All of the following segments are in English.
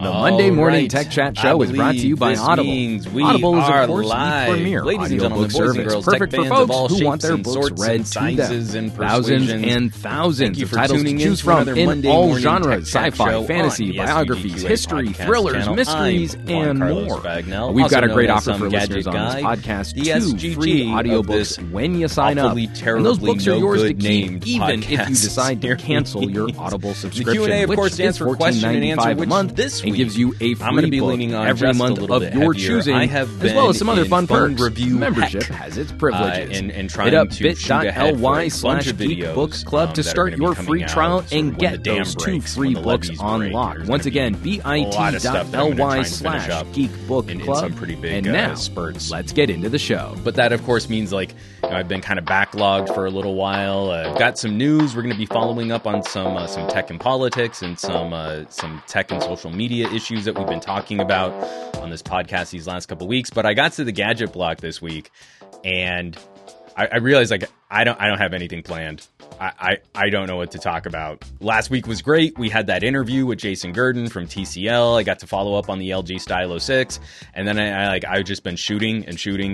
The Monday Morning Tech Chat Show is brought to you by Audible. Audible is, of course, the premier audiobook service, perfect for folks who want their books read to them. Thousands and thousands of titles to choose from in all genres, sci-fi, fantasy, biographies, history, thrillers, mysteries, and more. We've got a great offer for listeners on this podcast, 2 free audiobooks when you sign up. And those books are yours to keep, even if you decide to cancel your Audible subscription, the Q&A, of course, stands for question and answer, which a month, this and week gives you a free I'm going to be book leaning on every just month a little of bit your heavier. choosing, I have as well as some other fun phone perks. review Membership heck. has its privileges. And trying Hit up to shoot ahead for a bunch of bit.ly/geekbooks club to that are start gonna be your coming free out trial sort of and when get the dam those 2 breaks, free when the books levees on break. lock. There's Once gonna again, be a lot of stuff that I'm gonna try and finish up bit.ly/geekbook in club. some pretty big And now, spurts. let's get into the show. But that, of course, means I've been kind of backlogged for a little while. I've got some news. We're going to be following up on some tech and politics and some tech and social media issues that we've been talking about on this podcast these last couple weeks. But I got to the gadget block this week, and I realized I don't have anything planned. I don't know what to talk about. Last week was great. We had that interview with Jason Gurdon from TCL. I got to follow up on the LG Stylo 6, and then I've just been shooting.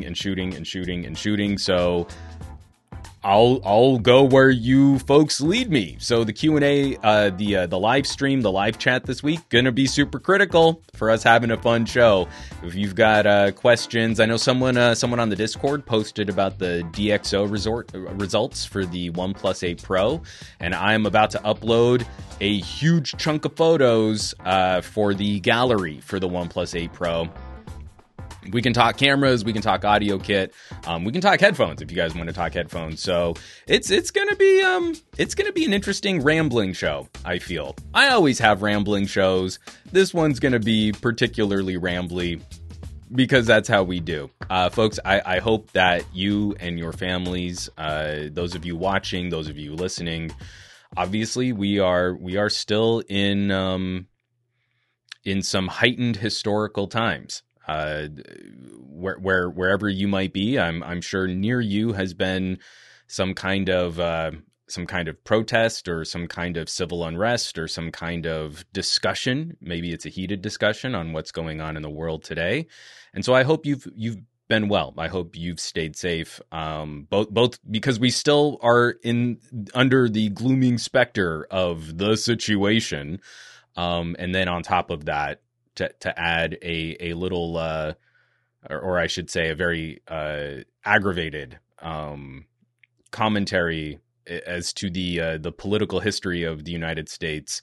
So I'll go where you folks lead me. So the Q&A, the live stream, the live chat this week, gonna be super critical for us having a fun show. If you've got questions, I know someone on the Discord posted about the DxO results for the OnePlus 8 Pro, and I'm about to upload a huge chunk of photos for the gallery for the OnePlus 8 Pro. We can talk cameras, we can talk audio kit, we can talk headphones if you guys want to talk headphones. So it's gonna be an interesting rambling show. I feel I always have rambling shows. This one's gonna be particularly rambly because that's how we do, folks. I hope that you and your families, those of you watching, those of you listening, obviously we are still in some heightened historical times. Wherever you might be, I'm sure near you has been some kind of protest or some kind of civil unrest or some kind of discussion. Maybe it's a heated discussion on what's going on in the world today. And so I hope you've been well. I hope you've stayed safe. Both because we still are under the glooming specter of the situation, and then on top of that, to add a little, or I should say, a very aggravated commentary as to the political history of the United States.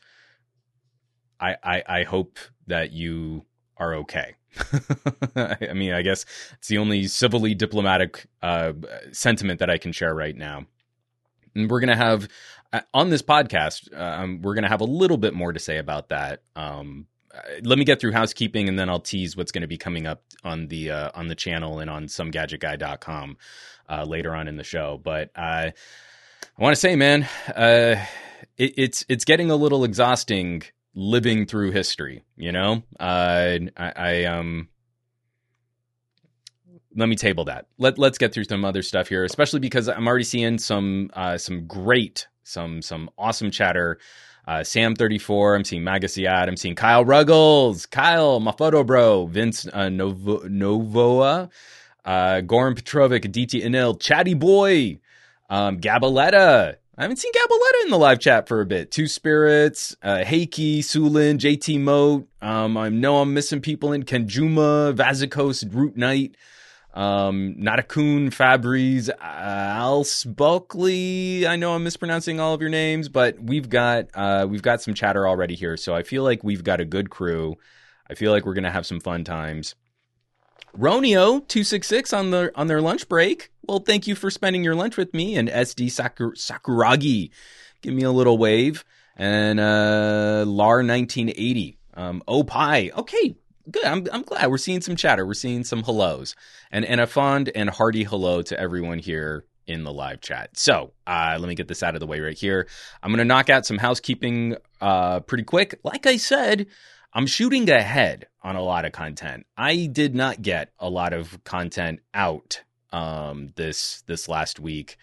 I hope that you are okay. I mean, I guess it's the only civilly diplomatic sentiment that I can share right now. And we're going to have, on this podcast, we're going to have a little bit more to say about that. Let me get through housekeeping, and then I'll tease what's going to be coming up on the channel and on somegadgetguy.com later on in the show. But I want to say, man, it's getting a little exhausting living through history. You know, let me table that. Let's get through some other stuff here, especially because I'm already seeing some awesome chatter. Sam34, I'm seeing Magasiad, I'm seeing Kyle Ruggles, Kyle, my photo bro, Vince Novoa, Goran Petrovic, DT Anil, Chatty Boy, Gabaletta. I haven't seen Gabaletta in the live chat for a bit. Two Spirits, Heiki, Sulin, JT Moat. I know I'm missing people in Kenjuma, Vazikos, Root Knight. Natakun, Fabries, Alsbuckley. I know I'm mispronouncing all of your names, but we've got some chatter already here. So I feel like we've got a good crew. I feel like we're going to have some fun times. Ronio 266 on their lunch break. Well, thank you for spending your lunch with me. And SD Sakuragi, give me a little wave. And Lar 1980. Opie. Okay. Good. I'm glad we're seeing some chatter. We're seeing some hellos, and a fond and hearty hello to everyone here in the live chat. So let me get this out of the way right here. I'm going to knock out some housekeeping pretty quick. Like I said, I'm shooting ahead on a lot of content. I did not get a lot of content out this last week.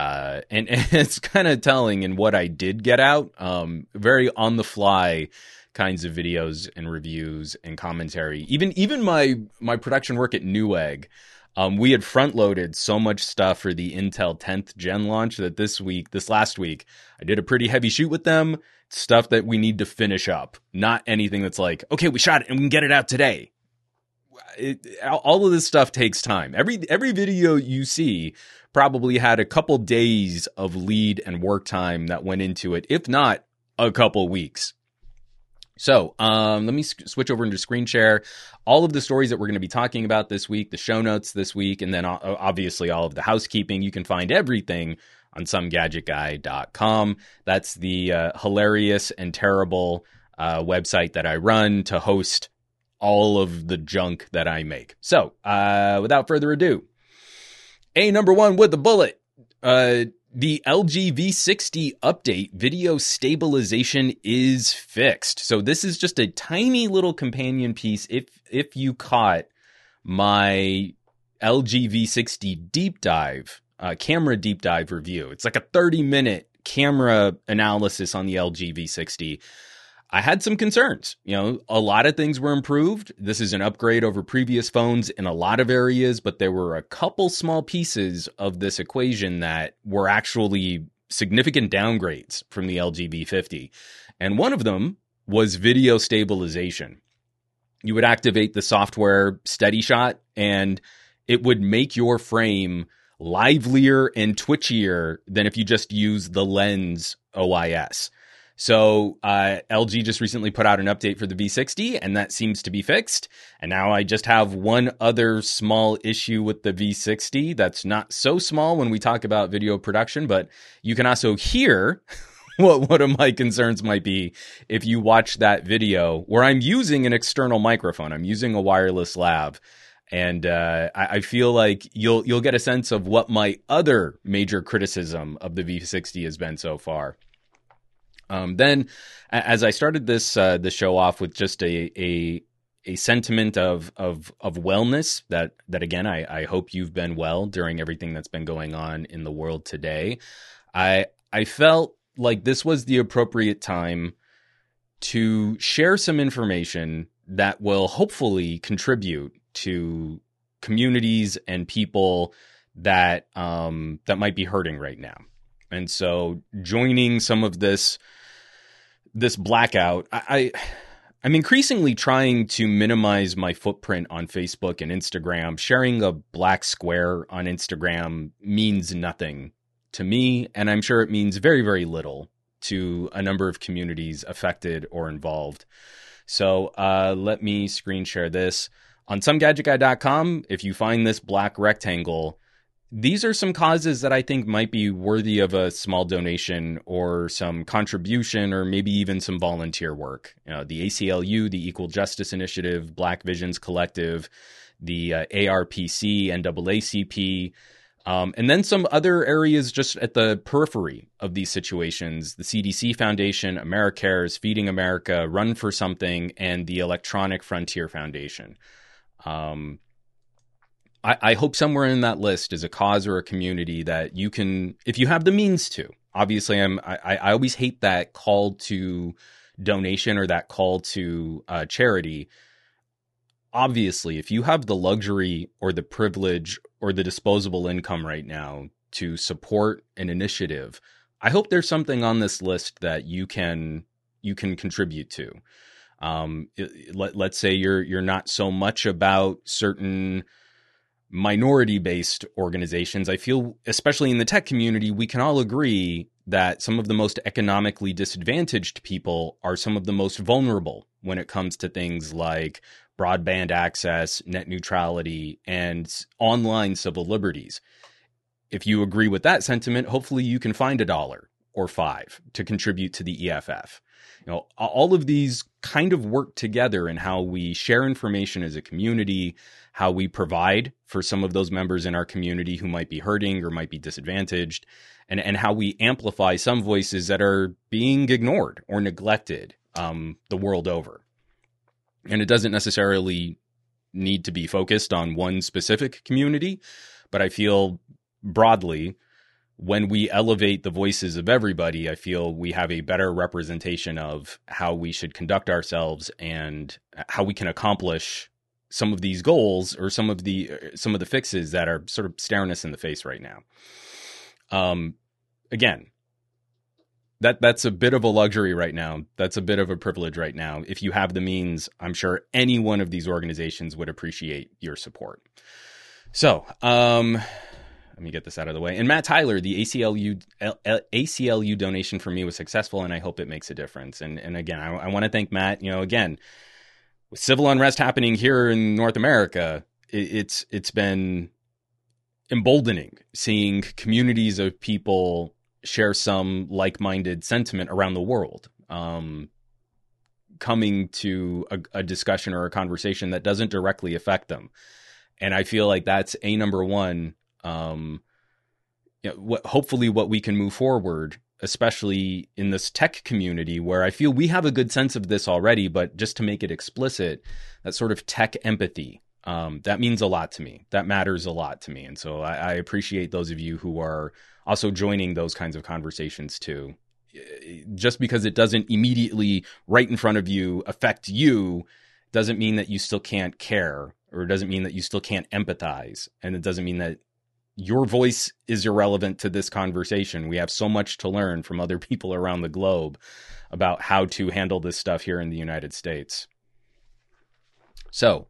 And it's kind of telling in what I did get out. Very on the fly kinds of videos and reviews and commentary. Even my production work at Newegg, we had front loaded so much stuff for the Intel 10th gen launch that this last week, I did a pretty heavy shoot with them. Stuff that we need to finish up, not anything that's like, okay, we shot it and we can get it out today. All of this stuff takes time. Every video you see probably had a couple days of lead and work time that went into it, if not a couple weeks. So let me switch over into screen share. All of the stories that we're going to be talking about this week, the show notes this week, and then obviously all of the housekeeping. You can find everything on somegadgetguy.com. That's the hilarious and terrible website that I run to host all of the junk that I make. So without further ado, number one with the bullet. The LG V60 update, video stabilization is fixed. So this is just a tiny little companion piece. If you caught my LG V60 deep dive, camera deep dive review, it's like a 30-minute camera analysis on the LG V60. I had some concerns. A lot of things were improved. This is an upgrade over previous phones in a lot of areas, but there were a couple small pieces of this equation that were actually significant downgrades from the LG V50. And one of them was video stabilization. You would activate the software Steady Shot, and it would make your frame livelier and twitchier than if you just use the lens OIS. So LG just recently put out an update for the V60, and that seems to be fixed. And now I just have one other small issue with the V60 that's not so small when we talk about video production, but you can also hear what one of my concerns might be if you watch that video where I'm using an external microphone. I'm using a wireless lav. And I feel like you'll get a sense of what my other major criticism of the V60 has been so far. Then, as I started this show off with just a sentiment of wellness, that again, I hope you've been well during everything that's been going on in the world today. I felt like this was the appropriate time to share some information that will hopefully contribute to communities and people that might be hurting right now. And so joining some of this blackout, I'm increasingly trying to minimize my footprint on Facebook and Instagram. Sharing a black square on Instagram means nothing to me, and I'm sure it means very, very little to a number of communities affected or involved. So let me screen share this. On somegadgetguy.com, if you find this black rectangle, these are some causes that I think might be worthy of a small donation or some contribution or maybe even some volunteer work. The ACLU, the Equal Justice Initiative, Black Visions Collective, the ARPC, NAACP, and then some other areas just at the periphery of these situations. The CDC Foundation, AmeriCares, Feeding America, Run for Something, and the Electronic Frontier Foundation. I hope somewhere in that list is a cause or a community that you can, if you have the means to. Obviously, I always hate that call to donation or that call to charity. Obviously, if you have the luxury or the privilege or the disposable income right now to support an initiative, I hope there's something on this list that you can contribute to. Let's say you're not so much about certain minority-based organizations. I feel, especially in the tech community, we can all agree that some of the most economically disadvantaged people are some of the most vulnerable when it comes to things like broadband access, net neutrality, and online civil liberties. If you agree with that sentiment, hopefully you can find $1 or $5 to contribute to the EFF. All of these kind of work together in how we share information as a community, how we provide for some of those members in our community who might be hurting or might be disadvantaged, and how we amplify some voices that are being ignored or neglected the world over. And it doesn't necessarily need to be focused on one specific community, but I feel broadly when we elevate the voices of everybody, I feel we have a better representation of how we should conduct ourselves and how we can accomplish some of these goals or some of the fixes that are sort of staring us in the face right now. Again, that's a bit of a luxury right now. That's a bit of a privilege right now. If you have the means, I'm sure any one of these organizations would appreciate your support. So, let me get this out of the way. And Matt Tyler, the ACLU donation for me was successful, and I hope it makes a difference. And again, I want to thank Matt. Again, with civil unrest happening here in North America, it's been emboldening seeing communities of people share some like-minded sentiment around the world, coming to a discussion or a conversation that doesn't directly affect them. And I feel like that's number one. Hopefully what we can move forward, especially in this tech community where I feel we have a good sense of this already, but just to make it explicit, that sort of tech empathy, that means a lot to me. That matters a lot to me. And so I appreciate those of you who are also joining those kinds of conversations too. Just because it doesn't immediately right in front of you affect you doesn't mean that you still can't care, or it doesn't mean that you still can't empathize. And it doesn't mean that your voice is irrelevant to this conversation. We have so much to learn from other people around the globe about how to handle this stuff here in the United States. So,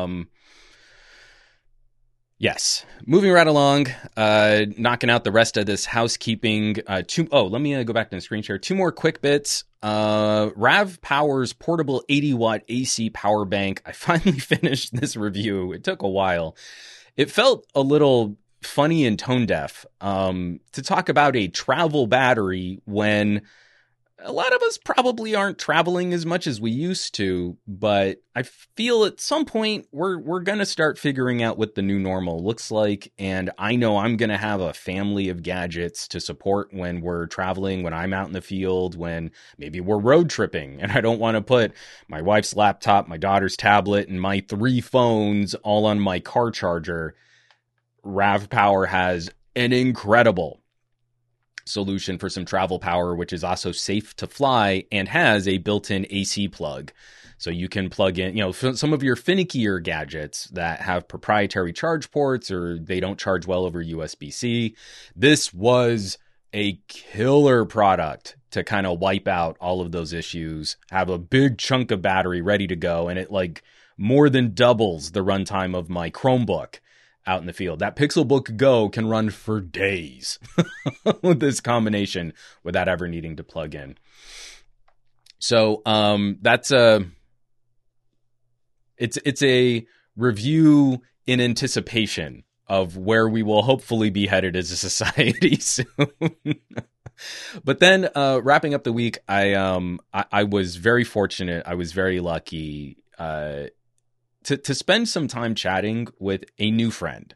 yes, moving right along, knocking out the rest of this housekeeping. Let me go back to the screen share. 2 more quick bits. Rav Power's portable 80-watt AC power bank. I finally finished this review. It took a while. It felt a little funny and tone deaf to talk about a travel battery when a lot of us probably aren't traveling as much as we used to, but I feel at some point we're going to start figuring out what the new normal looks like. And I know I'm going to have a family of gadgets to support when we're traveling, when I'm out in the field, when maybe we're road tripping, and I don't want to put my wife's laptop, my daughter's tablet, and my 3 phones all on my car charger. Rav Power has an incredible solution for some travel power, which is also safe to fly and has a built-in AC plug. So you can plug in, some of your finickier gadgets that have proprietary charge ports or they don't charge well over USB-C. This was a killer product to kind of wipe out all of those issues, have a big chunk of battery ready to go, and it more than doubles the runtime of my Chromebook out in the field. That Pixelbook Go can run for days with this combination without ever needing to plug in. So that's it's a review in anticipation of where we will hopefully be headed as a society soon. But then wrapping up the week, I was very fortunate. I was very lucky to spend some time chatting with a new friend,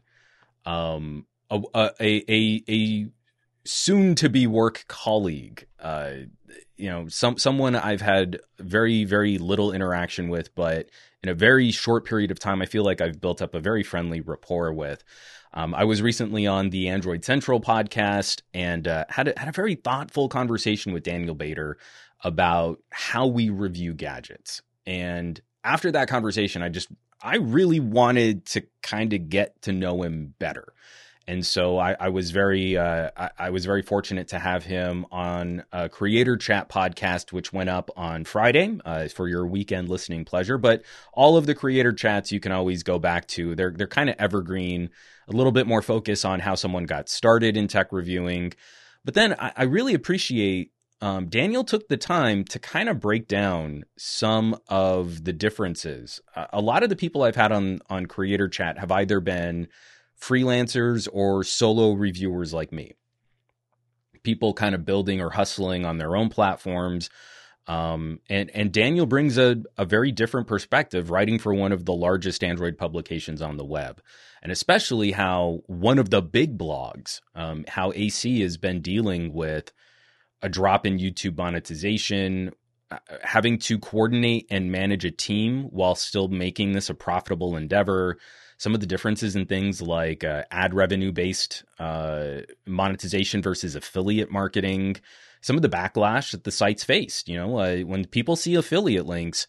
a soon to be work colleague, someone I've had very, very little interaction with, but in a very short period of time, I feel like I've built up a very friendly rapport with. I was recently on the Android Central podcast and had a very thoughtful conversation with Daniel Bader about how we review gadgets. And after that conversation, I really wanted to kind of get to know him better. And so I was very fortunate to have him on a Creator Chat podcast, which went up on Friday for your weekend listening pleasure. But all of the Creator Chats you can always go back to. They're kind of evergreen, a little bit more focus on how someone got started in tech reviewing. But then I really appreciate Daniel took the time to kind of break down some of the differences. A lot of the people I've had on Creator Chat have either been freelancers or solo reviewers like me. People kind of building or hustling on their own platforms. And Daniel brings a very different perspective, writing for one of the largest Android publications on the web. And especially how one of the big blogs, how AC has been dealing with a drop in YouTube monetization, having to coordinate and manage a team while still making this a profitable endeavor, some of the differences in things like ad revenue based monetization versus affiliate marketing, some of the backlash that the sites faced. When people see affiliate links,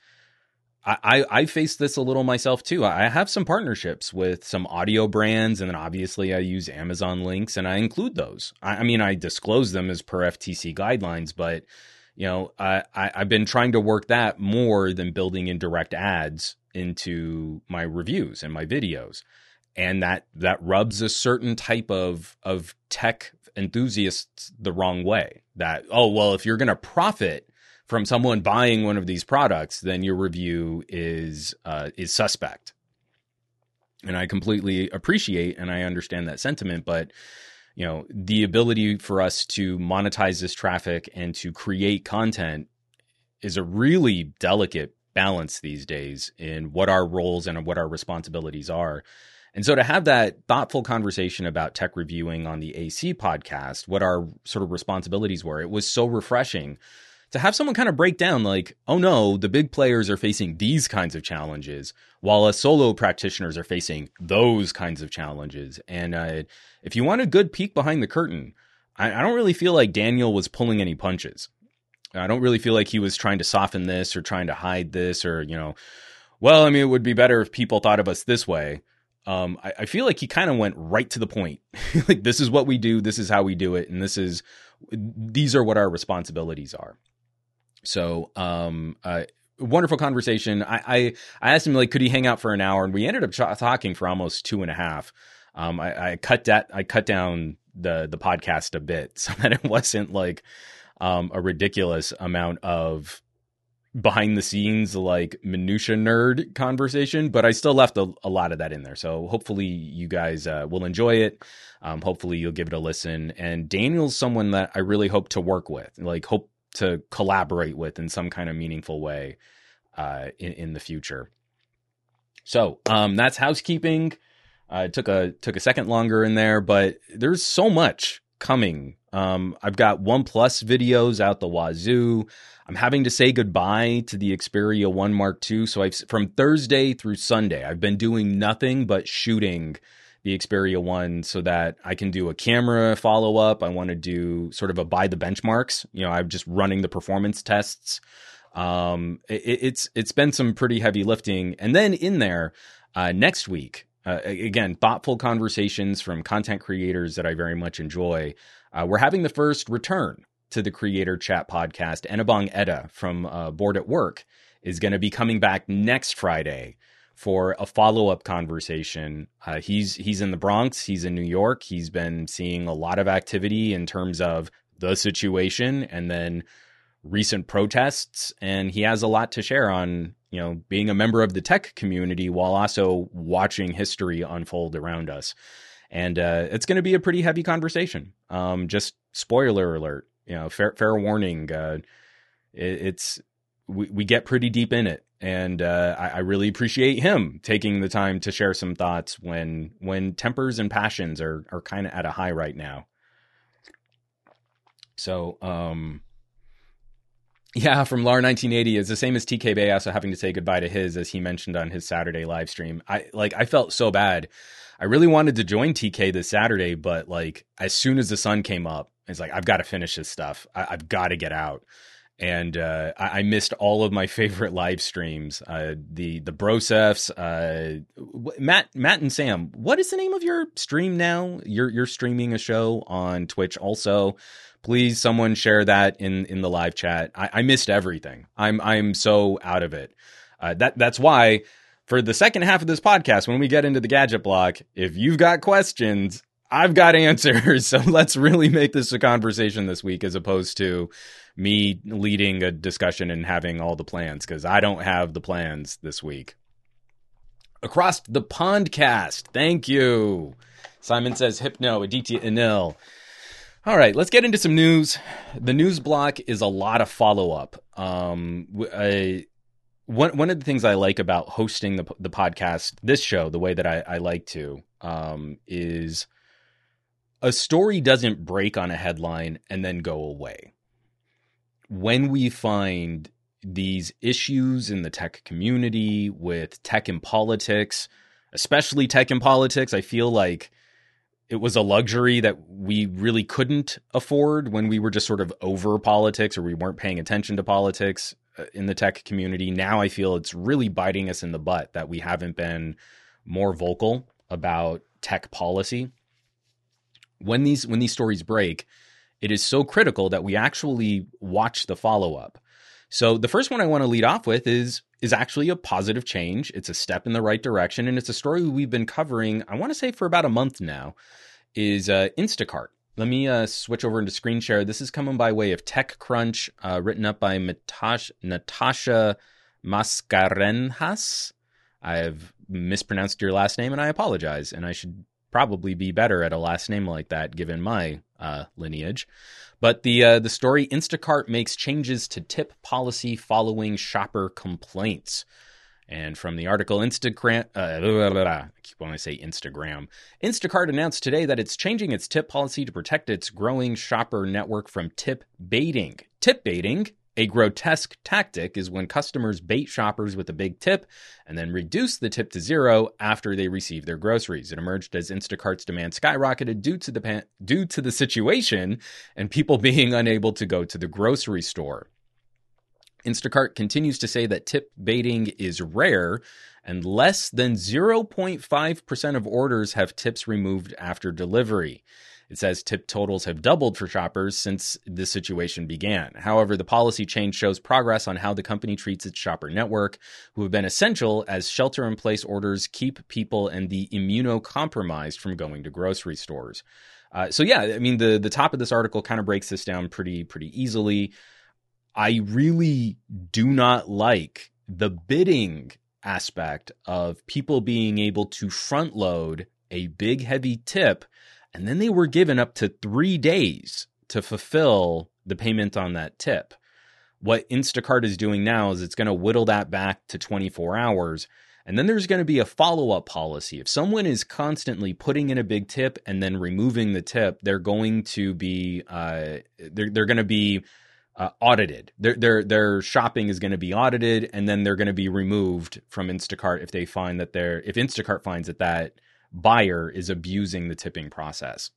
I face this a little myself too. I have some partnerships with some audio brands, and then obviously I use Amazon links, and I include those. I mean, I disclose them as per FTC guidelines, but I've been trying to work that more than building in direct ads into my reviews and my videos, and that rubs a certain type of tech enthusiasts the wrong way. That, oh well, if you're going to profit from someone buying one of these products, then your review is suspect. And I completely appreciate and I understand that sentiment, but the ability for us to monetize this traffic and to create content is a really delicate balance these days in what our roles and what our responsibilities are. And so to have that thoughtful conversation about tech reviewing on the AC podcast, what our sort of responsibilities were, it was so refreshing to have someone kind of break down like, oh no, the big players are facing these kinds of challenges while us solo practitioners are facing those kinds of challenges. And if you want a good peek behind the curtain, I don't really feel like Daniel was pulling any punches. I don't really feel like he was trying to soften this or trying to hide this or, well, I mean, it would be better if people thought of us this way. I feel like he kind of went right to the point. Like, this is what we do. This is how we do it. And these are what our responsibilities are. So, wonderful conversation. I asked him, like, could he hang out for an hour? And we ended up talking for almost 2.5. I cut down the podcast a bit so that it wasn't like, a ridiculous amount of behind the scenes, like minutia nerd conversation, but I still left a lot of that in there. So hopefully you guys will enjoy it. Hopefully you'll give it a listen. And Daniel's someone that I really hope to work with, like hope to collaborate with in some kind of meaningful way in the future. So that's housekeeping. It took a second longer in there, but there's so much coming. I've got OnePlus videos out the wazoo. I'm having to say goodbye to the Xperia 1 Mark II. So from Thursday through Sunday, I've been doing nothing but shooting the Xperia 1 so that I can do a camera follow-up. I want to do sort of a by the benchmarks. I'm just running the performance tests. It's been some pretty heavy lifting. And then in there, next week, again, thoughtful conversations from content creators that I very much enjoy. We're having the first return to the Creator Chat podcast. Enabong Etta from Board at Work is going to be coming back next Friday for a follow-up conversation. He's in the Bronx. He's in New York. He's been seeing a lot of activity in terms of the situation and then recent protests. And he has a lot to share on, being a member of the tech community while also watching history unfold around us. And it's going to be a pretty heavy conversation. Just spoiler alert, fair warning. We get pretty deep in it. And I really appreciate him taking the time to share some thoughts when tempers and passions are kind of at a high right now. So, yeah, from Lar 1980 is the same as TK Bay, also having to say goodbye to his, as he mentioned on his Saturday live stream. I felt so bad. I really wanted to join TK this Saturday, but like as soon as the sun came up, it's like, I've got to finish this stuff. I've got to get out. And I missed all of my favorite live streams. The Brosefs, Matt and Sam. What is the name of your stream now? You're streaming a show on Twitch also. Please, someone share that in the live chat. I missed everything. I'm so out of it. That's why for the second half of this podcast, when we get into the gadget block, if you've got questions, I've got answers. So let's really make this a conversation this week as opposed to me leading a discussion and having all the plans, because I don't have the plans this week. Across the Pondcast, thank you. Simon says Hypno, Aditya Anil. All right, let's get into some news. The news block is a lot of follow-up. One of the things I like about hosting the podcast, this show, the way that I like to, is a story doesn't break on a headline and then go away. When we find these issues in the tech community with tech and politics, especially tech and politics. I feel like it was a luxury that we really couldn't afford when we were just sort of over politics, or we weren't paying attention to politics in the tech community. Now I feel it's really biting us in the butt that we haven't been more vocal about tech policy. When these stories break, it is so critical that we actually watch the follow-up. So the first one I want to lead off with is actually a positive change. It's a step in the right direction, and it's a story we've been covering, I want to say, for about a month now, is Instacart. Let me switch over into screen share. This is coming by way of TechCrunch, written up by Natasha Mascarenhas. I have mispronounced your last name, and I apologize, and I should probably be better at a last name like that, given my lineage. But the story, Instacart makes changes to tip policy following shopper complaints. And from the article, Instagram, I keep wanting to say Instagram. Instacart announced today that it's changing its tip policy to protect its growing shopper network from tip baiting. Tip baiting, a grotesque tactic, is when customers bait shoppers with a big tip and then reduce the tip to zero after they receive their groceries. It emerged as Instacart's demand skyrocketed due to the situation and people being unable to go to the grocery store. Instacart continues to say that tip baiting is rare and less than 0.5% of orders have tips removed after delivery. It says tip totals have doubled for shoppers since this situation began. However, the policy change shows progress on how the company treats its shopper network, who have been essential as shelter-in-place orders keep people and the immunocompromised from going to grocery stores. So yeah, I mean, the top of this article kind of breaks this down pretty easily. I really do not like the bidding aspect of people being able to front load a big heavy tip, and then they were given up to 3 days to fulfill the payment on that tip. What Instacart is doing now is it's going to whittle that back to 24 hours. And then there's going to be a follow-up policy. If someone is constantly putting in a big tip and then removing the tip, they're going to be they're going to be audited. Their shopping is going to be audited, and then they're going to be removed from Instacart if they find that if Instacart finds that buyer is abusing the tipping process.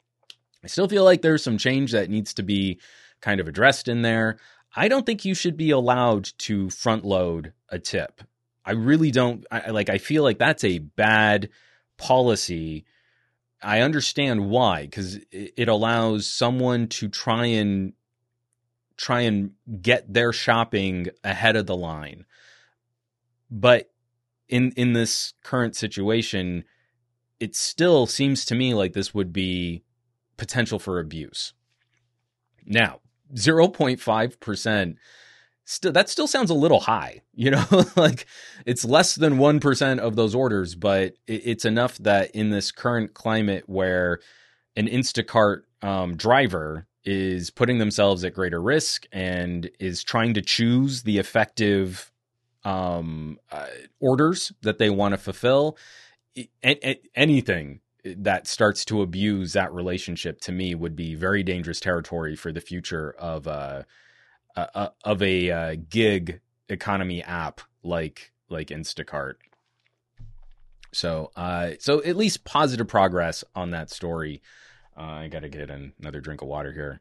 I still feel like there's some change that needs to be kind of addressed in there. I don't think you should be allowed to front load a tip. I really don't. I feel like that's a bad policy. I understand why, because it allows someone to try and get their shopping ahead of the line. But in this current situation, it still seems to me like this would be potential for abuse. Now, 0.5%, that still sounds a little high, like it's less than 1% of those orders, but it's enough that in this current climate where an Instacart driver is putting themselves at greater risk and is trying to choose the effective orders that they want to fulfill, anything that starts to abuse that relationship, to me, would be very dangerous territory for the future of a gig economy app like Instacart. So at least positive progress on that story. I got to get another drink of water here.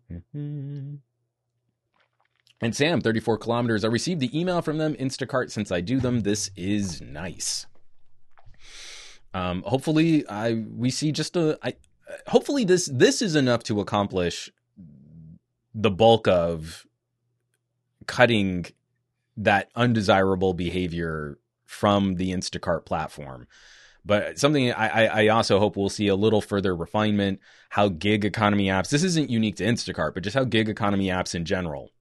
And Sam, 34 kilometers. I received the email from them, Instacart, since I do them. This is nice. Hopefully we see hopefully this is enough to accomplish the bulk of cutting that undesirable behavior from the Instacart platform. But something I also hope we'll see a little further refinement, how gig economy apps, this isn't unique to Instacart, but just how gig economy apps in general,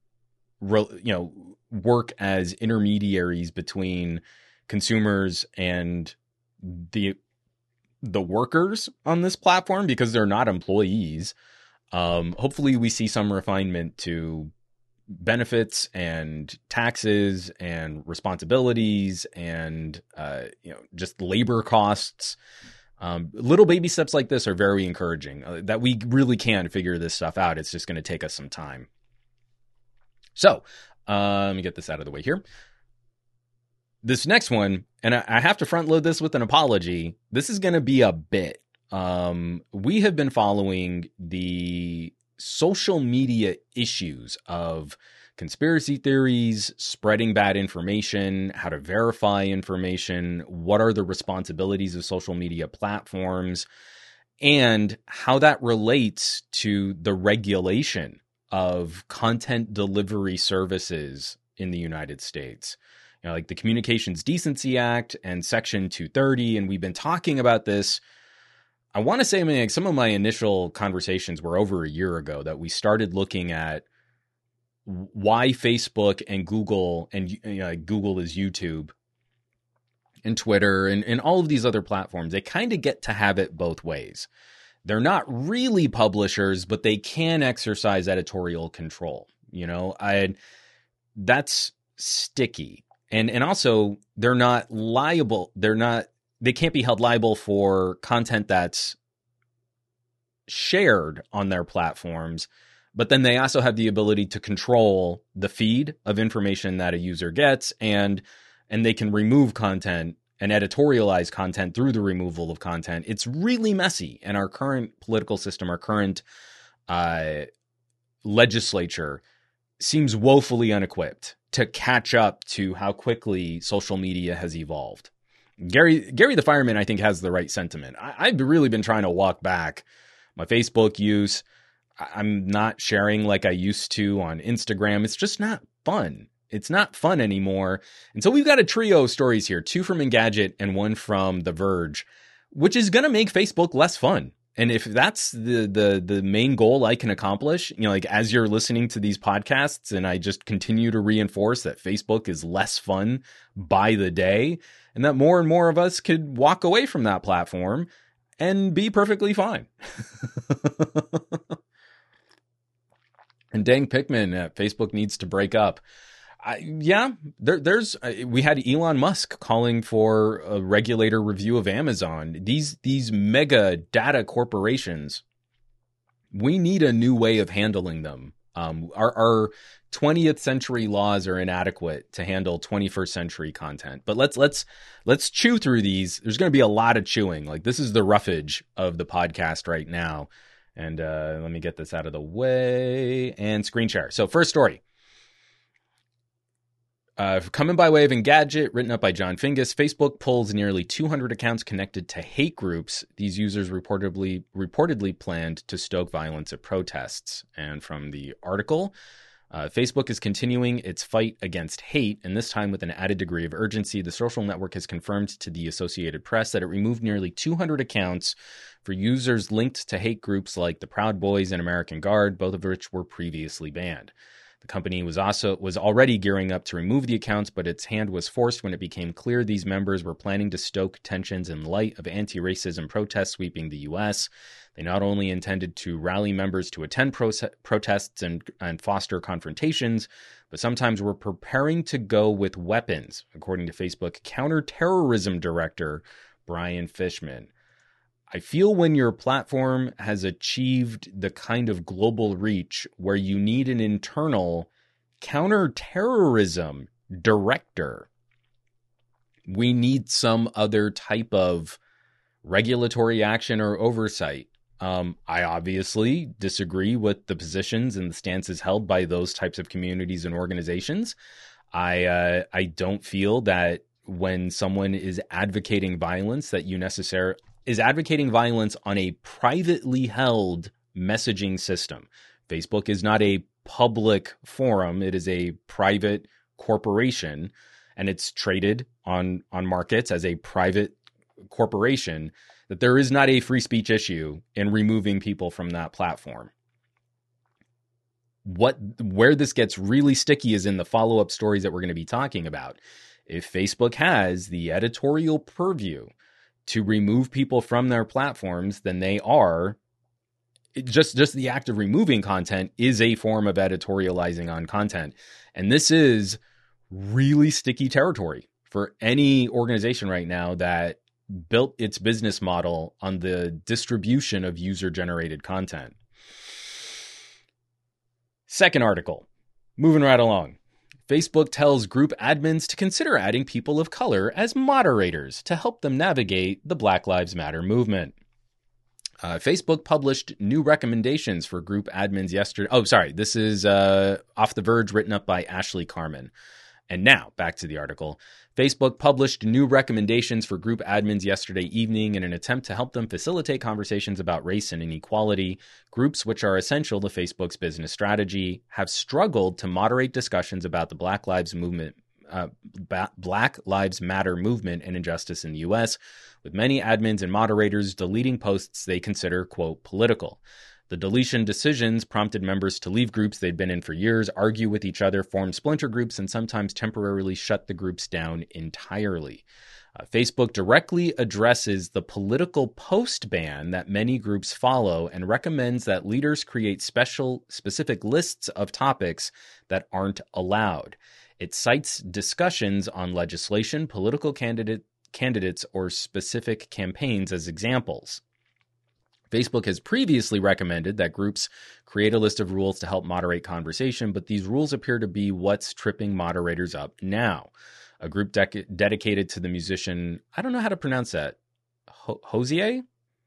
work as intermediaries between consumers and the workers on this platform, because they're not employees. Hopefully we see some refinement to benefits and taxes and responsibilities and just labor costs. Little baby steps like this are very encouraging, that we really can figure this stuff out. It's just going to take us some time. So let me get this out of the way here. This next one and I have to front load this with an apology. This is going to be a bit. We have been following the social media issues of conspiracy theories, spreading bad information, how to verify information, what are the responsibilities of social media platforms, and how that relates to the regulation of content delivery services in the United States. You know, like the Communications Decency Act and Section 230, and we've been talking about this. I want to say, I mean, like some of my initial conversations were over a year ago that we started looking at why Facebook and Google, and Google is YouTube and Twitter and all of these other platforms, they kind of get to have it both ways. They're not really publishers, but they can exercise editorial control. You know, that's sticky. And also they're not liable. They can't be held liable for content that's shared on their platforms. But then they also have the ability to control the feed of information that a user gets, and they can remove content and editorialize content through the removal of content. It's really messy. And our current political system, our current legislature seems woefully unequipped to catch up to how quickly social media has evolved. Gary the Fireman, I think, has the right sentiment. I've really been trying to walk back my Facebook use. I'm not sharing like I used to on Instagram. It's just not fun. It's not fun anymore. And so we've got a trio of stories here, 2 from Engadget and 1 from The Verge, which is going to make Facebook less fun. And if that's the main goal I can accomplish, you know, like as you're listening to these podcasts and I just continue to reinforce that Facebook is less fun by the day and that more and more of us could walk away from that platform and be perfectly fine. And dang Pikmin, Facebook needs to break up. We had Elon Musk calling for a regulator review of Amazon. These mega data corporations, we need a new way of handling them. Our 20th century laws are inadequate to handle 21st century content. But let's chew through these. There's going to be a lot of chewing. Like this is the roughage of the podcast right now. And let me get this out of the way and screen share. So first story. Coming by way of Engadget, written up by John Fingus, Facebook pulls nearly 200 accounts connected to hate groups. These users reportedly planned to stoke violence at protests. And from the article, Facebook is continuing its fight against hate, and this time with an added degree of urgency. The social network has confirmed to the Associated Press that it removed nearly 200 accounts for users linked to hate groups like the Proud Boys and American Guard, both of which were previously banned. The company was already gearing up to remove the accounts, but its hand was forced when it became clear these members were planning to stoke tensions in light of anti-racism protests sweeping the U.S. They not only intended to rally members to attend protests and foster confrontations, but sometimes were preparing to go with weapons, according to Facebook counterterrorism director Brian Fishman. I feel when your platform has achieved the kind of global reach where you need an internal counterterrorism director, we need some other type of regulatory action or oversight. I obviously disagree with the positions and the stances held by those types of communities and organizations. I don't feel that when someone is advocating violence that is advocating violence on a privately held messaging system. Facebook is not a public forum. It is a private corporation, and it's traded on markets as a private corporation, that there is not a free speech issue in removing people from that platform. Where this gets really sticky is in the follow-up stories that we're going to be talking about. If Facebook has the editorial purview to remove people from their platforms, then they are just the act of removing content is a form of editorializing on content. And this is really sticky territory for any organization right now that built its business model on the distribution of user-generated content. Second article, moving right along. Facebook tells group admins to consider adding people of color as moderators to help them navigate the Black Lives Matter movement. Facebook published new recommendations for group admins yesterday. Oh, sorry. This is Off the Verge, written up by Ashley Carman. And now, back to the article. Facebook published new recommendations for group admins yesterday evening in an attempt to help them facilitate conversations about race and inequality. Groups, which are essential to Facebook's business strategy, have struggled to moderate discussions about the Black Lives Matter movement and injustice in the U.S., with many admins and moderators deleting posts they consider, quote, political. The deletion decisions prompted members to leave groups they'd been in for years, argue with each other, form splinter groups, and sometimes temporarily shut the groups down entirely. Facebook directly addresses the political post ban that many groups follow and recommends that leaders create specific lists of topics that aren't allowed. It cites discussions on legislation, political candidates, or specific campaigns as examples. Facebook has previously recommended that groups create a list of rules to help moderate conversation, but these rules appear to be what's tripping moderators up now. A group dedicated to the musician, I don't know how to pronounce that, Hozier?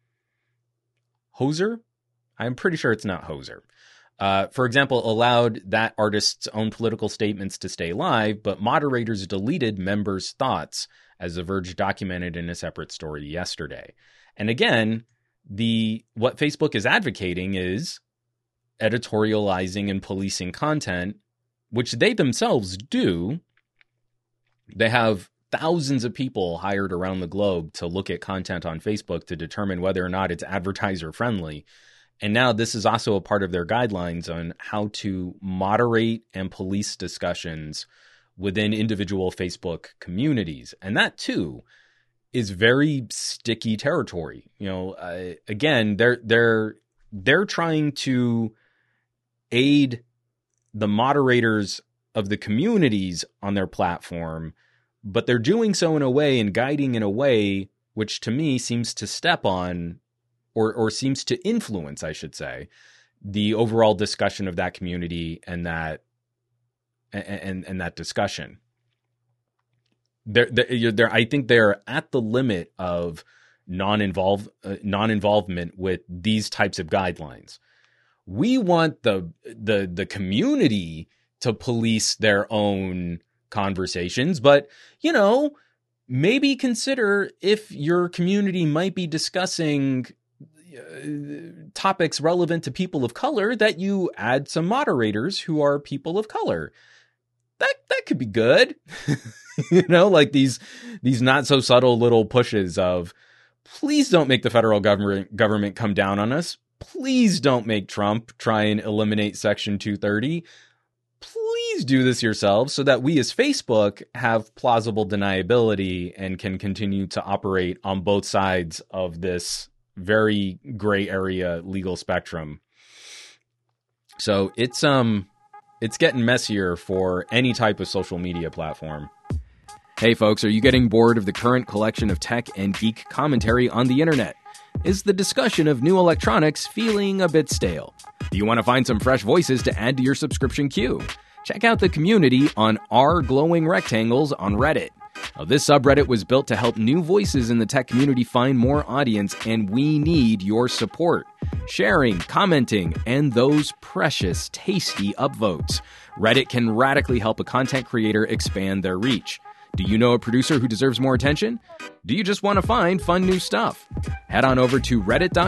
Hoser? I'm pretty sure it's not Hoser. For example, allowed that artist's own political statements to stay live, but moderators deleted members' thoughts, as The Verge documented in a separate story yesterday. And again, what Facebook is advocating is editorializing and policing content, which they themselves do. They have thousands of people hired around the globe to look at content on Facebook to determine whether or not it's advertiser friendly. And now this is also a part of their guidelines on how to moderate and police discussions within individual Facebook communities. And that too is very sticky territory. Again, they're trying to aid the moderators of the communities on their platform, but they're doing so in a way and guiding in a way which to me seems to step on or seems to influence, I should say, the overall discussion of that community and that discussion. I think they're at the limit of non-involvement with these types of guidelines. We want the community to police their own conversations, but maybe consider if your community might be discussing topics relevant to people of color, that you add some moderators who are people of color. That could be good. Like these not so subtle little pushes of, please don't make the federal government come down on us. Please don't make Trump try and eliminate Section 230. Please do this yourselves so that we as Facebook have plausible deniability and can continue to operate on both sides of this very gray area legal spectrum. So it's getting messier for any type of social media platform. Hey folks, are you getting bored of the current collection of tech and geek commentary on the internet? Is the discussion of new electronics feeling a bit stale? Do you want to find some fresh voices to add to your subscription queue? Check out the community on r glowing rectangles on Reddit. Now, this subreddit was built to help new voices in the tech community find more audience, and we need your support. Sharing, commenting, and those precious, tasty upvotes. Reddit can radically help a content creator expand their reach. Do you know a producer who deserves more attention? Do you just want to find fun new stuff? Head on over to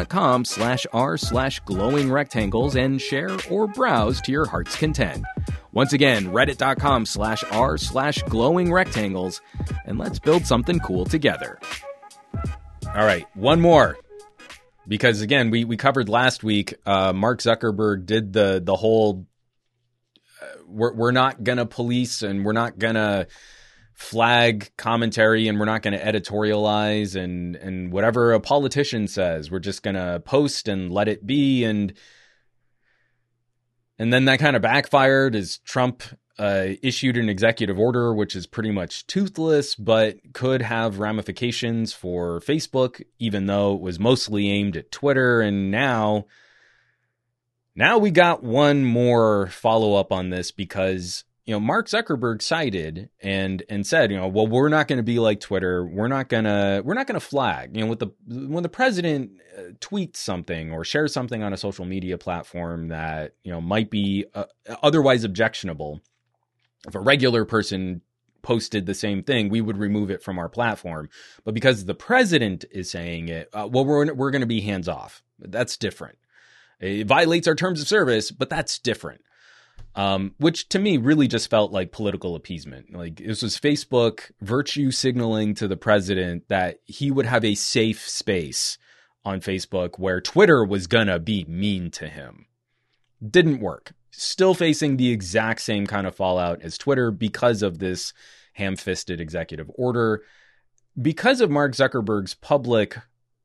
reddit.com/r/glowing rectangles and share or browse to your heart's content. Once again, reddit.com/r/glowing rectangles, and let's build something cool together. All right, one more. Because again, we covered last week, Mark Zuckerberg did the whole, we're not going to police and we're not going to flag commentary and we're not going to editorialize and whatever a politician says, we're just going to post and let it be. And then that kind of backfired as Trump issued an executive order, which is pretty much toothless, but could have ramifications for Facebook, even though it was mostly aimed at Twitter. And now we got one more follow-up on this, because Mark Zuckerberg cited and said, well, we're not going to be like Twitter. We're not going to flag, when the president tweets something or shares something on a social media platform that, might be otherwise objectionable. If a regular person posted the same thing, we would remove it from our platform. But because the president is saying it, we're going to be hands off. That's different. It violates our terms of service, but that's different. Which to me really just felt like political appeasement. Like this was Facebook virtue signaling to the president that he would have a safe space on Facebook where Twitter was gonna be mean to him. Didn't work. Still facing the exact same kind of fallout as Twitter because of this ham-fisted executive order. Because of Mark Zuckerberg's public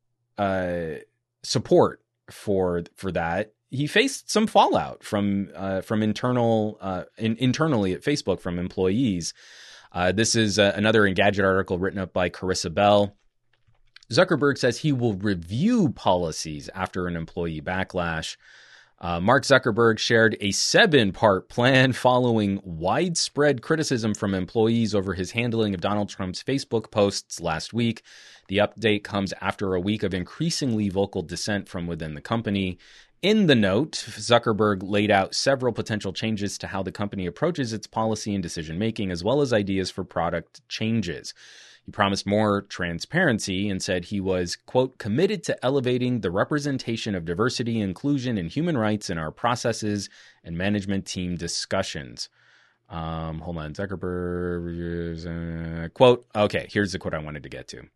support for that, he faced some fallout from internally at Facebook from employees. This is another Engadget article written up by Carissa Bell. Zuckerberg says he will review policies after an employee backlash. Mark Zuckerberg shared a 7-part plan following widespread criticism from employees over his handling of Donald Trump's Facebook posts last week. The update comes after a week of increasingly vocal dissent from within the company. In the note, Zuckerberg laid out several potential changes to how the company approaches its policy and decision-making, as well as ideas for product changes. He promised more transparency and said he was, quote, committed to elevating the representation of diversity, inclusion, and human rights in our processes and management team discussions. Hold on. Zuckerberg, quote, okay, here's the quote I wanted to get to.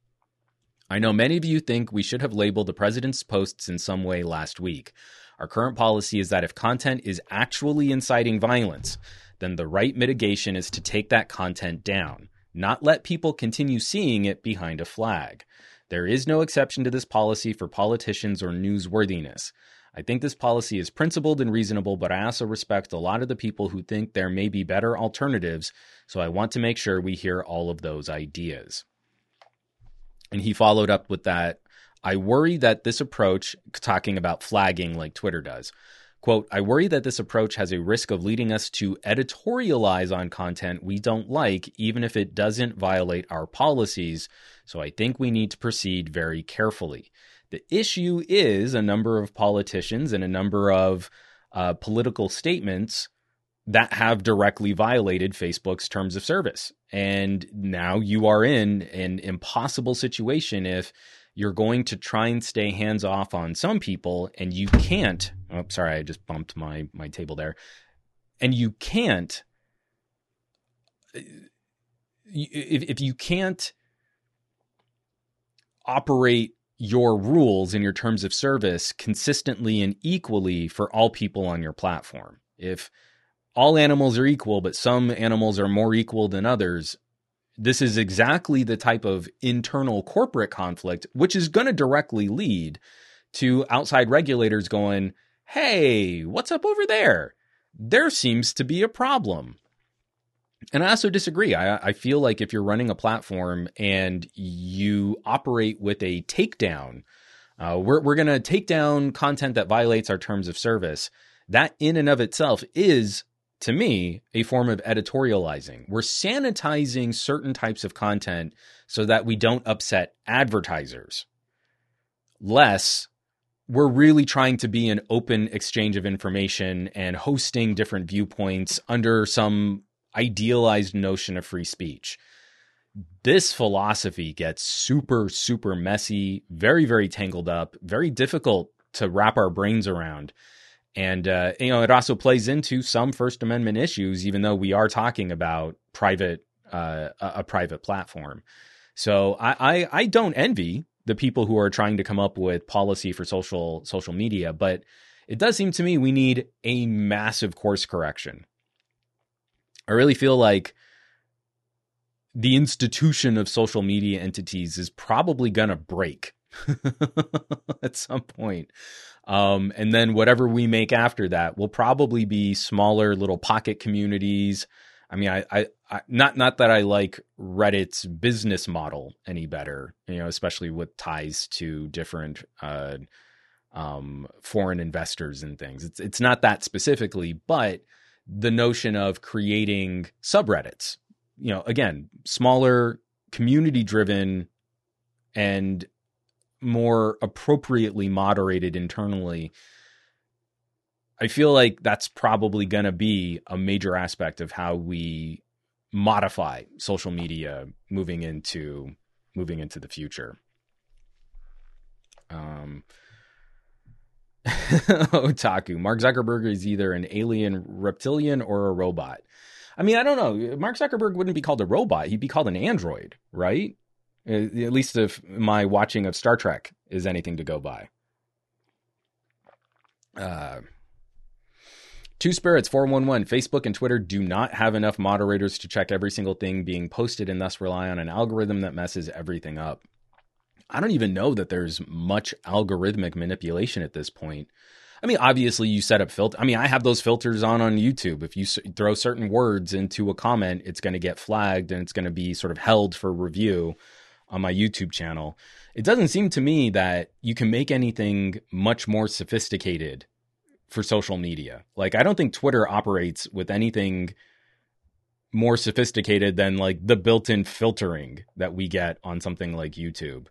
I know many of you think we should have labeled the president's posts in some way last week. Our current policy is that if content is actually inciting violence, then the right mitigation is to take that content down, not let people continue seeing it behind a flag. There is no exception to this policy for politicians or newsworthiness. I think this policy is principled and reasonable, but I also respect a lot of the people who think there may be better alternatives, so I want to make sure we hear all of those ideas. And he followed up with that. I worry that this approach, talking about flagging like Twitter does, quote, I worry that this approach has a risk of leading us to editorialize on content we don't like, even if it doesn't violate our policies. So I think we need to proceed very carefully. The issue is a number of politicians and a number of political statements that have directly violated Facebook's terms of service. And now you are in an impossible situation if you're going to try and stay hands off on some people and you can't. Oh, sorry, I just bumped my table there. And you can't, if you can't operate your rules and your terms of service consistently and equally for all people on your platform. If all animals are equal, but some animals are more equal than others, this is exactly the type of internal corporate conflict, which is going to directly lead to outside regulators going, hey, what's up over there? There seems to be a problem. And I also disagree. I feel like if you're running a platform and you operate with a takedown, we're going to take down content that violates our terms of service. That in and of itself is, to me, a form of editorializing. We're sanitizing certain types of content so that we don't upset advertisers. Less, we're really trying to be an open exchange of information and hosting different viewpoints under some idealized notion of free speech. This philosophy gets super, super messy, very, very tangled up, very difficult to wrap our brains around. And, it also plays into some First Amendment issues, even though we are talking about a private platform. So I don't envy the people who are trying to come up with policy for social media, but it does seem to me we need a massive course correction. I really feel like the institution of social media entities is probably going to break at some point. And then whatever we make after that will probably be smaller little pocket communities. I mean, I not that I like Reddit's business model any better, especially with ties to different foreign investors and things. It's not that specifically, but the notion of creating subreddits. Again, smaller, community-driven, and more appropriately moderated internally. I feel like that's probably going to be a major aspect of how we modify social media moving into the future. Otaku. Mark Zuckerberg is either an alien reptilian or a robot. I mean, I don't know. Mark Zuckerberg wouldn't be called a robot. He'd be called an android, right? At least if my watching of Star Trek is anything to go by. Two Spirits 411. Facebook and Twitter do not have enough moderators to check every single thing being posted and thus rely on an algorithm that messes everything up. I don't even know that there's much algorithmic manipulation at this point. I mean, obviously you set up filters. I mean, I have those filters on YouTube. If you throw certain words into a comment, it's going to get flagged and it's going to be sort of held for review on my YouTube channel. It doesn't seem to me that you can make anything much more sophisticated for social media. Like, I don't think Twitter operates with anything more sophisticated than like the built-in filtering that we get on something like YouTube.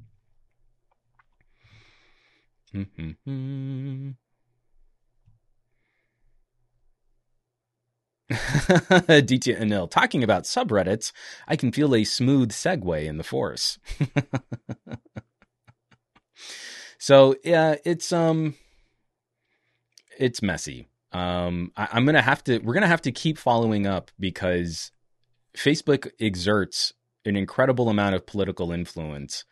DT Anil, talking about subreddits, I can feel a smooth segue in the force. So yeah, it's messy. We're gonna have to keep following up because Facebook exerts an incredible amount of political influence.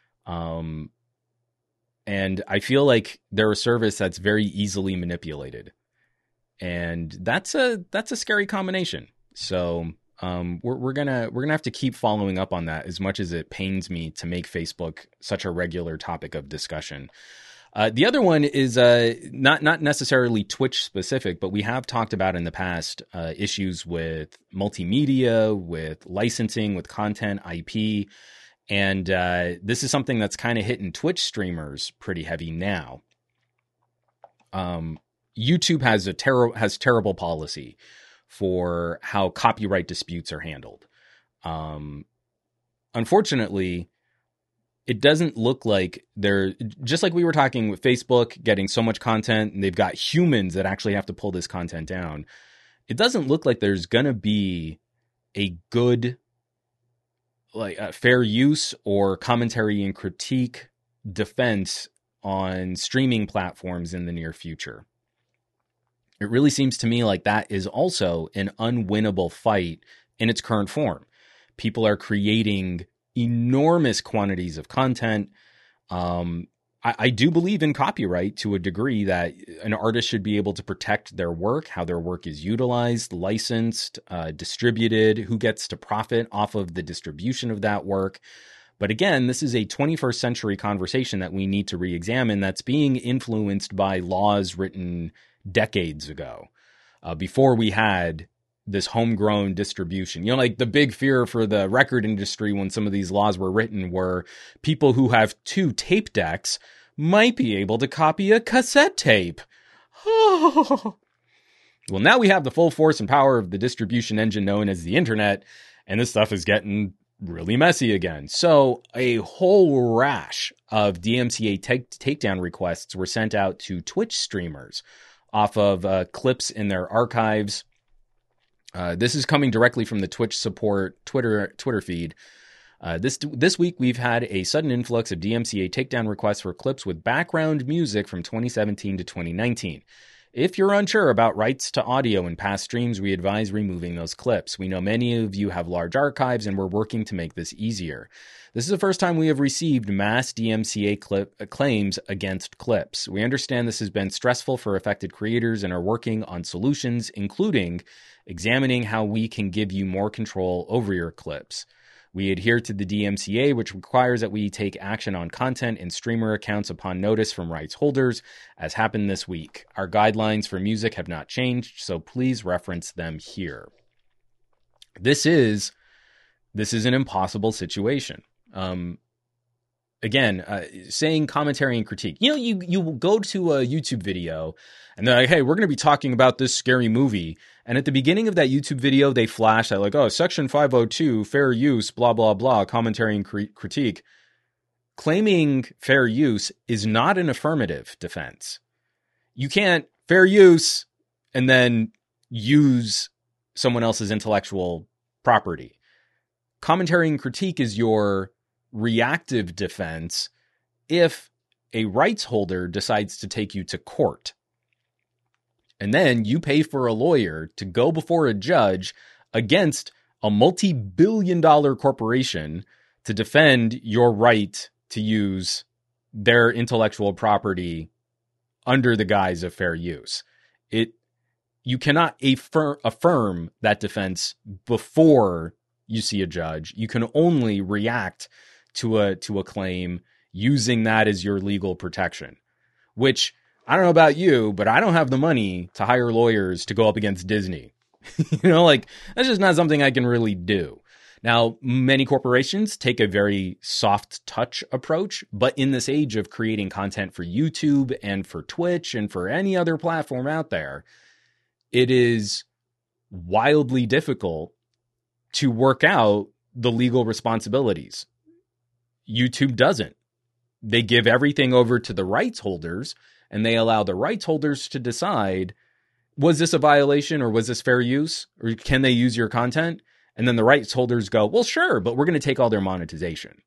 And I feel like they're a service that's very easily manipulated. And that's a scary combination. So we're gonna have to keep following up on that, as much as it pains me to make Facebook such a regular topic of discussion. The other one is not necessarily Twitch specific, but we have talked about in the past issues with multimedia, with licensing, with content, IP. And this is something that's kind of hitting Twitch streamers pretty heavy now. YouTube has terrible policy for how copyright disputes are handled. Unfortunately, it doesn't look like they're, just like we were talking with Facebook getting so much content and they've got humans that actually have to pull this content down. It doesn't look like there's going to be a good, fair use or commentary and critique defense on streaming platforms in the near future. It really seems to me like that is also an unwinnable fight in its current form. People are creating enormous quantities of content. I do believe in copyright to a degree, that an artist should be able to protect their work, how their work is utilized, licensed, distributed, who gets to profit off of the distribution of that work. But again, this is a 21st century conversation that we need to re-examine, that's being influenced by laws written decades ago, before we had this homegrown distribution. You know, like the big fear for the record industry when some of these laws were written were people who have 2 tape decks might be able to copy a cassette tape. Well, now we have the full force and power of the distribution engine known as the internet, and this stuff is getting really messy again. So a whole rash of DMCA takedown requests were sent out to Twitch streamers off of clips in their archives. This is coming directly from the Twitch support Twitter feed. This week, we've had a sudden influx of DMCA takedown requests for clips with background music from 2017 to 2019. If you're unsure about rights to audio in past streams, we advise removing those clips. We know many of you have large archives, and we're working to make this easier. This is the first time we have received mass DMCA claims against clips. We understand this has been stressful for affected creators and are working on solutions, including examining how we can give you more control over your clips. We adhere to the DMCA, which requires that we take action on content and streamer accounts upon notice from rights holders, as happened this week. Our guidelines for music have not changed, so please reference them here. This is an impossible situation. again, saying commentary and critique. You go to a YouTube video and they're like, hey, we're going to be talking about this scary movie. And at the beginning of that YouTube video, they flash that like, oh, Section 502, fair use, blah, blah, blah, commentary and critique. Claiming fair use is not an affirmative defense. You can't fair use and then use someone else's intellectual property. Commentary and critique is your reactive defense if a rights holder decides to take you to court. And then you pay for a lawyer to go before a judge against a multi-billion-dollar corporation to defend your right to use their intellectual property under the guise of fair use. You cannot affirm that defense before you see a judge. You can only react to a claim using that as your legal protection, which I don't know about you, but I don't have the money to hire lawyers to go up against Disney. That's just not something I can really do. Now, many corporations take a very soft touch approach, but in this age of creating content for YouTube and for Twitch and for any other platform out there, it is wildly difficult to work out the legal responsibilities. YouTube doesn't. They give everything over to the rights holders, and they allow the rights holders to decide, was this a violation or was this fair use? Or can they use your content? And then the rights holders go, well, sure, but we're going to take all their monetization.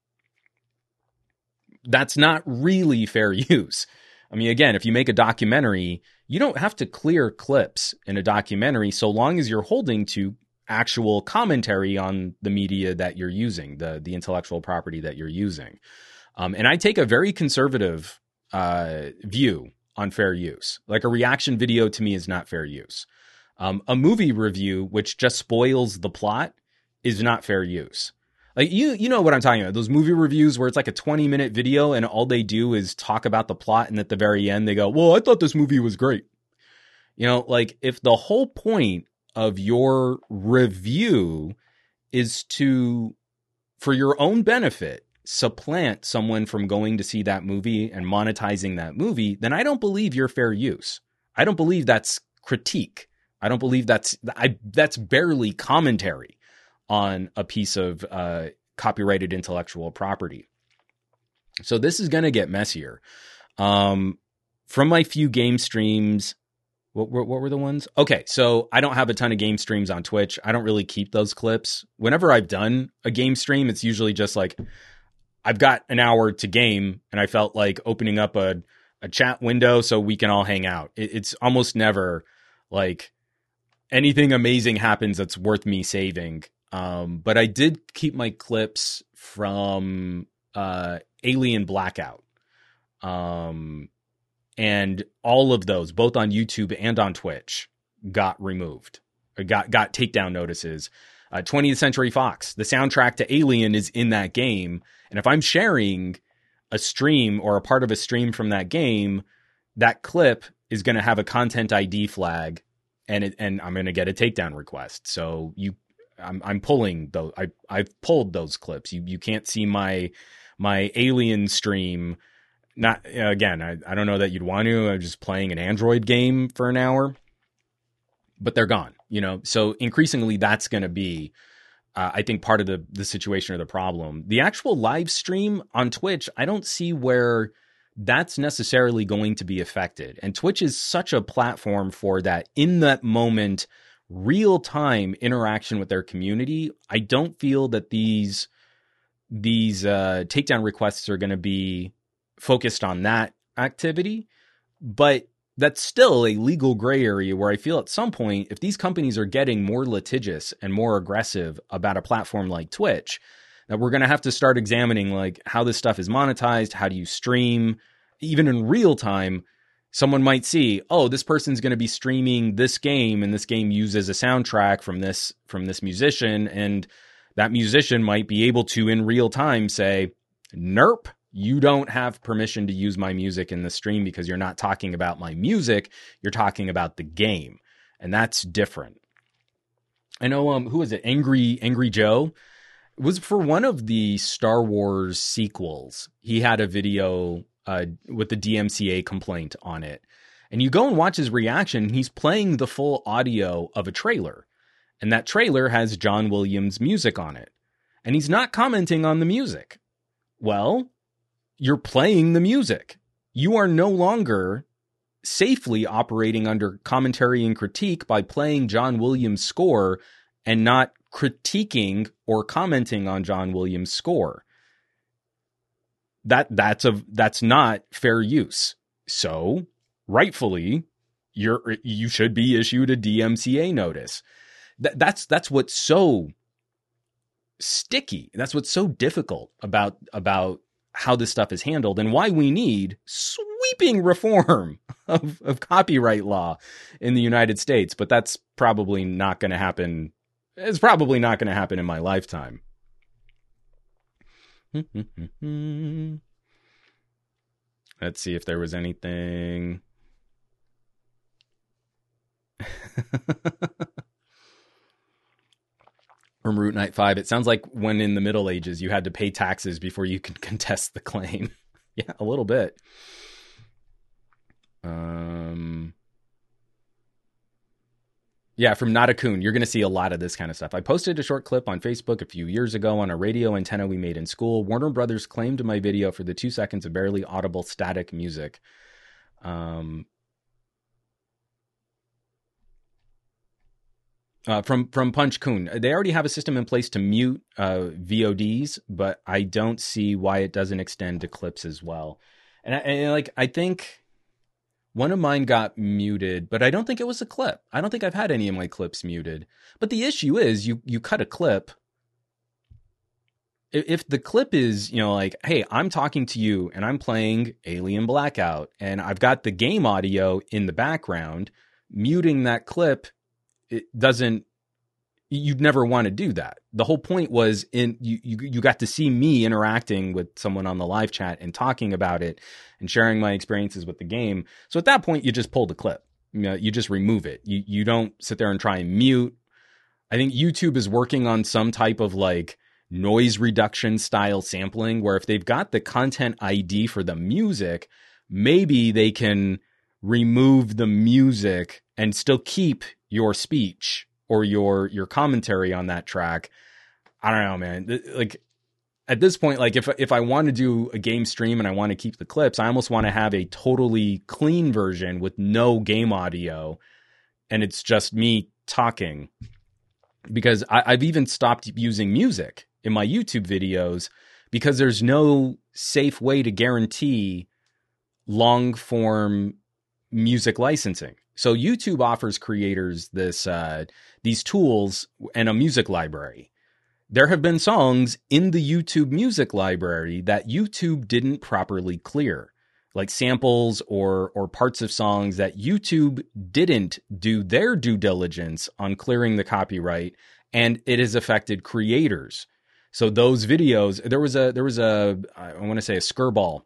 That's not really fair use. I mean, again, if you make a documentary, you don't have to clear clips in a documentary so long as you're holding to actual commentary on the media that you're using, the intellectual property that you're using. And I take a very conservative view on fair use. Like a reaction video to me is not fair use. A movie review, which just spoils the plot, is not fair use. Like you know what I'm talking about. Those movie reviews where it's like a 20-minute video and all they do is talk about the plot, and at the very end they go, well, I thought this movie was great. Like if the whole point of your review is to, for your own benefit, supplant someone from going to see that movie and monetizing that movie, then I don't believe you're fair use. I don't believe that's critique. I don't believe that's barely commentary on a piece of copyrighted intellectual property. So this is going to get messier. From my few game streams, what were the ones? Okay, so I don't have a ton of game streams on Twitch. I don't really keep those clips. Whenever I've done a game stream, it's usually just like, I've got an hour to game and I felt like opening up a chat window so we can all hang out. It's almost never like anything amazing happens that's worth me saving. But I did keep my clips from Alien Blackout. And all of those, both on YouTube and on Twitch, got removed. Or got takedown notices. 20th Century Fox, the soundtrack to Alien is in that game. And if I'm sharing a stream or a part of a stream from that game, that clip is going to have a content ID flag, and I'm going to get a takedown request. So I'm pulling those. I've pulled those clips. You can't see my Alien stream. Not again. I don't know that you'd want to. I'm just playing an Android game for an hour, but they're gone. So increasingly that's going to be, I think, part of the situation or the problem. The actual live stream on Twitch, I don't see where that's necessarily going to be affected. And Twitch is such a platform for that in that moment, real-time interaction with their community. I don't feel that these takedown requests are going to be focused on that activity, but that's still a legal gray area where I feel at some point, if these companies are getting more litigious and more aggressive about a platform like Twitch, that we're going to have to start examining like how this stuff is monetized. How do you stream? Even in real time, someone might see, oh, this person's going to be streaming this game, and this game uses a soundtrack from this musician, and that musician might be able to in real time say, "Nerp, you don't have permission to use my music in the stream because you're not talking about my music, you're talking about the game." And that's different. I know, who is it? Angry Joe was for one of the Star Wars sequels. He had a video with the DMCA complaint on it. And you go and watch his reaction. He's playing the full audio of a trailer. And that trailer has John Williams music on it. And he's not commenting on the music. Well, you're playing the music. You are no longer safely operating under commentary and critique by playing John Williams' score and not critiquing or commenting on John Williams' score. That's not fair use. So, rightfully, you should be issued a DMCA notice. That's what's so sticky. That's what's so difficult about how this stuff is handled, and why we need sweeping reform of copyright law in the United States. But that's probably not going to happen. It's probably not going to happen in my lifetime. Let's see if there was anything. From Root Knight 5, it sounds like when in the Middle Ages you had to pay taxes before you could contest the claim. Yeah, a little bit. Yeah, from Natakun, you're going to see a lot of this kind of stuff. I posted a short clip on Facebook a few years ago on a radio antenna we made in school. Warner Brothers claimed my video for the 2 seconds of barely audible static music. From Punch Kun, they already have a system in place to mute VODs, but I don't see why it doesn't extend to clips as well. And I think one of mine got muted, but I don't think it was a clip. I don't think I've had any of my clips muted. But the issue is you cut a clip. If the clip is, like, hey, I'm talking to you and I'm playing Alien Blackout and I've got the game audio in the background, muting that clip, it doesn't, you'd never want to do that. The whole point was you got to see me interacting with someone on the live chat and talking about it and sharing my experiences with the game. So at that point, you just pull the clip. You just remove it. You don't sit there and try and mute. I think YouTube is working on some type of like noise reduction style sampling where if they've got the content ID for the music, maybe they can remove the music and still keep your speech or your commentary on that track. I don't know, man. Like at this point, like if I want to do a game stream and I want to keep the clips, I almost want to have a totally clean version with no game audio and it's just me talking. Because I've even stopped using music in my YouTube videos because there's no safe way to guarantee long form music licensing. So YouTube offers creators these tools and a music library. There have been songs in the YouTube music library that YouTube didn't properly clear, like samples or parts of songs that YouTube didn't do their due diligence on clearing the copyright, and it has affected creators. So those videos, there was a I want to say a Skirball,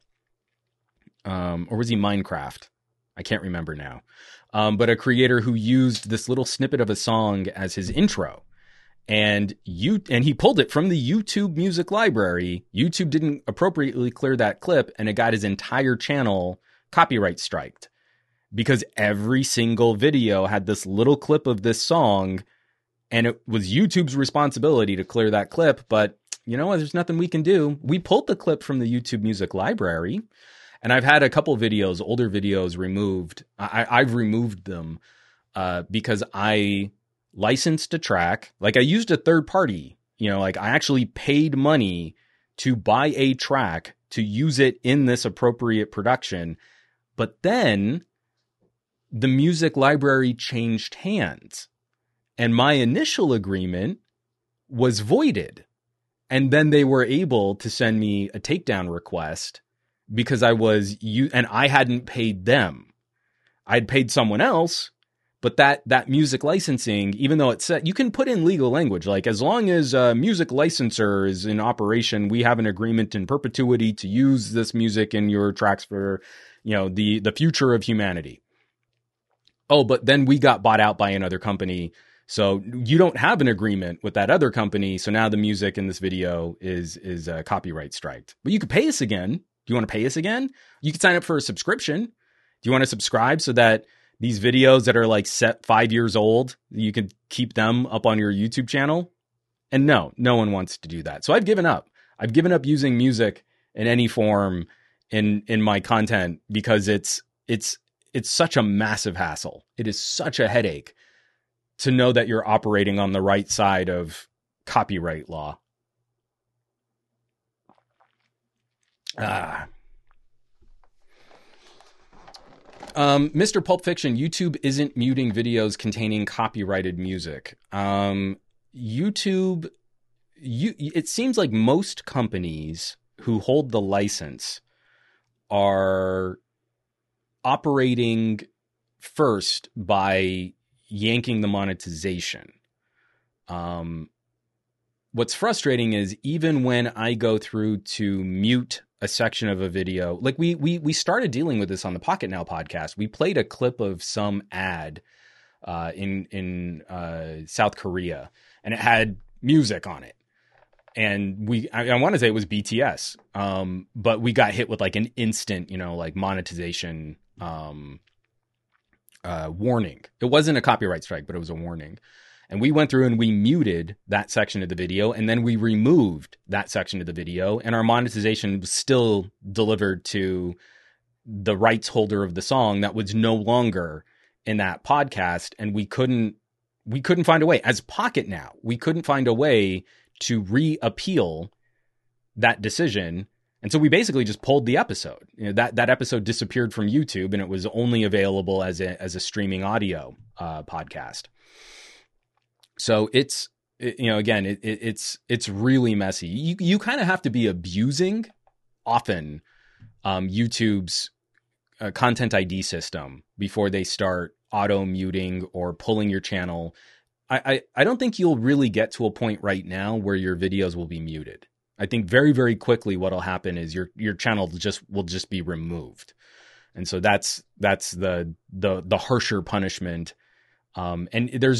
or was he Minecraft? I can't remember now. But a creator who used this little snippet of a song as his intro. And he pulled it from the YouTube music library. YouTube didn't appropriately clear that clip, and it got his entire channel copyright striked. Because every single video had this little clip of this song, and it was YouTube's responsibility to clear that clip. But you know what? There's nothing we can do. We pulled the clip from the YouTube music library. And I've had a couple videos, older videos removed. I've removed them because I licensed a track. Like I used a third party, like I actually paid money to buy a track to use it in this appropriate production. But then the music library changed hands and my initial agreement was voided. And then they were able to send me a takedown request because and I hadn't paid them. I'd paid someone else, but that music licensing, even though it said you can put in legal language, like as long as a music licensor is in operation, we have an agreement in perpetuity to use this music in your tracks for, the future of humanity. Oh, but then we got bought out by another company. So you don't have an agreement with that other company. So now the music in this video is copyright striked. But you could pay us again. Do you want to pay us again? You could sign up for a subscription. Do you want to subscribe so that these videos that are like set 5 years old, you can keep them up on your YouTube channel? And no one wants to do that. So I've given up. I've given up using music in any form in my content because it's such a massive hassle. It is such a headache to know that you're operating on the right side of copyright law. Mr. Pulp Fiction, YouTube isn't muting videos containing copyrighted music. YouTube, it seems like most companies who hold the license are operating first by yanking the monetization. What's frustrating is even when I go through to mute a section of a video, like we started dealing with this on the Pocket Now podcast. We played a clip of some ad in South Korea, and it had music on it. And I want to say it was BTS, but we got hit with like an instant, like monetization warning. It wasn't a copyright strike, but it was a warning. And we went through and we muted that section of the video, and then we removed that section of the video, and our monetization was still delivered to the rights holder of the song that was no longer in that podcast. And we couldn't find a way as Pocket Now. We couldn't find a way to reappeal that decision. And so we basically just pulled the episode. That episode disappeared from YouTube, and it was only available as a streaming audio podcast. So it's really messy. You kind of have to be abusing often YouTube's content ID system before they start auto muting or pulling your channel. I don't think you'll really get to a point right now where your videos will be muted. I think very, very quickly what'll happen is your channel will just be removed. And so that's the harsher punishment. And there's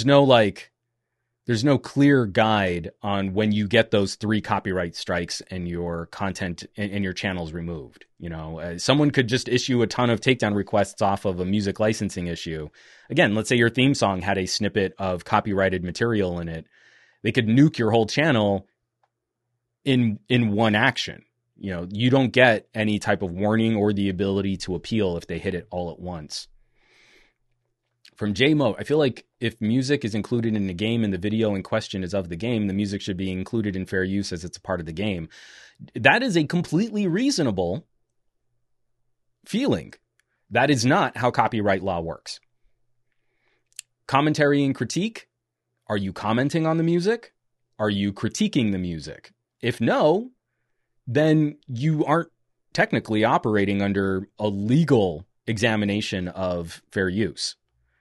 no clear guide on when you get those 3 copyright strikes and your content and your channel's removed. Someone could just issue a ton of takedown requests off of a music licensing issue. Again, let's say your theme song had a snippet of copyrighted material in it. They could nuke your whole channel in one action. You don't get any type of warning or the ability to appeal if they hit it all at once. From J-Mo, I feel like if music is included in the game and the video in question is of the game, the music should be included in fair use as it's a part of the game. That is a completely reasonable feeling. That is not how copyright law works. Commentary and critique. Are you commenting on the music? Are you critiquing the music? If no, then you aren't technically operating under a legal examination of fair use.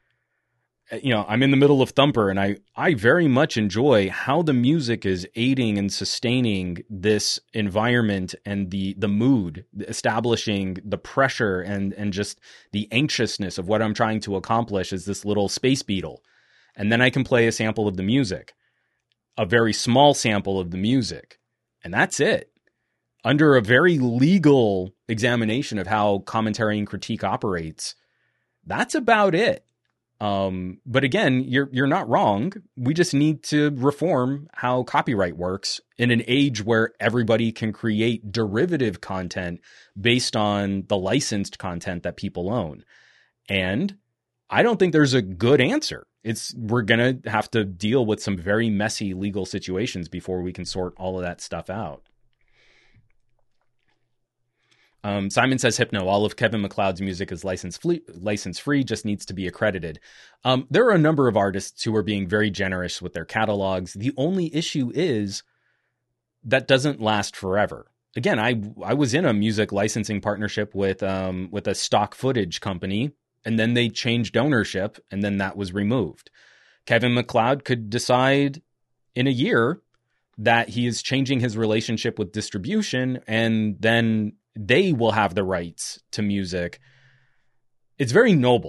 I'm in the middle of Thumper, and I very much enjoy how the music is aiding and sustaining this environment and the mood, establishing the pressure and just the anxiousness of what I'm trying to accomplish as this little space beetle. And then I can play a sample of the music, a very small sample of the music, and that's it. Under a very legal examination of how commentary and critique operates, that's about it. But again, you're not wrong. We just need to reform how copyright works in an age where everybody can create derivative content based on the licensed content that people own. And I don't think there's a good answer. We're going to have to deal with some very messy legal situations before we can sort all of that stuff out. Simon says, Hypno, all of Kevin MacLeod's music is license free, just needs to be accredited. There are a number of artists who are being very generous with their catalogs. The only issue is that doesn't last forever. Again, I was in a music licensing partnership with a stock footage company, and then they changed ownership, and then that was removed. Kevin MacLeod could decide in a year that he is changing his relationship with distribution, and then they will have the rights to music. It's very noble.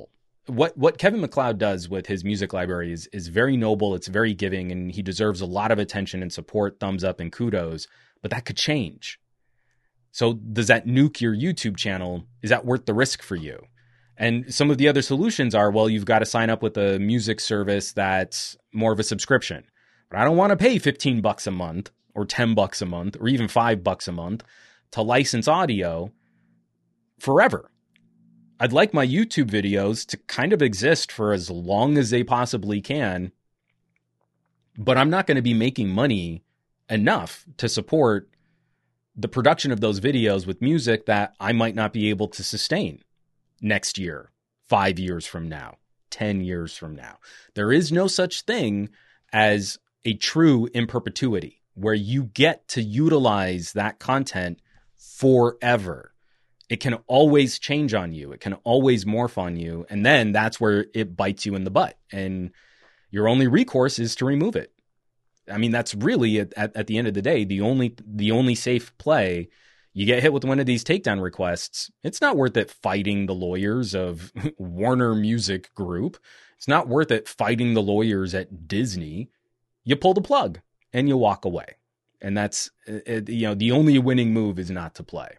what Kevin MacLeod does with his music library is very noble. It's very giving, and he deserves a lot of attention and support, thumbs up and kudos, but that could change. So does that nuke your YouTube channel? Is that worth the risk for you? And some of the other solutions are, well, you've got to sign up with a music service that's more of a subscription. But I don't want to pay $15 a month or $10 a month or even $5 a month to license audio forever. I'd like my YouTube videos to kind of exist for as long as they possibly can, but I'm not going to be making money enough to support the production of those videos with music that I might not be able to sustain next year, 5 years from now, 10 years from now. There is no such thing as a true in perpetuity where you get to utilize that content forever. It can always change on you. It can always morph on you. And then that's where it bites you in the butt. And your only recourse is to remove it. I mean, that's really at the end of the day, the only safe play. You get hit with one of these takedown requests, it's not worth it fighting the lawyers of Warner Music Group. It's not worth it fighting the lawyers at Disney. You pull the plug and you walk away. And that's, the only winning move is not to play.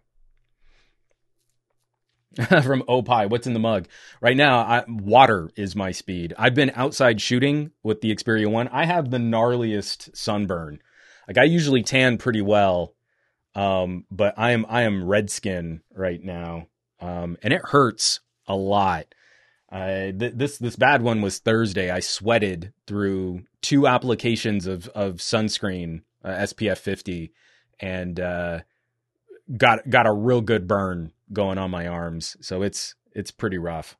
From Opie, what's in the mug? Right now, water is my speed. I've been outside shooting with the Xperia 1. I have the gnarliest sunburn. Like, I usually tan pretty well, but I am red skin right now, and it hurts a lot. This bad one was Thursday. I sweated through 2 applications of sunscreen, SPF 50, and got a real good burn going on my arms. So it's pretty rough.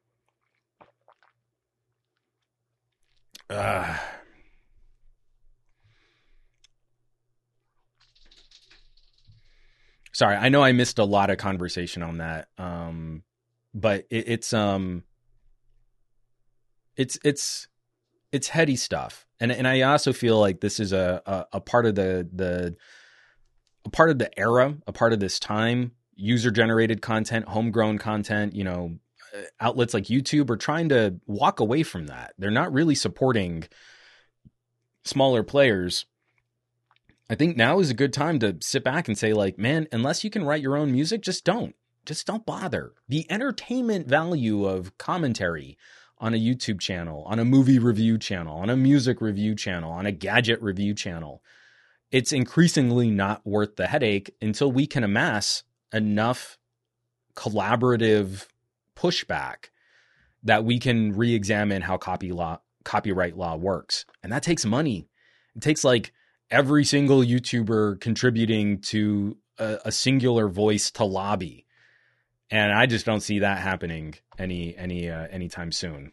Sorry, I know I missed a lot of conversation on that. But it's heady stuff. And I also feel like this is a part of the part of the era, a part of this time. User-generated content, homegrown content, outlets like YouTube are trying to walk away from that. They're not really supporting smaller players. I think now is a good time to sit back and say, like, man, unless you can write your own music, just don't bother. The entertainment value of commentary on a YouTube channel, on a movie review channel, on a music review channel, on a gadget review channel, it's increasingly not worth the headache until we can amass enough collaborative pushback that we can re-examine how copyright law works. And that takes money. It takes like every single YouTuber contributing to a singular voice to lobby. And I just don't see that happening anytime soon.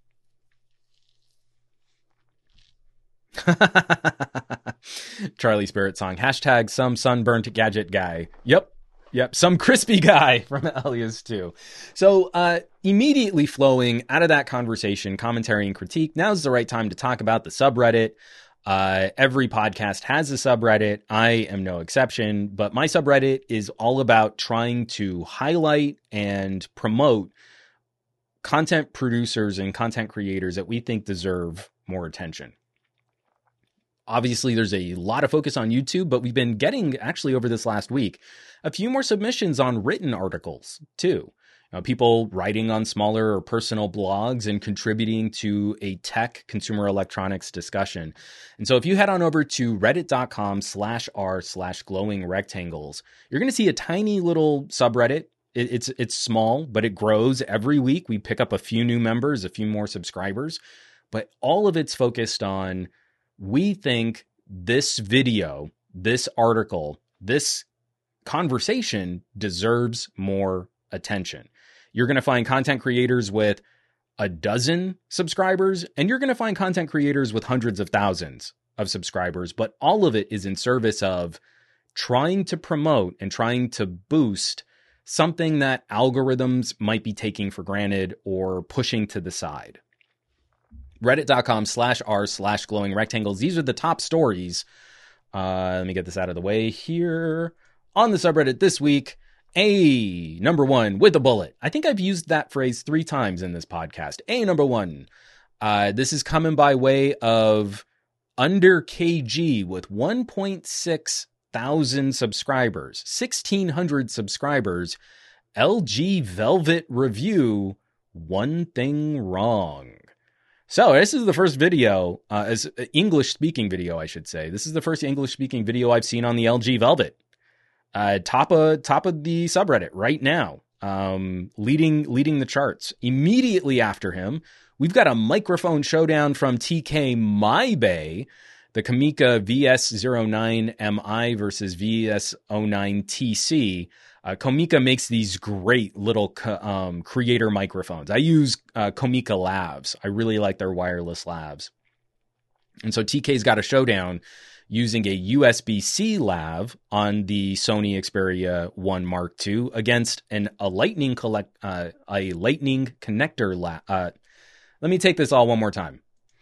Charlie Spirit song. # some sunburnt gadget guy. Yep. Some crispy guy from Elias too. So immediately flowing out of that conversation, commentary and critique, now's the right time to talk about the subreddit. Every podcast has a subreddit. I am no exception, but my subreddit is all about trying to highlight and promote content producers and content creators that we think deserve more attention. Obviously, there's a lot of focus on YouTube, but we've been getting, actually over this last week, a few more submissions on written articles too. People writing on smaller or personal blogs and contributing to a tech consumer electronics discussion. And so if you head on over to reddit.com/r/glowing rectangles, you're going to see a tiny little subreddit. It's small, but it grows every week. We pick up a few new members, a few more subscribers, but all of it's focused on, we think this video, this article, this conversation deserves more attention. You're going to find content creators with a dozen subscribers, and you're going to find content creators with hundreds of thousands of subscribers, but all of it is in service of trying to promote and trying to boost something that algorithms might be taking for granted or pushing to the side. Reddit.com/r/glowing rectangles. These are the top stories. Let me get this out of the way here on the subreddit this week. A number one with a bullet. I think I've used that phrase 3 times in this podcast. A number one. This is coming by way of Under KG with 1.6 thousand subscribers, 1,600 subscribers. LG Velvet review, One Thing Wrong. So this is the first video, as English-speaking video, I should say. This is the first English-speaking video I've seen on the LG Velvet. Top of the subreddit right now, leading the charts. Immediately after him, we've got a microphone showdown from TK MyBay, the Kamika VS09MI versus VS09TC. Komika makes these great little creator microphones. I use Komika Labs. I really like their wireless labs. And so TK's got a showdown using a USB-C lav on the Sony Xperia 1 Mark II against a lightning connector lav. Let me take this all one more time.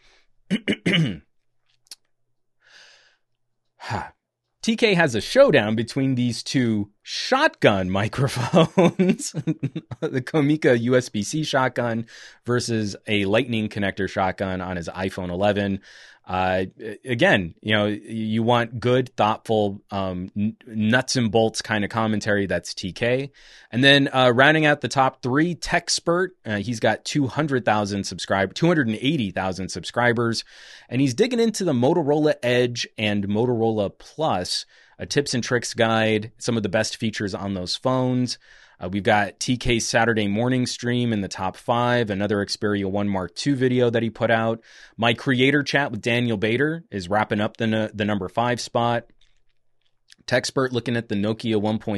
TK has a showdown between these two shotgun microphones, the Komika USB-C shotgun versus a lightning connector shotgun on his iPhone 11. Again, you want good, thoughtful, nuts and bolts kind of commentary. That's TK. And then rounding out the top 3, Techspert. He's got 280,000 subscribers, and he's digging into the Motorola Edge and Motorola Plus, a tips and tricks guide, some of the best features on those phones. We've got TK's Saturday morning stream in the top 5, another Xperia 1 Mark II video that he put out. My creator chat with Daniel Bader is wrapping up the number 5 spot. Techspert looking at the Nokia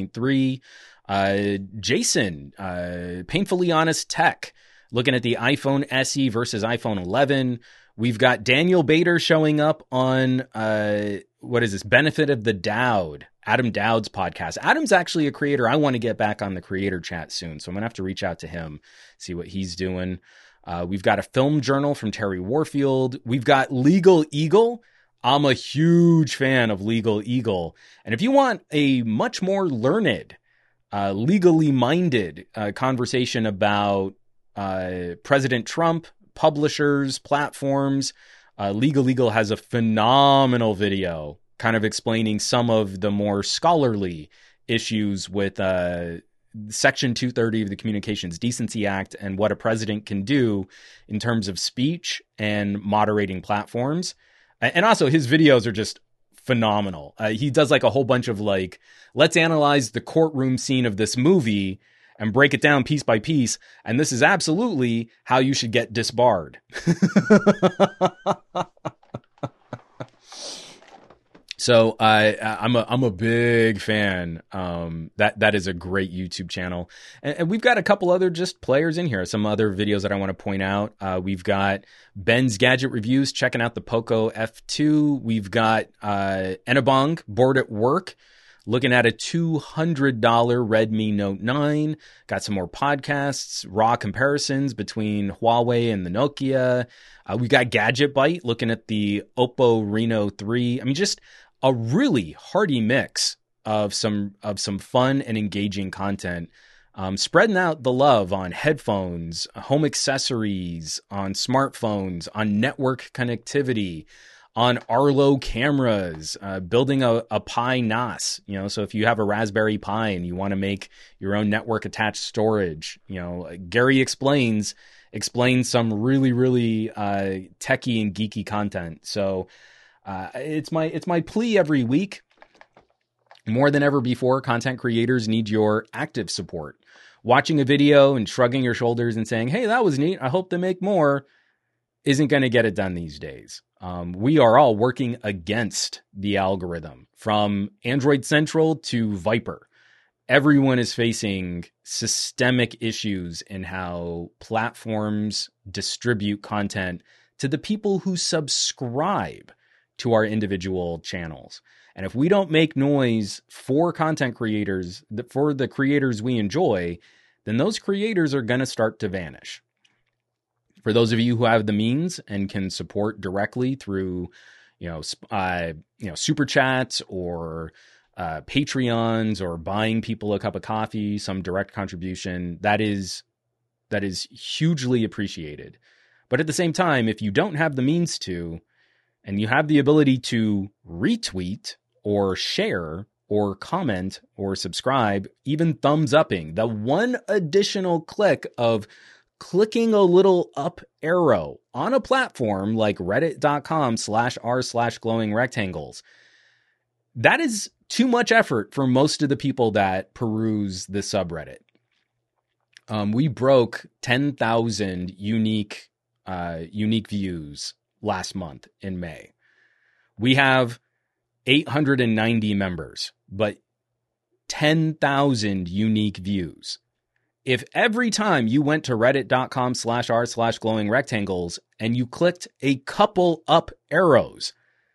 1.3. Jason, Painfully Honest Tech, looking at the iPhone SE versus iPhone 11. We've got Daniel Bader showing up on, Benefit of the Dowd, Adam Dowd's podcast. Adam's actually a creator. I want to get back on the creator chat soon, so I'm going to have to reach out to him, see what he's doing. We've got a film journal from Terry Warfield. We've got Legal Eagle. I'm a huge fan of Legal Eagle. And if you want a much more learned, legally minded conversation about President Trump, publishers, platforms, Legal Eagle has a phenomenal video kind of explaining some of the more scholarly issues with Section 230 of the Communications Decency Act and what a president can do in terms of speech and moderating platforms. And also his videos are just phenomenal. He does like a whole bunch of let's analyze the courtroom scene of this movie and break it down piece by piece. And this is absolutely how you should get disbarred. So I'm a big fan. That is a great YouTube channel. And we've got a couple other just players in here. Some other videos that I want to point out. We've got Ben's Gadget Reviews, checking out the Poco F2. We've got Enabong, bored at work, looking at a $200 Redmi Note 9. Got some more podcasts, raw comparisons between Huawei and the Nokia. We got Gadget Byte looking at the Oppo Reno 3. I mean, just a really hearty mix of some fun and engaging content. Spreading out the love on headphones, home accessories, on smartphones, on network connectivity, on Arlo cameras, building a Pi NAS, so if you have a Raspberry Pi and you want to make your own network attached storage, Gary explains some really, really techie and geeky content. So it's my plea every week. More than ever before, content creators need your active support. Watching a video and shrugging your shoulders and saying, hey, that was neat, I hope they make more, isn't going to get it done these days. We are all working against the algorithm, from Android Central to Viper. Everyone is facing systemic issues in how platforms distribute content to the people who subscribe to our individual channels. And if we don't make noise for content creators, for the creators we enjoy, then those creators are going to start to vanish. For those of you who have the means and can support directly through, super chats or Patreons or buying people a cup of coffee, some direct contribution, that is hugely appreciated. But at the same time, if you don't have the means to, and you have the ability to retweet or share or comment or subscribe, even thumbs upping, the one additional click of clicking a little up arrow on a platform like reddit.com/r/glowing rectangles, that is too much effort for most of the people that peruse the subreddit. We broke 10,000 unique views last month in May. We have 890 members, but 10,000 unique views. If every time you went to reddit.com/r/glowing rectangles and you clicked a couple up arrows,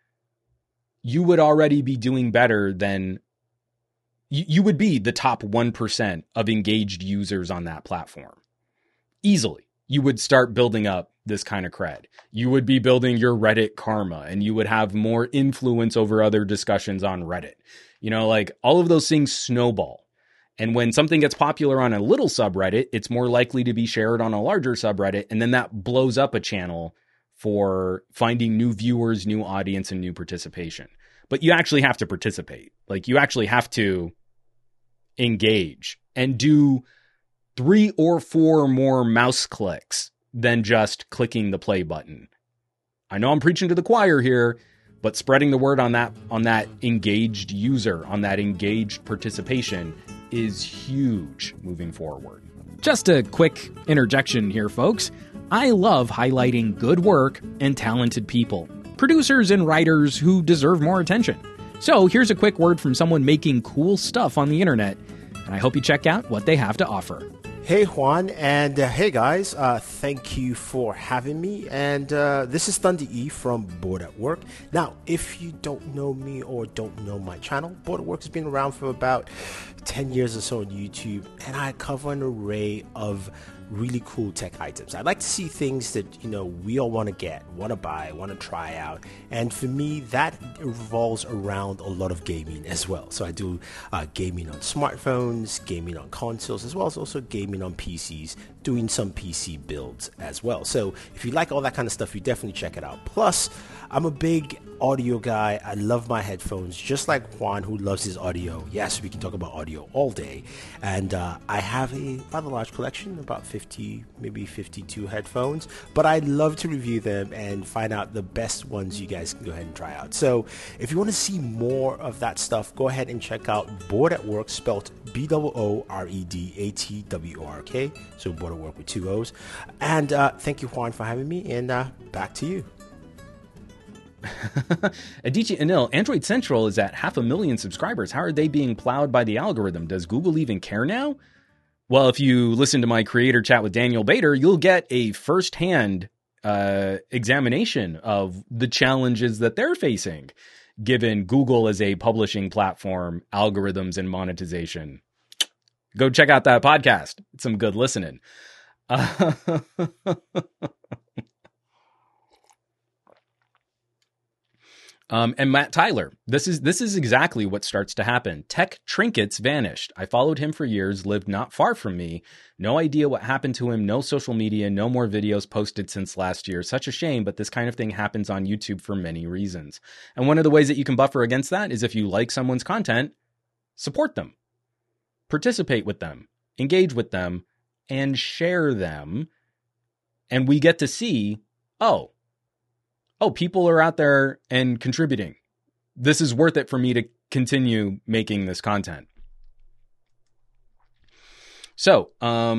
you would already be doing better than you would be the top 1% of engaged users on that platform. Easily. You would start building up this kind of cred. You would be building your Reddit karma, and you would have more influence over other discussions on Reddit. You know, like all of those things snowball. And when something gets popular on a little subreddit, it's more likely to be shared on a larger subreddit. And then that blows up a channel for finding new viewers, new audience, and new participation. But you actually have to participate. Like you actually have to engage and do 3 or 4 more mouse clicks than just clicking the play button. I know I'm preaching to the choir here, but spreading the word on that engaged user, on that engaged participation is huge moving forward. Just a quick interjection here, folks. I love highlighting good work and talented people, producers and writers who deserve more attention. So here's a quick word from someone making cool stuff on the internet, and I hope you check out what they have to offer. Hey Juan, and hey guys, thank you for having me, and this is Thunder E from Bored at Work. Now, if you don't know me or don't know my channel, Bored at Work has been around for about 10 years or so on YouTube, and I cover an array of really cool tech items. I like to see things that, you know, we all want to get, want to buy, want to try out. And for me, that revolves around a lot of gaming as well. So I do gaming on smartphones, gaming on consoles, as well as also gaming on PCs, doing some PC builds as well. So if you like all that kind of stuff, you definitely check it out. Plus, I'm a big audio guy. I love my headphones, just like Juan, who loves his audio. Yes, we can talk about audio all day. And I have a rather large collection, about 50, maybe 52 headphones. But I love to review them and find out the best ones you guys can go ahead and try out. So if you want to see more of that stuff, go ahead and check out Bored at Work, spelled BOOREDATWORK. So Bored at Work with 2 O's. And thank you, Juan, for having me. And back to you. Adichie Anil, Android Central is at 500,000 subscribers. How are they being plowed by the algorithm? Does Google even care now? Well, if you listen to my creator chat with Daniel Bader, you'll get a firsthand examination of the challenges that they're facing, given Google as a publishing platform, algorithms, and monetization. Go check out that podcast. It's some good listening. And Matt Tyler, this is exactly what starts to happen. Tech trinkets vanished. I followed him for years, lived not far from me. No idea what happened to him. No social media, no more videos posted since last year. Such a shame, but this kind of thing happens on YouTube for many reasons. And one of the ways that you can buffer against that is if you like someone's content, support them, participate with them, engage with them, and share them. And we get to see, oh, people are out there and contributing. This is worth it for me to continue making this content. So, let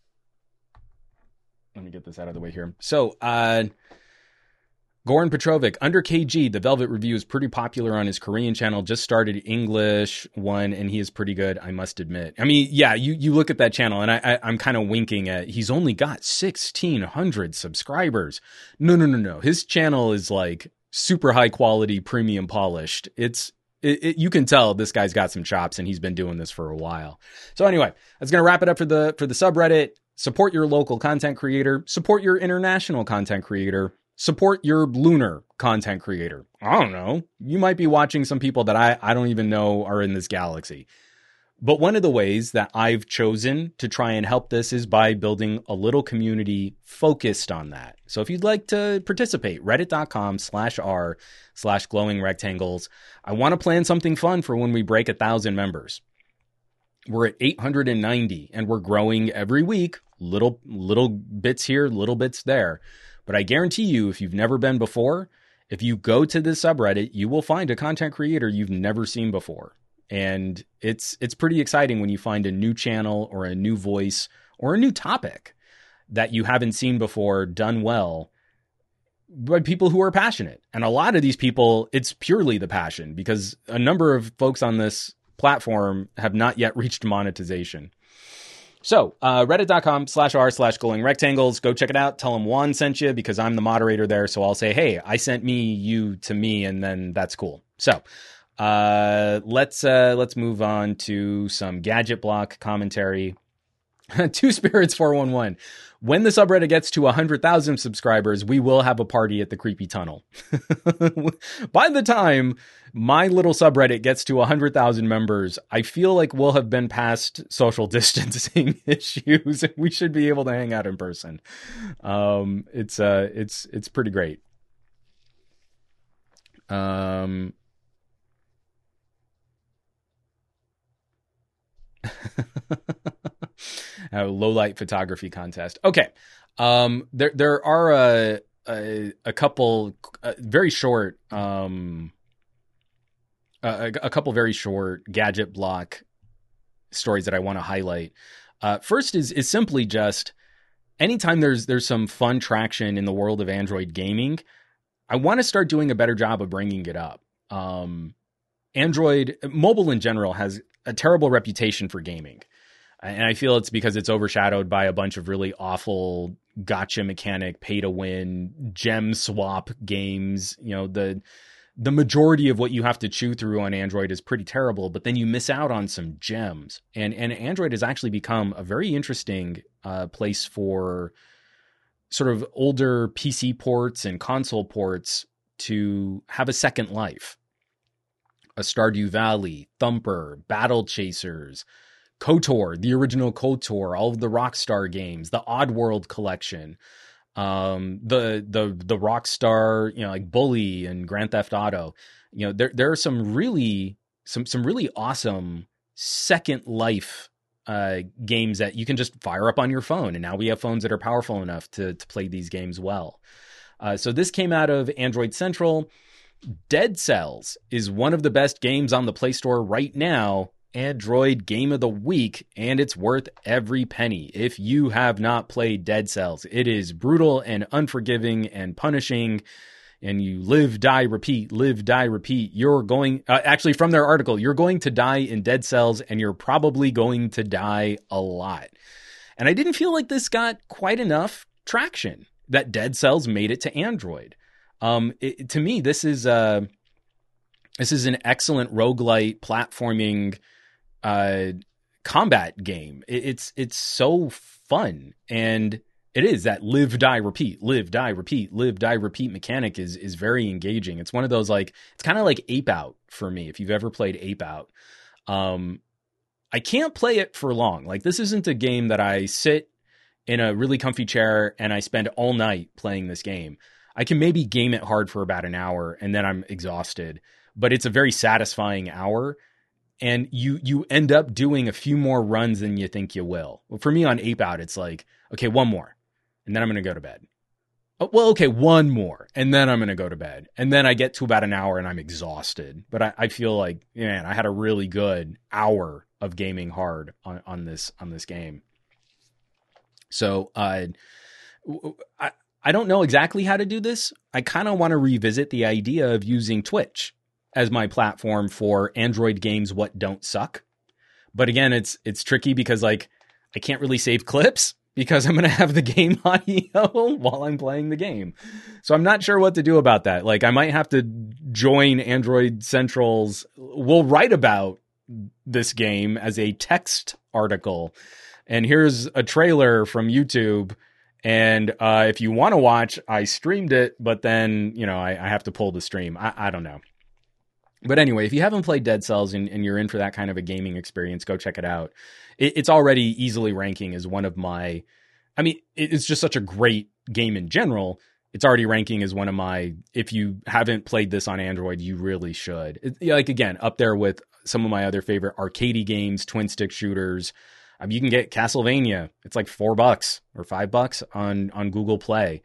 me get this out of the way here. So, Goran Petrovic, under KG, the Velvet Review is pretty popular on his Korean channel. Just started English one, and he is pretty good, I must admit. I mean, yeah, you look at that channel, and I'm kind of winking at, he's only got 1,600 subscribers. No. His channel is like super high quality, premium polished. You can tell this guy's got some chops, and he's been doing this for a while. So anyway, that's going to wrap it up for the subreddit. Support your local content creator. Support your international content creator. support your lunar content creator. I don't know. You might be watching some people that I don't even know are in this galaxy. But one of the ways that I've chosen to try and help this is by building a little community focused on that. So if you'd like to participate, reddit.com/r/glowingrectangles. I want to plan something fun for when we break 1,000 members. We're at 890 and we're growing every week, little bits here, little bits there. But I guarantee you, if you've never been before, if you go to this subreddit, you will find a content creator you've never seen before. And it's pretty exciting when you find a new channel or a new voice or a new topic that you haven't seen before done well by people who are passionate. And a lot of these people, it's purely the passion, because a number of folks on this platform have not yet reached monetization. So reddit.com/r/glowingrectangles. Go check it out. Tell them Juan sent you, because I'm the moderator there. So I'll say, hey, I sent you to me, and then that's cool. So let's move on to some Gadget Block commentary. Two Spirits 411. When the subreddit gets to 100,000 subscribers, we will have a party at the Creepy Tunnel. By the time my little subreddit gets to 100,000 members, I feel like we'll have been past social distancing issues, and we should be able to hang out in person. It's pretty great. Low light photography contest. Okay. There are a couple very short a couple very short Gadget Block stories that I want to highlight. First is simply just anytime there's some fun traction in the world of Android gaming, I want to start doing a better job of bringing it up. Android mobile in general has a terrible reputation for gaming. And I feel it's because it's overshadowed by a bunch of really awful gotcha mechanic, pay to win, gem swap games. You know, the majority of what you have to chew through on Android is pretty terrible, but then you miss out on some gems. And Android has actually become a very interesting place for sort of older PC ports and console ports to have a second life. A Stardew Valley, Thumper, Battle Chasers, KOTOR, the original KOTOR, all of the Rockstar games, the Oddworld collection, the Rockstar, like Bully and Grand Theft Auto. There are some really awesome second life games that you can just fire up on your phone. And now we have phones that are powerful enough to play these games well. So this came out of Android Central. Dead Cells is one of the best games on the Play Store right now. Android Game of the Week, and it's worth every penny. If you have not played Dead Cells, it is brutal and unforgiving and punishing, and you live, die, repeat, live, die, repeat. You're going, actually from their article, you're going to die in Dead Cells, and you're probably going to die a lot. And I didn't feel like this got quite enough traction, that Dead Cells made it to Android. To me, this is an excellent roguelite platforming combat game. It's so fun, and it is that live, die, repeat, live, die, repeat, live, die, repeat mechanic is very engaging. It's one of those, like, it's kind of like Ape Out for me. If you've ever played Ape Out, I can't play it for long. Like, this isn't a game that I sit in a really comfy chair and I spend all night playing this game. I can maybe game it hard for about an hour and then I'm exhausted, but it's a very satisfying hour. And you end up doing a few more runs than you think you will. Well, for me on Ape Out, it's like, okay, one more, and then I'm going to go to bed. Oh, well, okay, one more, and then I'm going to go to bed. And then I get to about an hour and I'm exhausted. But I feel like, man, I had a really good hour of gaming hard on this game. So I don't know exactly how to do this. I kind of want to revisit the idea of using Twitch as my platform for Android games what don't suck. But again, it's tricky because, like, I can't really save clips because I'm going to have the game audio while I'm playing the game. So I'm not sure what to do about that. Like, I might have to join Android Central's, we'll write about this game as a text article. And here's a trailer from YouTube, And if you want to watch, I streamed it, but then, I have to pull the stream. I don't know. But anyway, if you haven't played Dead Cells and you're in for that kind of a gaming experience, go check it out. It's already easily ranking as one of my... I mean, it's just such a great game in general. It's already ranking as one of my... If you haven't played this on Android, you really should. Again, up there with some of my other favorite arcadey games, twin stick shooters. You can get Castlevania. It's like $4 or $5 on Google Play.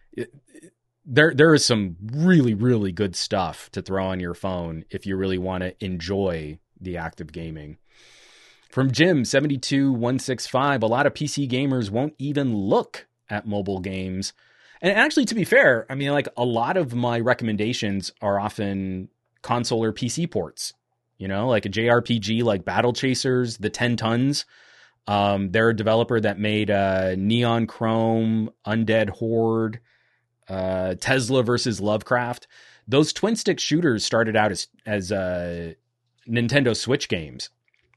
There is some really, really good stuff to throw on your phone if you really want to enjoy the act of gaming. From Jim72165, a lot of PC gamers won't even look at mobile games. And actually, to be fair, I mean, like a lot of my recommendations are often console or PC ports. Like a JRPG like Battle Chasers, the 10 Tons. They're a developer that made Neon Chrome, Undead Horde, Tesla versus Lovecraft. Those twin stick shooters started out as Nintendo Switch games.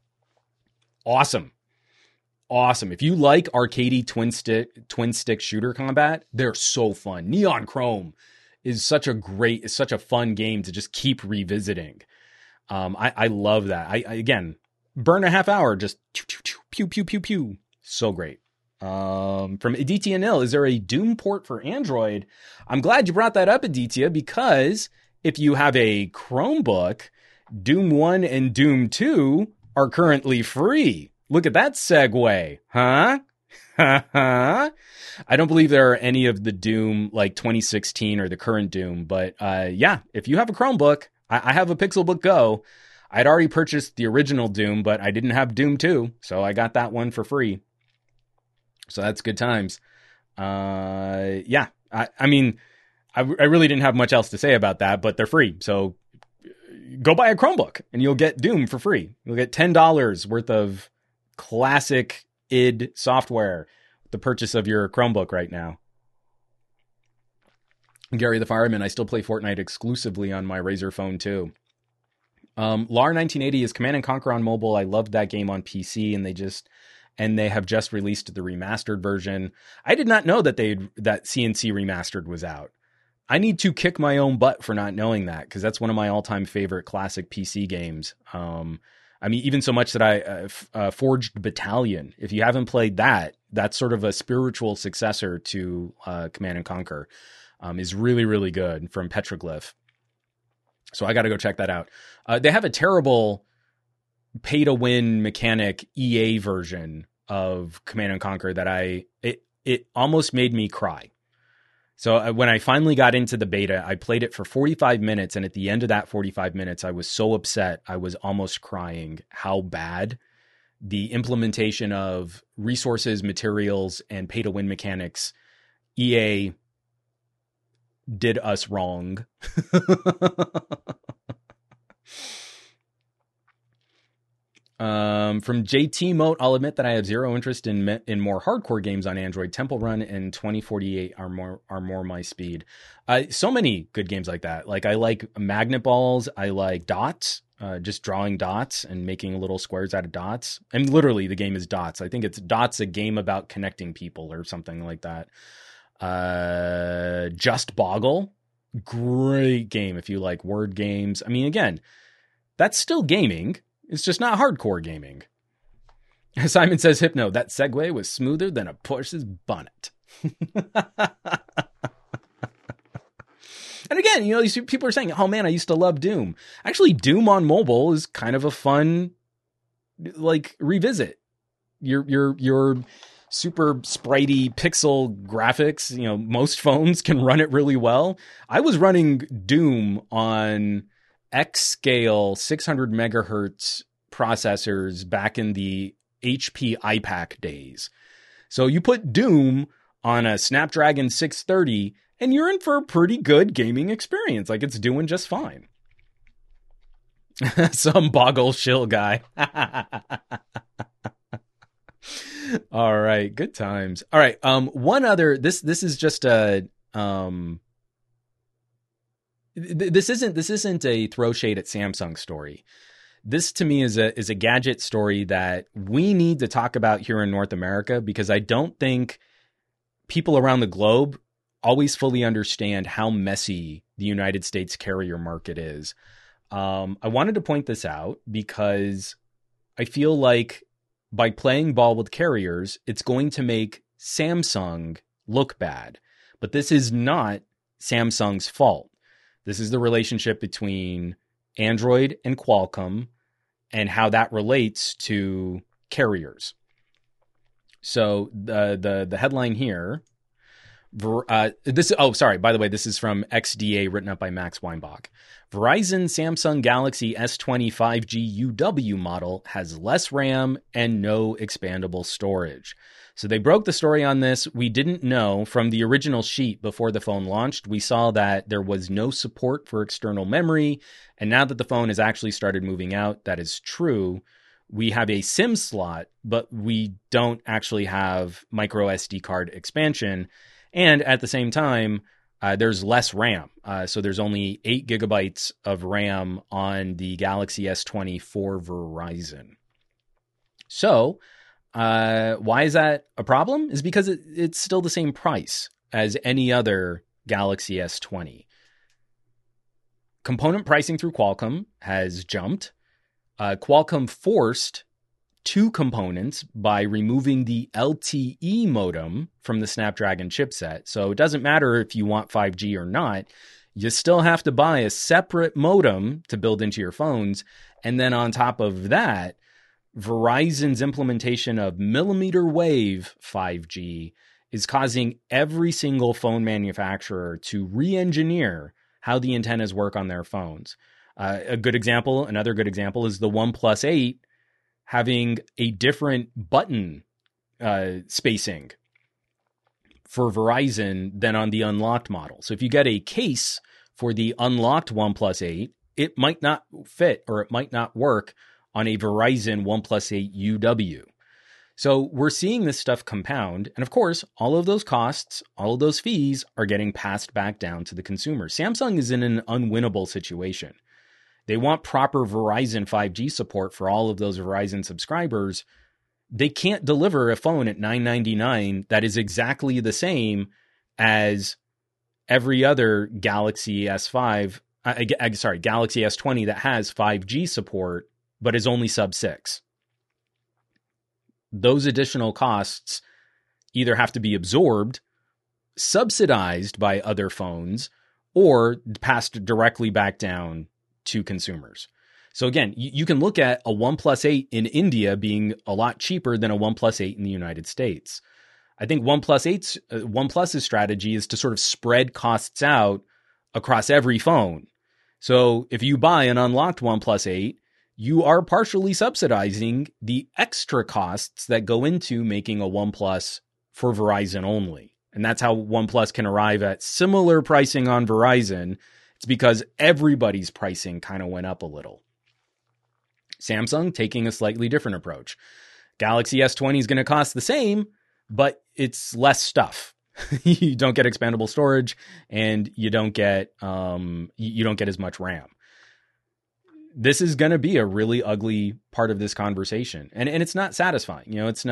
Awesome. If you like arcadey twin stick shooter combat, they're so fun. Neon Chrome is such a fun game to just keep revisiting. I love that. I again, burn a half hour, just pew, pew, pew, pew. So great. From Aditya Nil, is there a Doom port for Android? I'm glad you brought that up, Aditya, because if you have a Chromebook, Doom 1 and Doom 2 are currently free. Look at that segue, huh? I don't believe there are any of the Doom like 2016 or the current Doom, but yeah, if you have a Chromebook, I have a Pixelbook Go. I'd already purchased the original Doom, but I didn't have Doom 2, so I got that one for free. So that's good times. Yeah, I mean, I really didn't have much else to say about that, but they're free. So go buy a Chromebook and you'll get Doom for free. You'll get $10 worth of classic id software with the purchase of your Chromebook right now. Gary the Fireman, I still play Fortnite exclusively on my Razer phone too. LAR 1980 is Command & Conquer on mobile. I loved that game on PC, and they have just released the remastered version. I did not know that that CNC Remastered was out. I need to kick my own butt for not knowing that, because that's one of my all-time favorite classic PC games. I mean, even so much that I Forged Battalion. If you haven't played that, that's sort of a spiritual successor to Command & Conquer. Is really, really good, from Petroglyph. So I got to go check that out. They have a terrible pay-to-win mechanic EA version of Command & Conquer that it almost made me cry. So when I finally got into the beta, I played it for 45 minutes, and at the end of that 45 minutes, I was so upset, I was almost crying how bad the implementation of resources, materials, and pay-to-win mechanics, EA did us wrong. From JT Moat, I'll admit that I have zero interest in more hardcore games on Android. Temple Run and 2048 are more my speed. So many good games like that. Like I like magnet balls. I like dots, just drawing dots and making little squares out of dots. And literally the game is dots. I think it's Dots, a game about connecting people or something like that. Just Boggle, great game if you like word games. I mean, again, that's still gaming. It's just not hardcore gaming. Simon says, Hypno, that segue was smoother than a Porsche's bonnet. And again, you know, these people are saying, oh man, I used to love Doom. Actually, Doom on mobile is kind of a fun, like, revisit. Your super spritey pixel graphics, you know, most phones can run it really well. I was running Doom on X-Scale 600 megahertz processors back in the HP iPAC days. So you put Doom on a Snapdragon 630 and you're in for a pretty good gaming experience. Like, it's doing just fine. Some boggle shill guy. All right, good times. All right, one other. This is just a. This isn't a throw shade at Samsung story. This to me is a gadget story that we need to talk about here in North America, because I don't think people around the globe always fully understand how messy the United States carrier market is. I wanted to point this out because I feel like by playing ball with carriers, it's going to make Samsung look bad. But this is not Samsung's fault. This is the relationship between Android and Qualcomm and how that relates to carriers. So the headline here, by the way, this is from XDA, written up by Max Weinbach. Verizon Samsung Galaxy S20 5G UW model has less RAM and no expandable storage. So they broke the story on this. We didn't know from the original sheet before the phone launched. We saw that there was no support for external memory. And now that the phone has actually started moving out, that is true. We have a SIM slot, but we don't actually have micro SD card expansion. And at the same time, there's less RAM. So there's only 8 gigabytes of RAM on the Galaxy S20 for Verizon. So why is that a problem? Is because it's still the same price as any other Galaxy S20. Component pricing through Qualcomm has jumped. Qualcomm forced 2 components by removing the LTE modem from the Snapdragon chipset. So it doesn't matter if you want 5G or not. You still have to buy a separate modem to build into your phones. And then on top of that, Verizon's implementation of millimeter wave 5G is causing every single phone manufacturer to re-engineer how the antennas work on their phones. Another good example is the OnePlus 8 having a different button spacing for Verizon than on the unlocked model. So if you get a case for the unlocked OnePlus 8, it might not fit or it might not work on a Verizon OnePlus 8 UW. So we're seeing this stuff compound. And of course, all of those costs, all of those fees are getting passed back down to the consumer. Samsung is in an unwinnable situation. They want proper Verizon 5G support for all of those Verizon subscribers. They can't deliver a phone at $999 that is exactly the same as every other Galaxy S20 that has 5G support, but is only sub 6. Those additional costs either have to be absorbed, subsidized by other phones, or passed directly back down to consumers. So again, you can look at a OnePlus 8 in India being a lot cheaper than a OnePlus 8 in the United States. I think OnePlus's strategy is to sort of spread costs out across every phone. So if you buy an unlocked OnePlus 8, you are partially subsidizing the extra costs that go into making a OnePlus for Verizon only. And that's how OnePlus can arrive at similar pricing on Verizon. It's because everybody's pricing kind of went up a little. Samsung taking a slightly different approach. Galaxy S20 is going to cost the same, but it's less stuff. You don't get expandable storage, and you don't get as much RAM. This is going to be a really ugly part of this conversation, and it's not satisfying. It's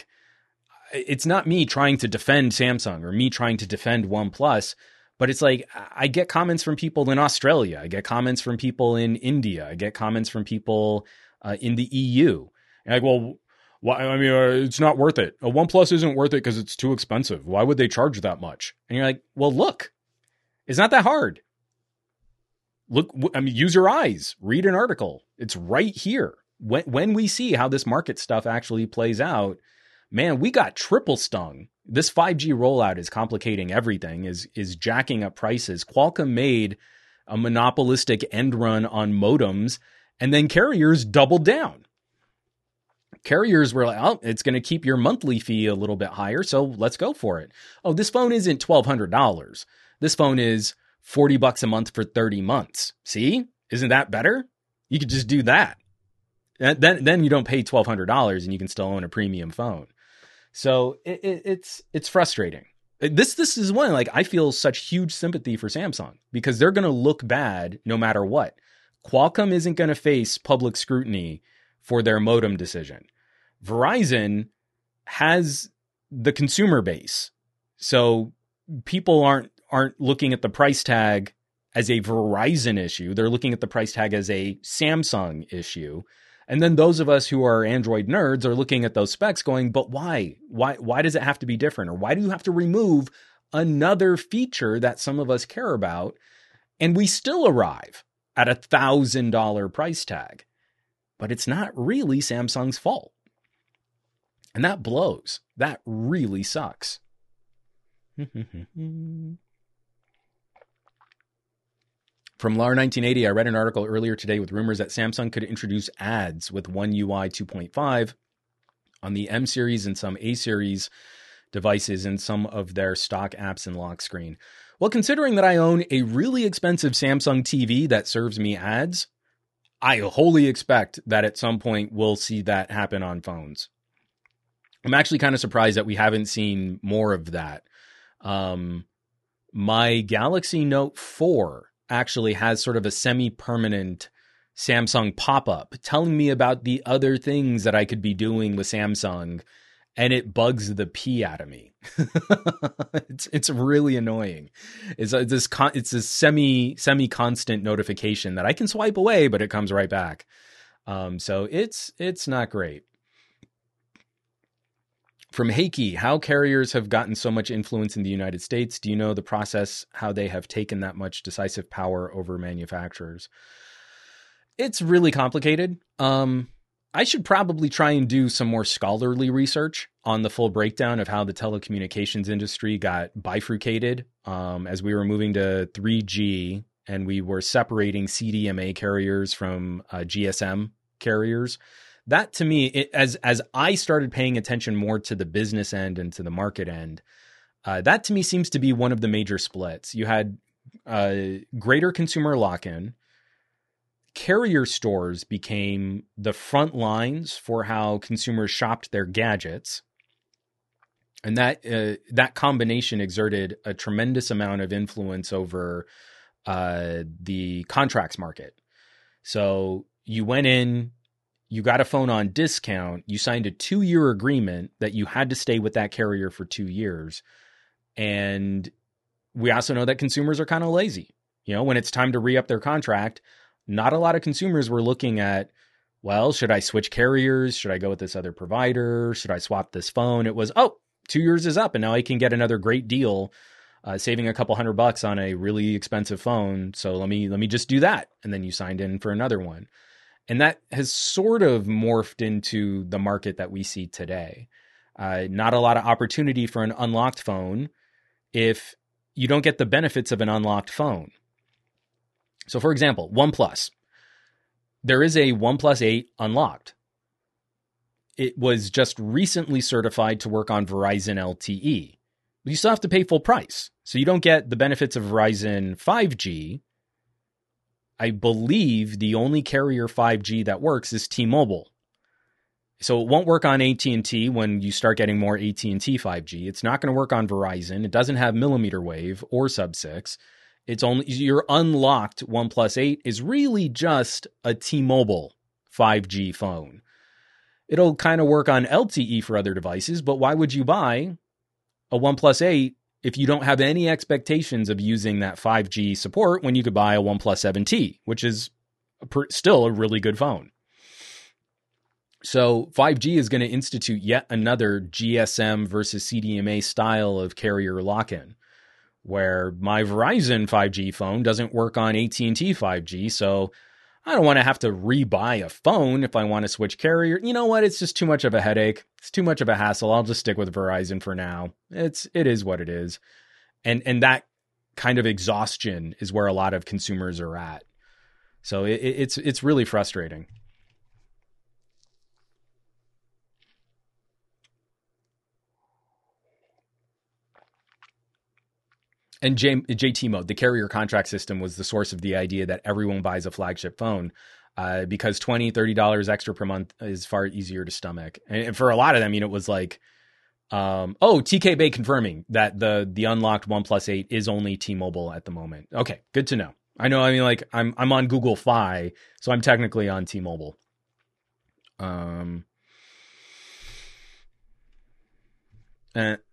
not me trying to defend Samsung or me trying to defend OnePlus. But it's like, I get comments from people in Australia. I get comments from people in India. I get comments from people in the EU. And like, well, it's not worth it. A OnePlus isn't worth it because it's too expensive. Why would they charge that much? And you're like, well, look, it's not that hard. Look, use your eyes. Read an article. It's right here. When we see how this market stuff actually plays out, man, we got triple stung. This 5G rollout is complicating everything, is jacking up prices. Qualcomm made a monopolistic end run on modems, and then carriers doubled down. Carriers were like, oh, it's going to keep your monthly fee a little bit higher, so let's go for it. Oh, this phone isn't $1,200. This phone is $40 a month for 30 months. See? Isn't that better? You could just do that. Then you don't pay $1,200 and you can still own a premium phone. So it's frustrating. This is one, like, I feel such huge sympathy for Samsung because they're going to look bad no matter what. Qualcomm isn't going to face public scrutiny for their modem decision. Verizon has the consumer base. So people aren't looking at the price tag as a Verizon issue. They're looking at the price tag as a Samsung issue. And then those of us who are Android nerds are looking at those specs going, but why? Why does it have to be different? Or why do you have to remove another feature that some of us care about? And we still arrive at $1,000 price tag. But it's not really Samsung's fault. And that blows. That really sucks. From LAR1980, I read an article earlier today with rumors that Samsung could introduce ads with One UI 2.5 on the M series and some A series devices in some of their stock apps and lock screen. Well, considering that I own a really expensive Samsung TV that serves me ads, I wholly expect that at some point we'll see that happen on phones. I'm actually kind of surprised that we haven't seen more of that. My Galaxy Note 4 actually has sort of a semi-permanent Samsung pop-up telling me about the other things that I could be doing with Samsung, and it bugs the pee out of me. It's really annoying. It's a semi-constant notification that I can swipe away, but it comes right back. So it's not great. From Heiki, how carriers have gotten so much influence in the United States. Do you know the process, how they have taken that much decisive power over manufacturers? It's really complicated. I should probably try and do some more scholarly research on the full breakdown of how the telecommunications industry got bifurcated as we were moving to 3G and we were separating CDMA carriers from GSM carriers. That to me, as I started paying attention more to the business end and to the market end, that to me seems to be one of the major splits. You had greater consumer lock-in. Carrier stores became the front lines for how consumers shopped their gadgets. And that combination exerted a tremendous amount of influence over the contracts market. So you went in, you got a phone on discount, you signed a 2-year agreement that you had to stay with that carrier for 2 years. And we also know that consumers are kind of lazy. You know, when it's time to re-up their contract, not a lot of consumers were looking at, well, should I switch carriers? Should I go with this other provider? Should I swap this phone? It was, 2 years is up and now I can get another great deal, saving a couple $100 on a really expensive phone. So let me just do that. And then you signed in for another one. And that has sort of morphed into the market that we see today. Not a lot of opportunity for an unlocked phone if you don't get the benefits of an unlocked phone. So for example, OnePlus. There is a OnePlus 8 unlocked. It was just recently certified to work on Verizon LTE. But you still have to pay full price. So you don't get the benefits of Verizon 5G. I believe the only carrier 5G that works is T-Mobile. So it won't work on AT&T when you start getting more AT&T 5G. It's not going to work on Verizon. It doesn't have millimeter wave or sub-6. It's only your unlocked OnePlus 8 is really just a T-Mobile 5G phone. It'll kind of work on LTE for other devices, but why would you buy a OnePlus 8 if you don't have any expectations of using that 5G support when you could buy a OnePlus 7T, which is still a really good phone? So 5G is going to institute yet another GSM versus CDMA style of carrier lock-in, where my Verizon 5G phone doesn't work on AT&T 5G, so I don't want to have to rebuy a phone if I want to switch carrier. You know what? It's just too much of a headache. It's too much of a hassle. I'll just stick with Verizon for now. It is what it is. And that kind of exhaustion is where a lot of consumers are at. So it's really frustrating. And JT Mode, the carrier contract system was the source of the idea that everyone buys a flagship phone because $20, $30 extra per month is far easier to stomach. And for a lot of them, it was like, TK Bay confirming that the unlocked OnePlus 8 is only T-Mobile at the moment. Okay, good to know. I'm on Google Fi, so I'm technically on T-Mobile.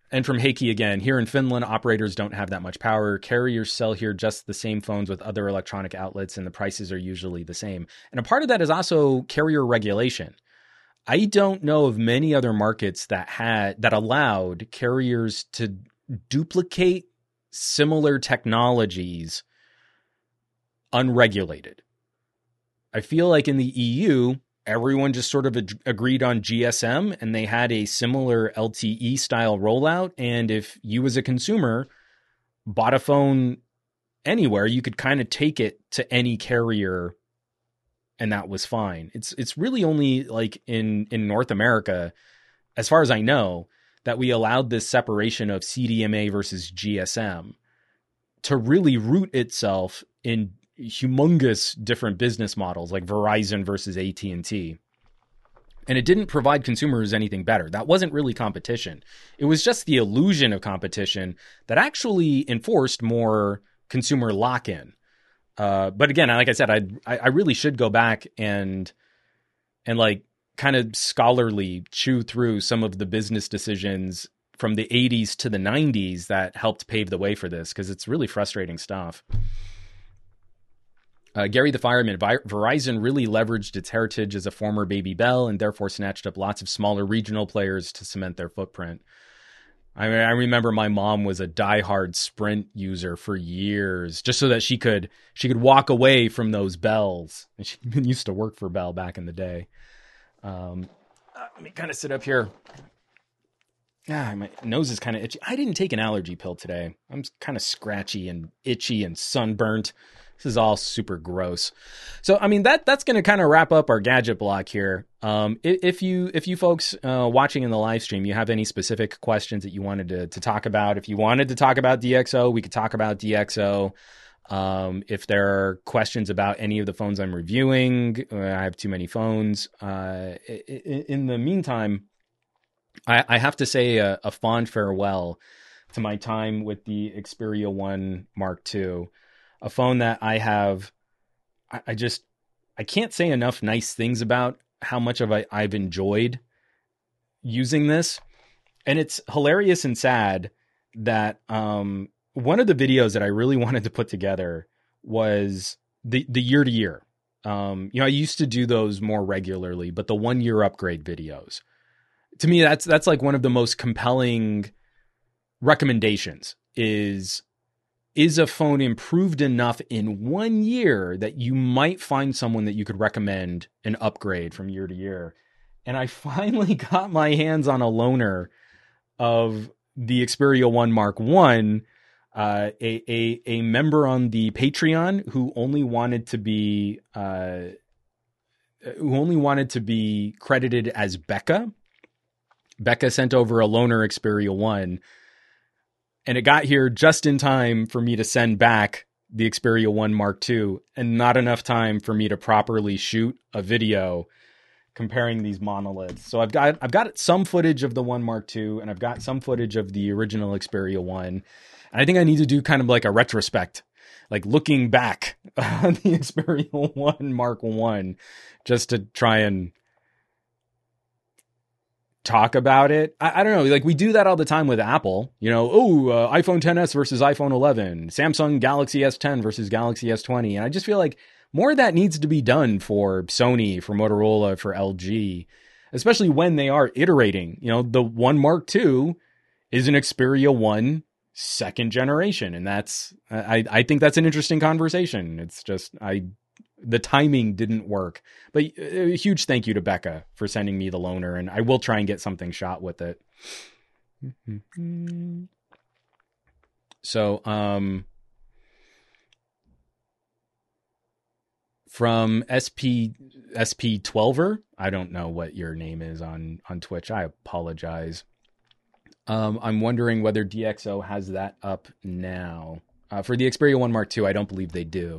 And from Heikki again, here in Finland, operators don't have that much power. Carriers sell here just the same phones with other electronic outlets, and the prices are usually the same. And a part of that is also carrier regulation. I don't know of many other markets that allowed carriers to duplicate similar technologies unregulated. I feel like in the EU, everyone just sort of agreed on GSM, and they had a similar LTE style rollout. And if you as a consumer bought a phone anywhere, you could kind of take it to any carrier, and that was fine. It's really only like in North America, as far as I know, that we allowed this separation of CDMA versus GSM to really root itself in humongous different business models like Verizon versus AT&T. And it didn't provide consumers anything better. That wasn't really competition. It was just the illusion of competition that actually enforced more consumer lock-in. But again, like I said, I really should go back and like kind of scholarly chew through some of the business decisions from the 80s to the 90s that helped pave the way for this, because it's really frustrating stuff. Gary the Fireman, Verizon really leveraged its heritage as a former Baby Bell and therefore snatched up lots of smaller regional players to cement their footprint. I mean, I remember my mom was a diehard Sprint user for years, just so that she could walk away from those Bells. And she used to work for Bell back in the day. Let me kind of sit up here. My nose is kind of itchy. I didn't take an allergy pill today. I'm kind of scratchy and itchy and sunburnt. This is all super gross. So, I mean, that's going to kind of wrap up our gadget block here. If you folks watching in the live stream, you have any specific questions that you wanted to talk about, if you wanted to talk about DxO, we could talk about DxO. If there are questions about any of the phones I'm reviewing, I have too many phones. In the meantime, I have to say a fond farewell to my time with the Xperia 1 Mark II. A phone that I have, I can't say enough nice things about how much of I've enjoyed using this. And it's hilarious and sad that one of the videos that I really wanted to put together was the year to year. I used to do those more regularly, but the 1 year upgrade videos, to me, that's like one of the most compelling recommendations is a phone improved enough in 1 year that you might find someone that you could recommend an upgrade from year to year. And I finally got my hands on a loaner of the Xperia 1 Mark I, a member on the Patreon who only wanted to be credited as Becca. Becca sent over a loaner Xperia 1. And it got here just in time for me to send back the Xperia 1 Mark II, and not enough time for me to properly shoot a video comparing these monoliths. So I've got some footage of the 1 Mark II, and I've got some footage of the original Xperia 1. And I think I need to do kind of like a retrospect, like looking back on the Xperia 1 Mark I, just to try and talk about it. I don't know, like we do that all the time with Apple, iPhone XS versus iPhone 11, Samsung Galaxy S10 versus Galaxy S20. And I just feel like more of that needs to be done for Sony, for Motorola, for LG, especially when they are iterating. The 1 Mark II is an Xperia 1 second generation. And I think that's an interesting conversation. It's just, the timing didn't work. But a huge thank you to Becca for sending me the loaner, and I will try and get something shot with it. So, from SP12er, I don't know what your name is on Twitch. I apologize. I'm wondering whether DxO has that up now. For the Xperia 1 Mark II, I don't believe they do.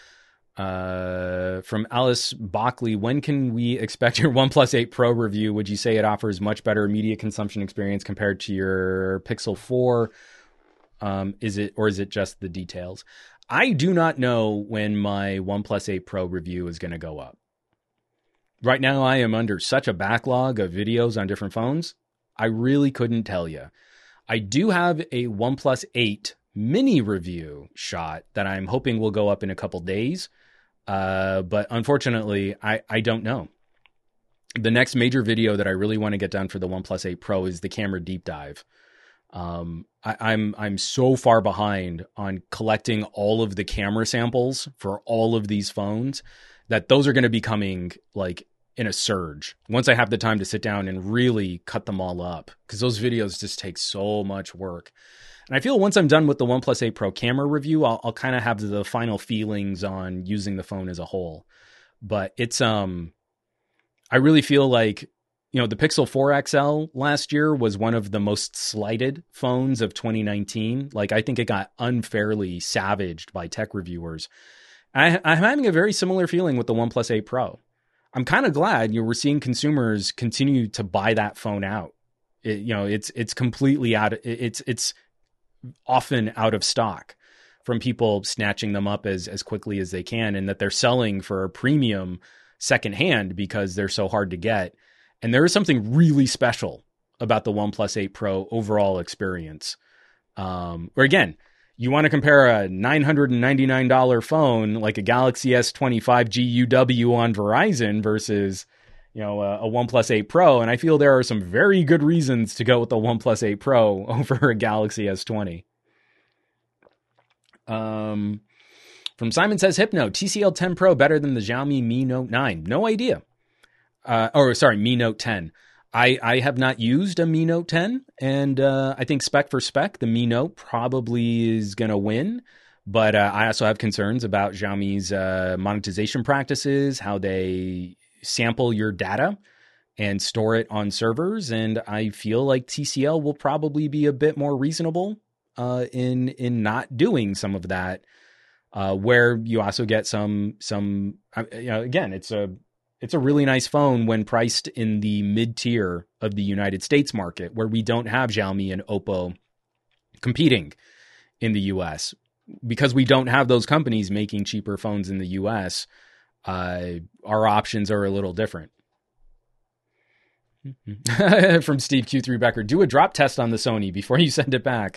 From Alice Bockley, when can we expect your OnePlus 8 Pro review? Would you say it offers much better media consumption experience compared to your Pixel 4? Is it just the details? I do not know when my OnePlus 8 Pro review is going to go up. Right now, I am under such a backlog of videos on different phones. I really couldn't tell you. I do have a OnePlus 8 mini review shot that I'm hoping will go up in a couple days. But unfortunately, I don't know. The next major video that I really want to get done for the OnePlus 8 Pro is the camera deep dive. I'm so far behind on collecting all of the camera samples for all of these phones that those are going to be coming like in a surge once I have the time to sit down and really cut them all up, because those videos just take so much work. And I feel once I'm done with the OnePlus 8 Pro camera review, I'll kind of have the final feelings on using the phone as a whole. But it's I really feel like, you know, the Pixel 4 XL last year was one of the most slighted phones of 2019. Like, I think it got unfairly savaged by tech reviewers. I'm having a very similar feeling with the OnePlus 8 Pro. I'm kind of glad we're seeing consumers continue to buy that phone out. It's completely out. It's often out of stock from people snatching them up as quickly as they can, and that they're selling for a premium secondhand because they're so hard to get. And there is something really special about the OnePlus 8 Pro overall experience. Where again, you want to compare a $999 phone like a Galaxy S25 GUW on Verizon versus, a OnePlus 8 Pro. And I feel there are some very good reasons to go with the OnePlus 8 Pro over a Galaxy S20. From Simon Says Hypno, TCL 10 Pro better than the Xiaomi Mi Note 9. No idea. Mi Note 10. I have not used a Mi Note 10, and I think spec for spec, the Mi Note probably is going to win. But I also have concerns about Xiaomi's monetization practices, how they sample your data and store it on servers. And I feel like TCL will probably be a bit more reasonable in not doing some of that, where you also get some again, it's a really nice phone when priced in the mid-tier of the United States market, where we don't have Xiaomi and Oppo competing in the US. Because we don't have those companies making cheaper phones in the US, our options are a little different. From Steve Q3 Becker, do a drop test on the Sony before you send it back.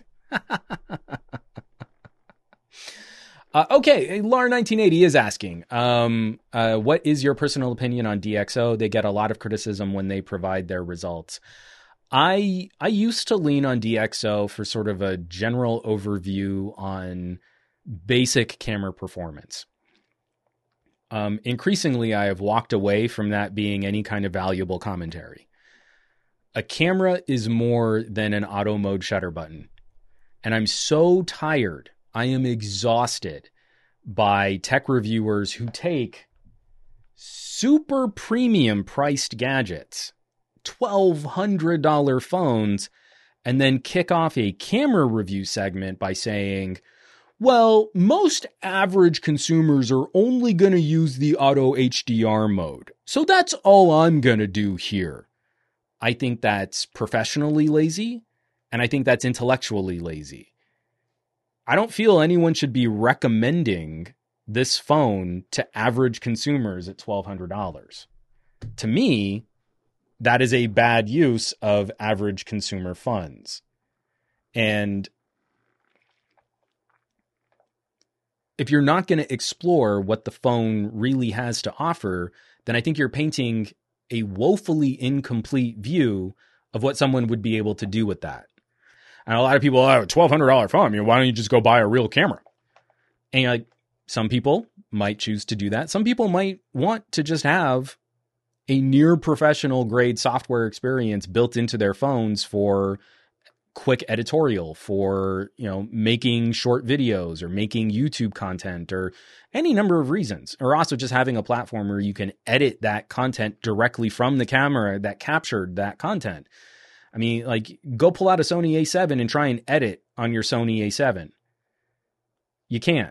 Okay, Lar1980 is asking, what is your personal opinion on DxO? They get a lot of criticism when they provide their results. I used to lean on DxO for sort of a general overview on basic camera performance. Increasingly, I have walked away from that being any kind of valuable commentary. A camera is more than an auto mode shutter button. And I'm so tired, I am exhausted by tech reviewers who take super premium priced gadgets, $1,200 phones, and then kick off a camera review segment by saying, well, most average consumers are only going to use the auto HDR mode, so that's all I'm going to do here. I think that's professionally lazy, and I think that's intellectually lazy. I don't feel anyone should be recommending this phone to average consumers at $1,200. To me, that is a bad use of average consumer funds. And if you're not going to explore what the phone really has to offer, then I think you're painting a woefully incomplete view of what someone would be able to do with that. And a lot of people, $1,200 phone, why don't you just go buy a real camera? And some people might choose to do that. Some people might want to just have a near professional grade software experience built into their phones for quick editorial, for, making short videos or making YouTube content or any number of reasons, or also just having a platform where you can edit that content directly from the camera that captured that content. Go pull out a Sony A7 and try and edit on your Sony A7. You can't.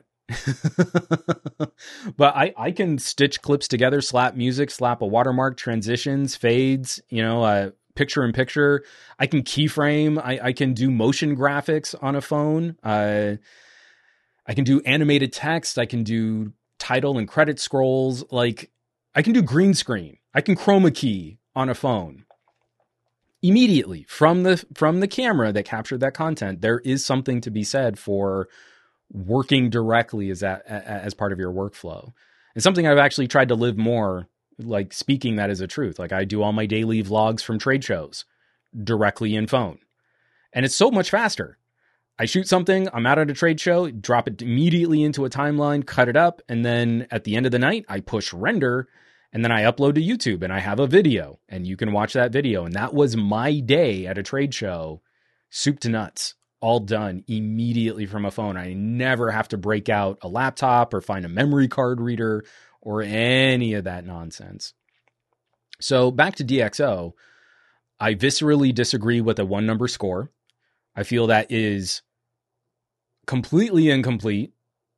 But I can stitch clips together, slap music, slap a watermark, transitions, fades, picture in picture. I can keyframe. I can do motion graphics on a phone. I can do animated text. I can do title and credit scrolls. I can do green screen. I can chroma key on a phone. immediately from the camera that captured that content, there is something to be said for working directly as part of your workflow. And something I've actually tried to live more, like speaking that as a truth. Like I do all my daily vlogs from trade shows directly in phone. And it's so much faster. I shoot something, I'm out at a trade show, drop it immediately into a timeline, cut it up, and then at the end of the night, I push render, and then I upload to YouTube, and I have a video, and you can watch that video. And that was my day at a trade show, soup to nuts. All done immediately from a phone. I never have to break out a laptop or find a memory card reader or any of that nonsense. So back to DxO, I viscerally disagree with a 1-number score. I feel that is completely incomplete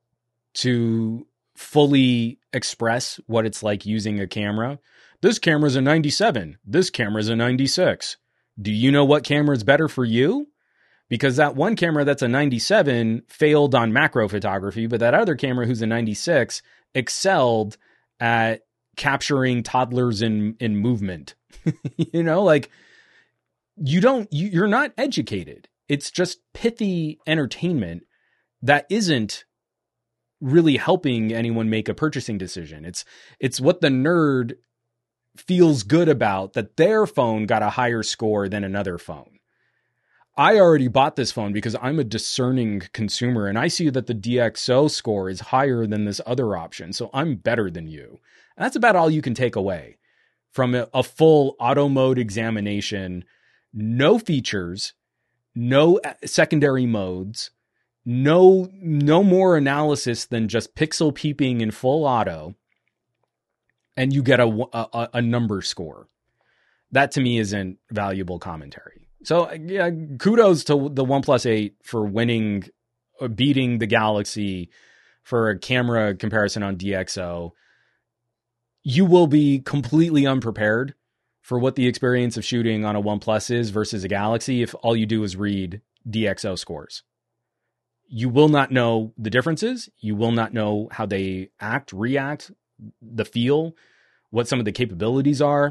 to fully express what it's like using a camera. This camera's a 97. This camera's a 96. Do you know what camera is better for you? Because that one camera that's a 97 failed on macro photography, but that other camera who's a 96 excelled at capturing toddlers in movement. You know, like you're not educated. It's just pithy entertainment that isn't really helping anyone make a purchasing decision. It's what the nerd feels good about, that their phone got a higher score than another phone. I already bought this phone because I'm a discerning consumer and I see that the DxO score is higher than this other option. So I'm better than you. And that's about all you can take away from a full auto mode examination. No features, no secondary modes, no more analysis than just pixel peeping in full auto. And you get a number score. That to me isn't valuable commentary. So yeah, kudos to the OnePlus 8 for beating the Galaxy for a camera comparison on DxO. You will be completely unprepared for what the experience of shooting on a OnePlus is versus a Galaxy if all you do is read DxO scores. You will not know the differences. You will not know how they act, react, the feel, what some of the capabilities are.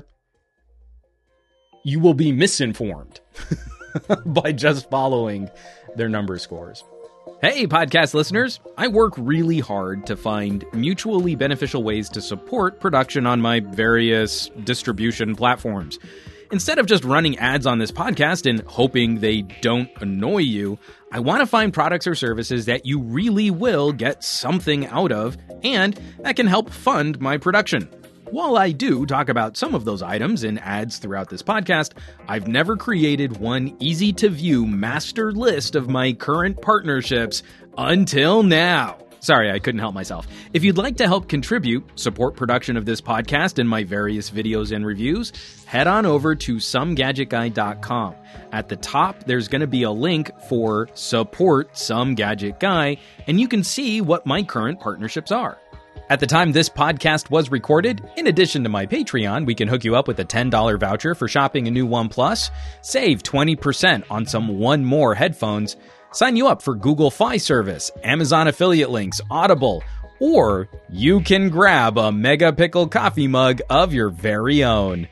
You will be misinformed by just following their number scores. Hey, podcast listeners. I work really hard to find mutually beneficial ways to support production on my various distribution platforms. Instead of just running ads on this podcast and hoping they don't annoy you, I want to find products or services that you really will get something out of and that can help fund my production. While I do talk about some of those items in ads throughout this podcast, I've never created one easy-to-view master list of my current partnerships until now. Sorry, I couldn't help myself. If you'd like to help contribute, support production of this podcast and my various videos and reviews, head on over to somegadgetguy.com. At the top, there's going to be a link for Support Some Gadget Guy, and you can see what my current partnerships are. At the time this podcast was recorded, in addition to my Patreon, we can hook you up with a $10 voucher for shopping a new OnePlus, save 20% on some One More headphones, sign you up for Google Fi service, Amazon affiliate links, Audible, or you can grab a Mega Pickle coffee mug of your very own.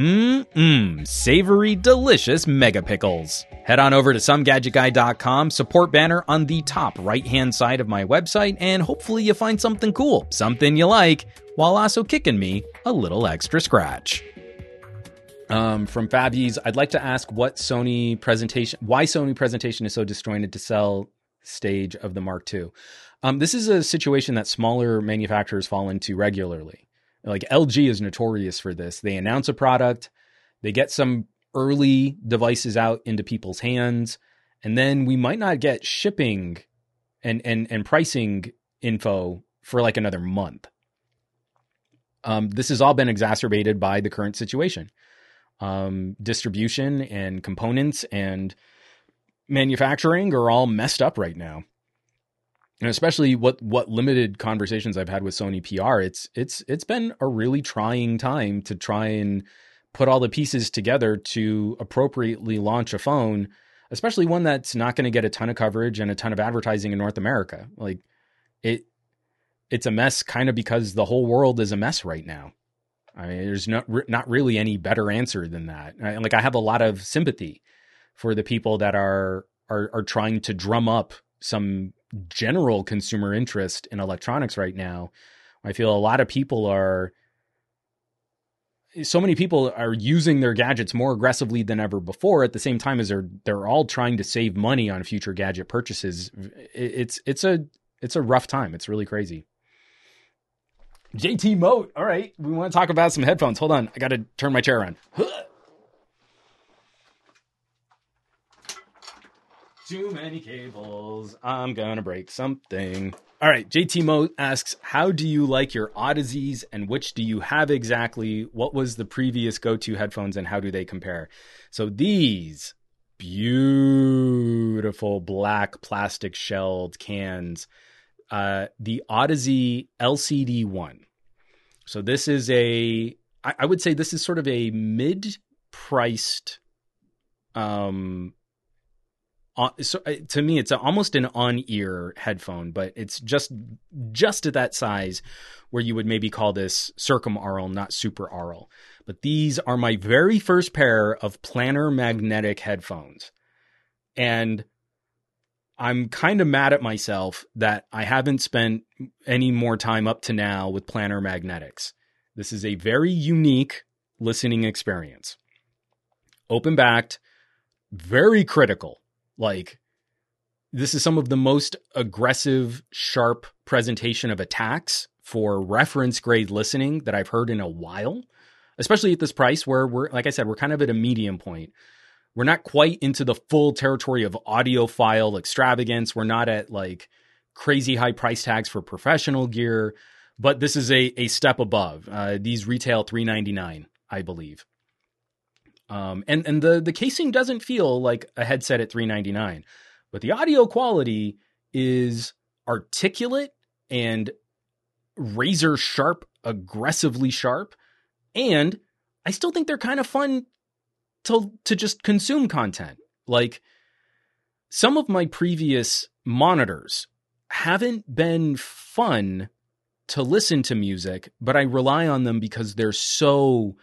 Savory, delicious Mega Pickles. Head on over to somegadgetguy.com, support banner on the top right-hand side of my website, and hopefully you find something cool, something you like, while also kicking me a little extra scratch. From Fabies, I'd like to ask why Sony presentation is so disjointed to sell stage of the Mark II. This is a situation that smaller manufacturers fall into regularly. Like LG is notorious for this. They announce a product, they get some early devices out into people's hands, and then we might not get shipping and pricing info for like another month. This has all been exacerbated by the current situation. Distribution and components and manufacturing are all messed up right now. And especially what limited conversations I've had with Sony PR, it's been a really trying time to try and put all the pieces together to appropriately launch a phone, especially one that's not going to get a ton of coverage and a ton of advertising in North America. Like it's a mess kind of because the whole world is a mess right now. I mean, there's not really any better answer than that. Like, I have a lot of sympathy for the people that are trying to drum up some general consumer interest in electronics right now. I feel a lot of people so many people are using their gadgets more aggressively than ever before, at the same time as they're all trying to save money on future gadget purchases. It's a rough time. It's really crazy. JT Moat. All right. We want to talk about some headphones. Hold on. I got to turn my chair around. Too many cables. I'm going to break something. All right. JT Moat asks, how do you like your Odysseys and which do you have exactly? What was the previous go-to headphones and how do they compare? So these beautiful black plastic shelled cans, the Odyssey LCD1. So this is I would say this is sort of a mid-priced, to me, it's almost an on-ear headphone, but it's just at that size where you would maybe call this circumaural, not super aural. But these are my very first pair of planar magnetic headphones. And I'm kind of mad at myself that I haven't spent any more time up to now with planar magnetics. This is a very unique listening experience. Open-backed, very critical. Like, this is some of the most aggressive, sharp presentation of attacks for reference grade listening that I've heard in a while, especially at this price where we're, like I said, we're kind of at a medium point. We're not quite into the full territory of audiophile extravagance. We're not at like crazy high price tags for professional gear, but this is a step above. These retail $399, I believe. And the casing doesn't feel like a headset at $399, but the audio quality is articulate and razor sharp, aggressively sharp. And I still think they're kind of fun to just consume content. Like, some of my previous monitors haven't been fun to listen to music, but I rely on them because they're so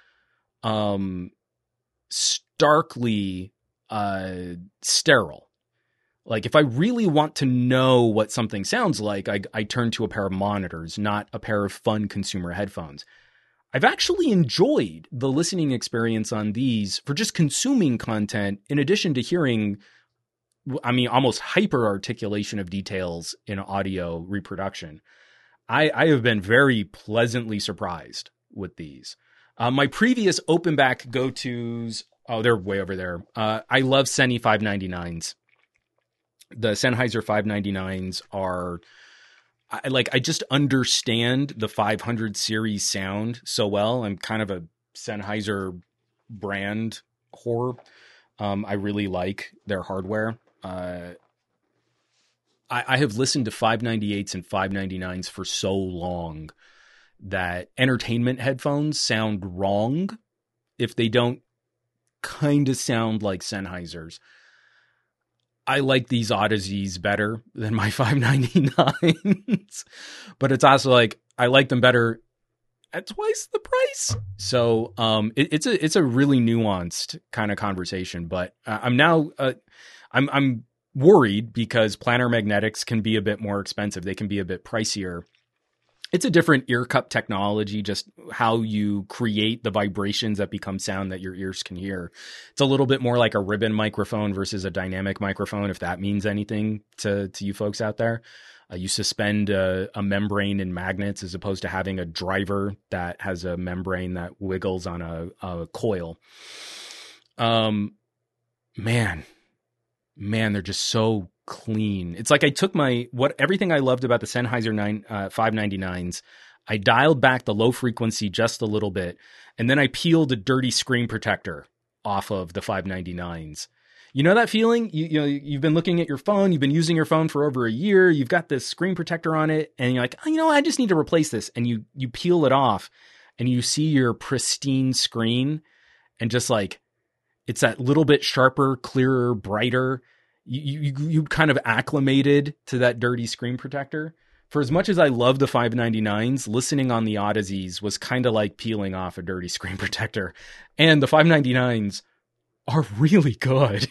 starkly sterile. Like, if I really want to know what something sounds like, I turn to a pair of monitors, not a pair of fun consumer headphones. I've actually enjoyed the listening experience on these for just consuming content, in addition to hearing, almost hyper articulation of details in audio reproduction. I have been very pleasantly surprised with these. My previous open back go-tos, they're way over there. I love Sennheiser 599s. The Sennheiser 599s are, I just understand the 500 series sound so well. I'm kind of a Sennheiser brand whore. I really like their hardware. I have listened to 598s and 599s for so long that entertainment headphones sound wrong if they don't kind of sound like Sennheisers. I like these Odysseys better than my 599s, but it's also like I like them better at twice the price. So it's a really nuanced kind of conversation. But I'm now I'm worried because planar magnetics can be a bit more expensive. They can be a bit pricier. It's a different ear cup technology, just how you create the vibrations that become sound that your ears can hear. It's a little bit more like a ribbon microphone versus a dynamic microphone, if that means anything to you folks out there. You suspend a membrane in magnets as opposed to having a driver that has a membrane that wiggles on a coil. Man, they're just so clean. It's like I took everything I loved about the Sennheiser 599s. I dialed back the low frequency just a little bit, and then I peeled a dirty screen protector off of the 599s. You know that feeling? You've been looking at your phone, you've been using your phone for over a year, you've got this screen protector on it, and you're like, I just need to replace this. And you peel it off, and you see your pristine screen, and just like, it's that little bit sharper, clearer, brighter. You kind of acclimated to that dirty screen protector. For as much as I love the 599s, listening on the Odysseys was kind of like peeling off a dirty screen protector. And the 599s are really good.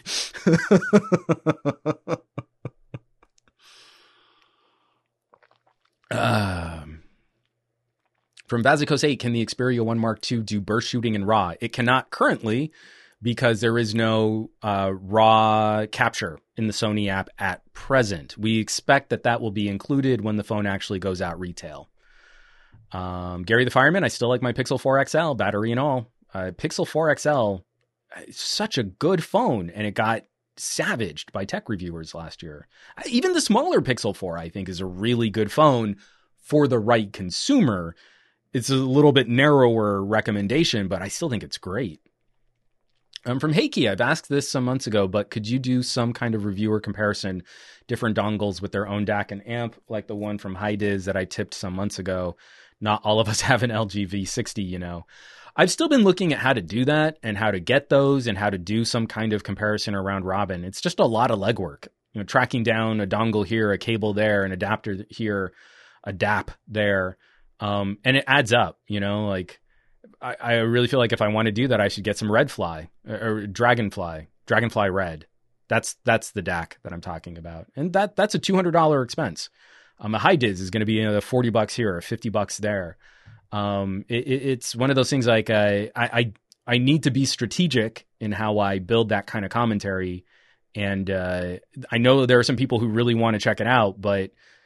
From Vazikos 8, can the Xperia 1 Mark II do burst shooting in RAW? It cannot currently because there is no RAW capture in the Sony app at present. We expect that will be included when the phone actually goes out retail. Gary the Fireman, I still like my Pixel 4 XL, battery and all. Pixel 4 XL is such a good phone, and it got savaged by tech reviewers last year. Even the smaller Pixel 4, I think, is a really good phone for the right consumer. It's a little bit narrower recommendation, but I still think it's great. From Heikki, I've asked this some months ago, but could you do some kind of review or comparison, different dongles with their own DAC and amp, like the one from Hidiz that I tipped some months ago? Not all of us have an LG V60, you know. I've still been looking at how to do that and how to get those and how to do some kind of comparison around Robin. It's just a lot of legwork, you know, tracking down a dongle here, a cable there, an adapter here, a DAP there. And it adds up, you know, like I really feel like if I want to do that, I should get some Redfly or Dragonfly Red. That's the DAC that I'm talking about. And that's a $200 expense. A Hidiz is going to be $40 here or $50 there. It's one of those things like I need to be strategic in how I build that kind of commentary. And I know there are some people who really want to check it out, but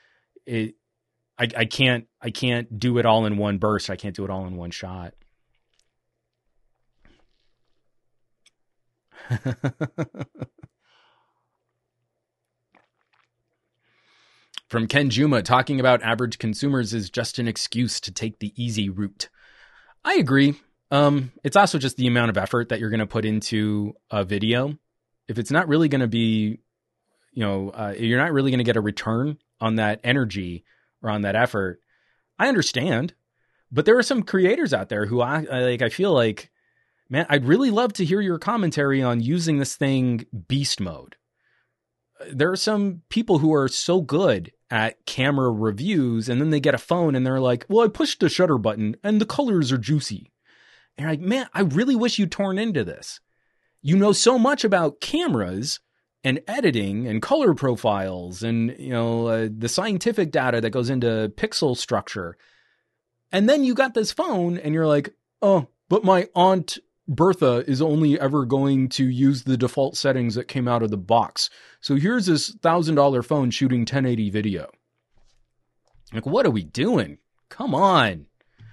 I can't do it all in one burst. I can't do it all in one shot. From Ken Juma, talking about average consumers is just an excuse to take the easy route. I agree. It's also just the amount of effort that you're going to put into a video. If it's not really going to be, you're not really going to get a return on that energy or on that effort. I understand, but there are some creators out there who I feel like, man, I'd really love to hear your commentary on using this thing beast mode. There are some people who are so good at camera reviews, and then they get a phone and they're like, well, I pushed the shutter button and the colors are juicy. And you're like, man, I really wish you'd torn into this. You know so much about cameras and editing and color profiles and, the scientific data that goes into pixel structure. And then you got this phone and you're like, oh, but my Aunt Bertha is only ever going to use the default settings that came out of the box. So here's this $1,000 phone shooting 1080 video. Like, what are we doing? Come on.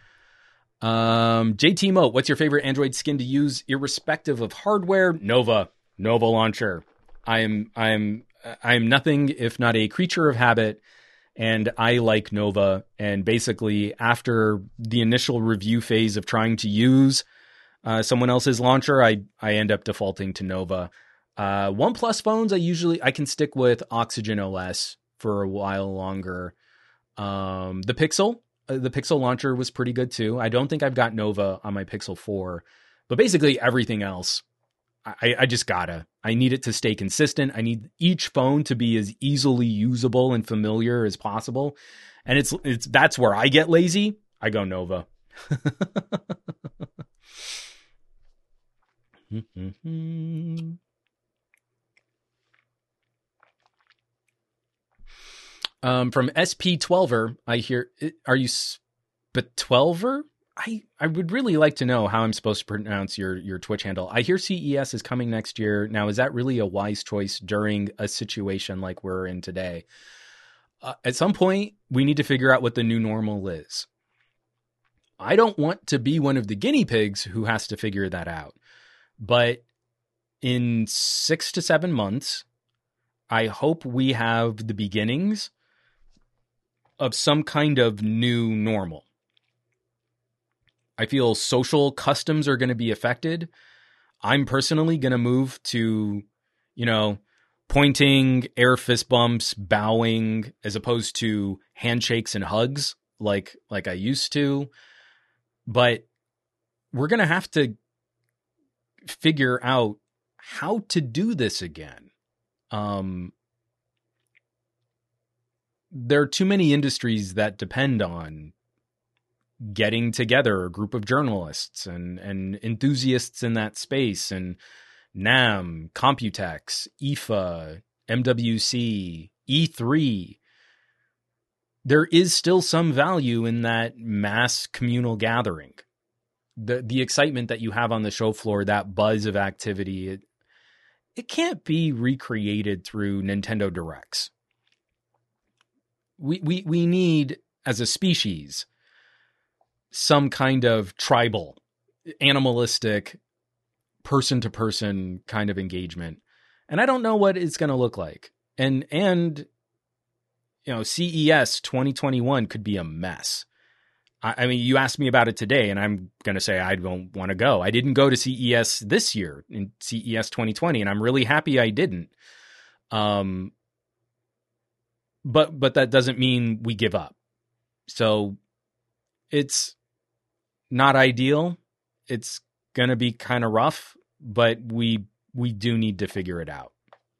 JT Mo, what's your favorite Android skin to use irrespective of hardware? Nova launcher. I am nothing if not a creature of habit, and I like Nova. And basically, after the initial review phase of trying to use someone else's launcher, I end up defaulting to Nova. OnePlus phones, I can stick with Oxygen OS for a while longer. The Pixel launcher was pretty good too. I don't think I've got Nova on my Pixel 4, but basically everything else, I need it to stay consistent. I need each phone to be as easily usable and familiar as possible. And that's where I get lazy. I go Nova. From SP12er, I hear, are you Sp12er? I would really like to know how I'm supposed to pronounce your Twitch handle. I hear CES is coming next year. Now, is that really a wise choice during a situation like we're in today? At some point, we need to figure out what the new normal is. I don't want to be one of the guinea pigs who has to figure that out. But in 6 to 7 months, I hope we have the beginnings of some kind of new normal. I feel social customs are going to be affected. I'm personally going to move to, pointing, air fist bumps, bowing, as opposed to handshakes and hugs like I used to. But we're going to have to figure out how to do this again. there are too many industries that depend on getting together a group of journalists and enthusiasts in that space, and NAMM, Computex, IFA, MWC, E3. There is still some value in that mass communal gathering. The excitement that you have on the show floor, that buzz of activity, it can't be recreated through Nintendo Directs. We need, as a species, some kind of tribal, animalistic, person-to-person kind of engagement. And I don't know what it's going to look like. And CES 2021 could be a mess. I mean, you asked me about it today, and I'm going to say I don't want to go. I didn't go to CES this year, in CES 2020, and I'm really happy I didn't. But that doesn't mean we give up. So it's not ideal. It's going to be kind of rough, but we do need to figure it out.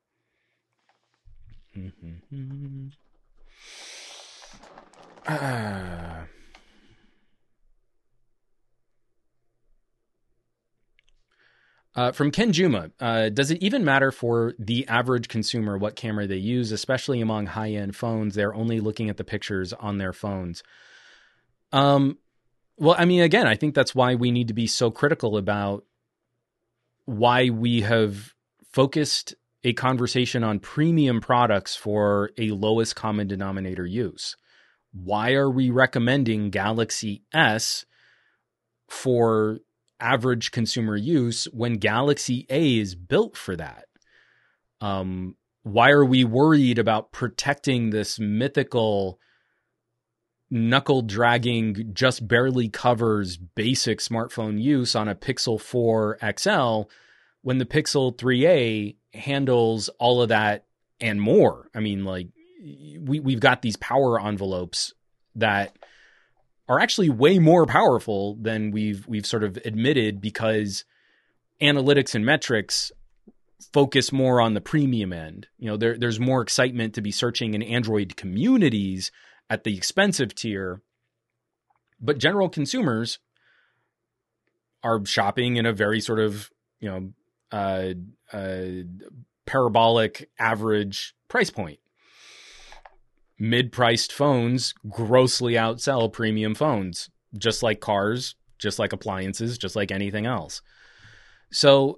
From Ken Juma, does it even matter for the average consumer what camera they use, especially among high-end phones? They're only looking at the pictures on their phones. Well, I mean, again, I think that's why we need to be so critical about why we have focused a conversation on premium products for a lowest common denominator use. Why are we recommending Galaxy S for average consumer use when Galaxy A is built for that? Why are we worried about protecting this mythical knuckle dragging, just barely covers basic smartphone use on a Pixel 4 XL when the Pixel 3a handles all of that and more? I mean, like, we've got these power envelopes that are actually way more powerful than we've sort of admitted, because analytics and metrics focus more on the premium end. You know, there's more excitement to be searching in Android communities at the expensive tier, but general consumers are shopping in a very sort of, parabolic average price point. Mid-priced phones grossly outsell premium phones, just like cars, just like appliances, just like anything else. So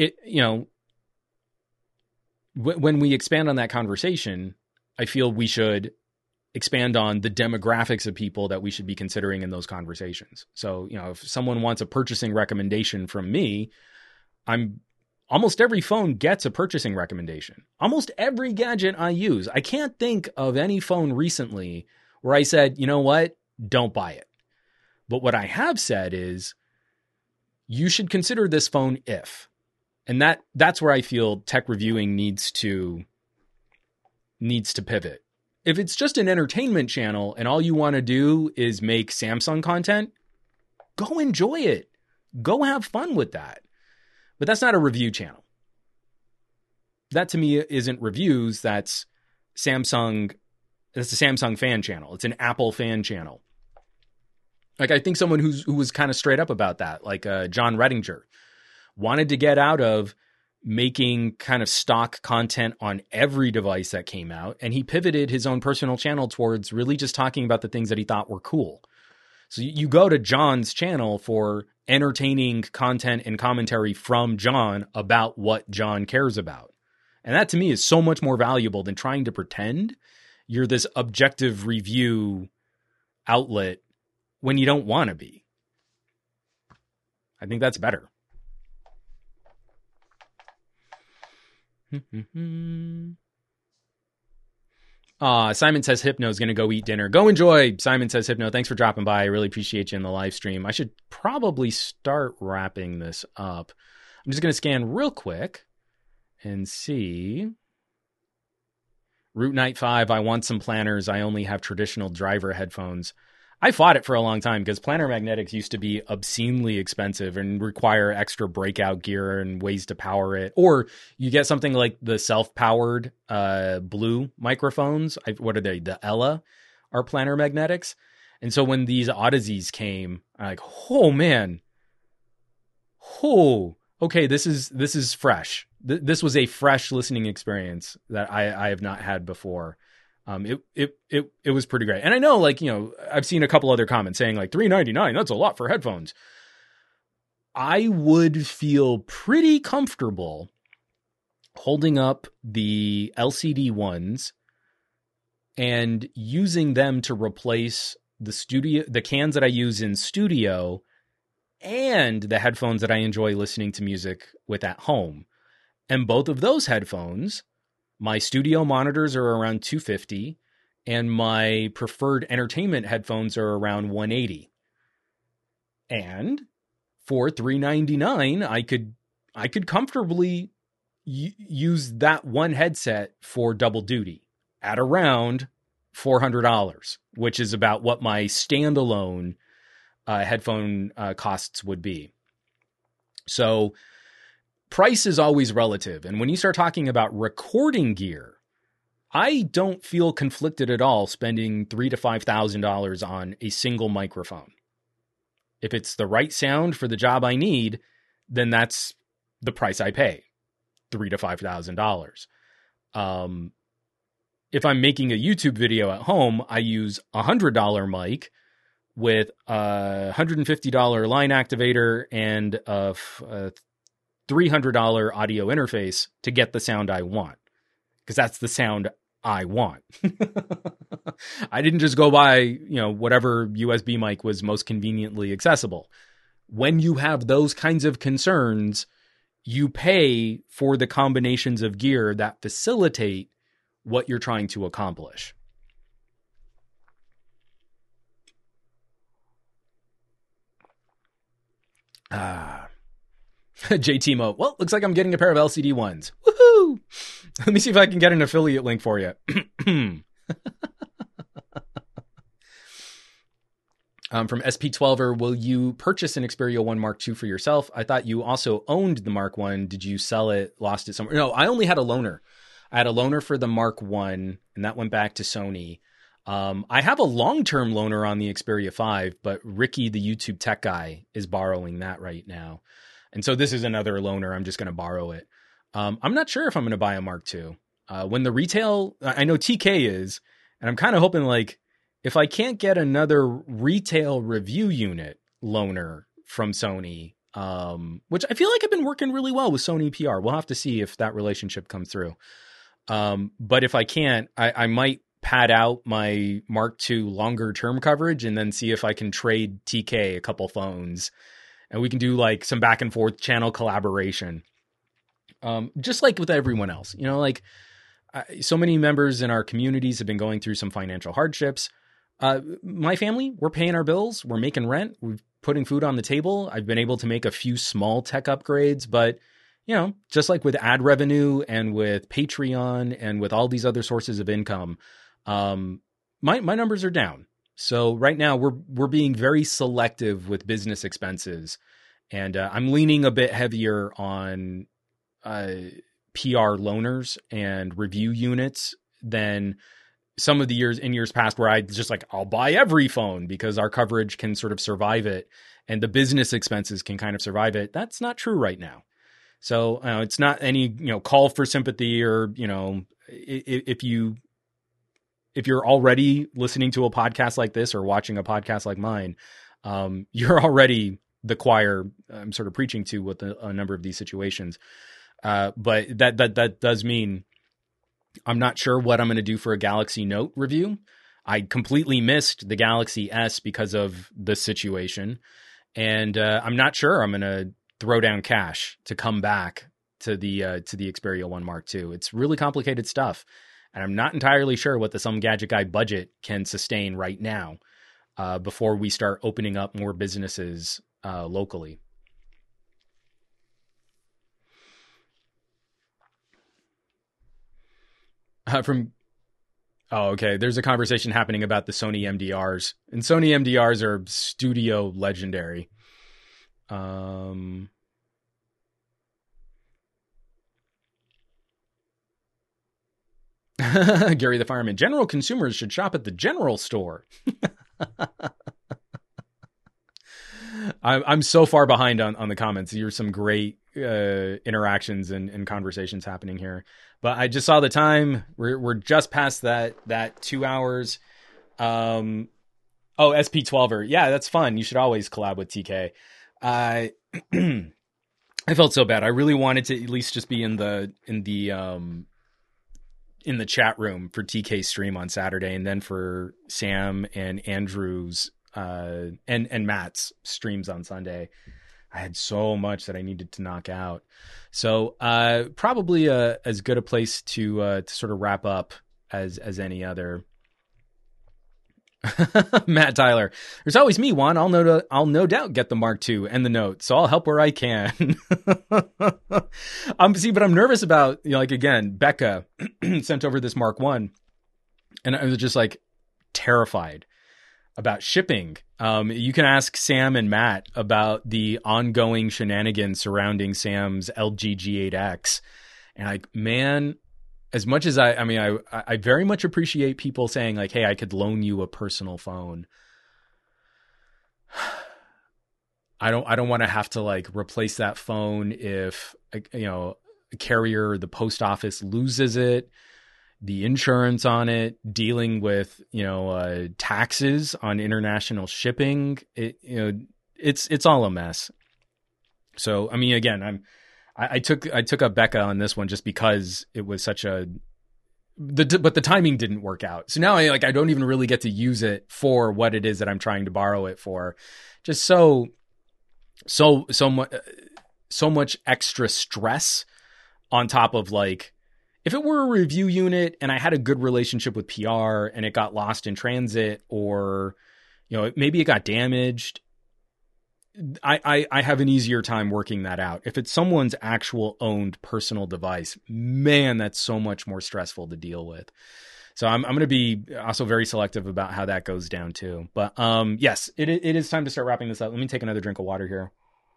when we expand on that conversation, I feel we should expand on the demographics of people that we should be considering in those conversations. So, if someone wants a purchasing recommendation from me, almost every phone gets a purchasing recommendation. Almost every gadget I use. I can't think of any phone recently where I said, you know what, don't buy it. But what I have said is, you should consider this phone if. And that's where I feel tech reviewing needs to pivot. If it's just an entertainment channel and all you want to do is make Samsung content, go enjoy it. Go have fun with that. But that's not a review channel. That to me isn't reviews. That's Samsung. That's a Samsung fan channel. It's an Apple fan channel. Like, I think someone who was kind of straight up about that, like John Redinger, wanted to get out of making kind of stock content on every device that came out. And he pivoted his own personal channel towards really just talking about the things that he thought were cool. So you go to John's channel for entertaining content and commentary from John about what John cares about. And that to me is so much more valuable than trying to pretend you're this objective review outlet when you don't want to be. I think that's better. Simon says Hypno is going to go eat dinner. Go enjoy. Simon says Hypno. Thanks for dropping by. I really appreciate you in the live stream. I should probably start wrapping this up. I'm just going to scan real quick and see. Root Night 5, I want some planners. I only have traditional driver headphones. I fought it for a long time because planar magnetics used to be obscenely expensive and require extra breakout gear and ways to power it. Or you get something like the self-powered Blue microphones. What are they? The Ella are planar magnetics. And so when these Odysseys came, I'm like, oh man, okay, this is fresh. This was a fresh listening experience that I have not had before. It was pretty great. And I know, like, you know, I've seen a couple other comments saying like $399, that's a lot for headphones. I would feel pretty comfortable holding up the LCD ones and using them to replace the cans that I use in studio and the headphones that I enjoy listening to music with at home. And both of those headphones, my studio monitors are around $250 and my preferred entertainment headphones are around $180. And for $399, I could comfortably use that one headset for double duty at around $400, which is about what my standalone headphone costs would be. So price is always relative. And when you start talking about recording gear, I don't feel conflicted at all spending $3,000 to $5,000 on a single microphone. If it's the right sound for the job I need, then that's the price I pay, $3,000 to $5,000. If I'm making a YouTube video at home, I use a $100 mic with a $150 line activator and a $300 audio interface to get the sound I want, because that's the sound I want. I didn't just go buy, you know, whatever USB mic was most conveniently accessible. When you have those kinds of concerns, you pay for the combinations of gear that facilitate what you're trying to accomplish. JT Mo, well, looks like I'm getting a pair of LCD ones. Woohoo! Let me see if I can get an affiliate link for you. From SP12er, will you purchase an Xperia 1 Mark II for yourself? I thought you also owned the Mark I. Did you sell it, lost it somewhere? No, I only had a loaner. I had a loaner for the Mark I, and that went back to Sony. I have a long-term loaner on the Xperia 5, but Ricky, the YouTube tech guy, is borrowing that right now. And so this is another loaner. I'm just going to borrow it. I'm not sure if I'm going to buy a Mark II. When the retail, I know TK is, and I'm kind of hoping, like, if I can't get another retail review unit loaner from Sony, which I feel like I've been working really well with Sony PR. We'll have to see if that relationship comes through. But if I can't, I might pad out my Mark II longer term coverage and then see if I can trade TK a couple phones and we can do like some back and forth channel collaboration. Just like with everyone else, you know, like so many members in our communities have been going through some financial hardships. My family, we're paying our bills. We're making rent. We're putting food on the table. I've been able to make a few small tech upgrades, but you know, just like with ad revenue and with Patreon and with all these other sources of income, my numbers are down. So right now we're being very selective with business expenses, and I'm leaning a bit heavier on PR loaners and review units than some of the years past where I just like, I'll buy every phone because our coverage can sort of survive it and the business expenses can kind of survive it. That's not true right now. So it's not any, you know, call for sympathy or, you know, if you're already listening to a podcast like this or watching a podcast like mine, you're already the choir I'm sort of preaching to with a number of these situations. But that does mean I'm not sure what I'm going to do for a Galaxy Note review. I completely missed the Galaxy S because of this situation. And I'm not sure I'm going to throw down cash to come back to the Xperia 1 Mark II. It's really complicated stuff. And I'm not entirely sure what the Some Gadget Guy budget can sustain right now before we start opening up more businesses locally. From Oh, okay. There's a conversation happening about the Sony MDRs, and Sony MDRs are studio legendary. Gary the Fireman. General consumers should shop at the general store. I'm so far behind on the comments. There's some great interactions and conversations happening here. But I just saw the time. We're just past that 2 hours. SP12er. Yeah, that's fun. You should always collab with TK. I felt so bad. I really wanted to at least just be in the chat room for TK's stream on Saturday, and then for Sam and Andrew's and Matt's streams on Sunday. I had so much that I needed to knock out. So probably as good a place to sort of wrap up as any other. Matt Tyler, there's always me, Juan. I'll no doubt get the Mark II and the Note, so I'll help where I can. But I'm nervous about, like, again, Becca sent over this Mark I, and I was just like terrified about shipping. You can ask Sam and Matt about the ongoing shenanigans surrounding Sam's LG G8X, and like, man, as much as I very much appreciate people saying like, hey, I could loan you a personal phone. I don't want to have to like replace that phone if, you know, a carrier or the post office loses it, the insurance on it, dealing with, you know, taxes on international shipping. It's all a mess. So, I mean, again, I took up Becca on this one just because it was such but the timing didn't work out. So now I don't even really get to use it for what it is that I'm trying to borrow it for. Just so much extra stress on top of, like, if it were a review unit and I had a good relationship with PR and it got lost in transit, or, you know, maybe it got damaged, I have an easier time working that out. If it's someone's actual owned personal device, man, that's so much more stressful to deal with. So I'm going to be also very selective about how that goes down too. But yes, it is time to start wrapping this up. Let me take another drink of water here.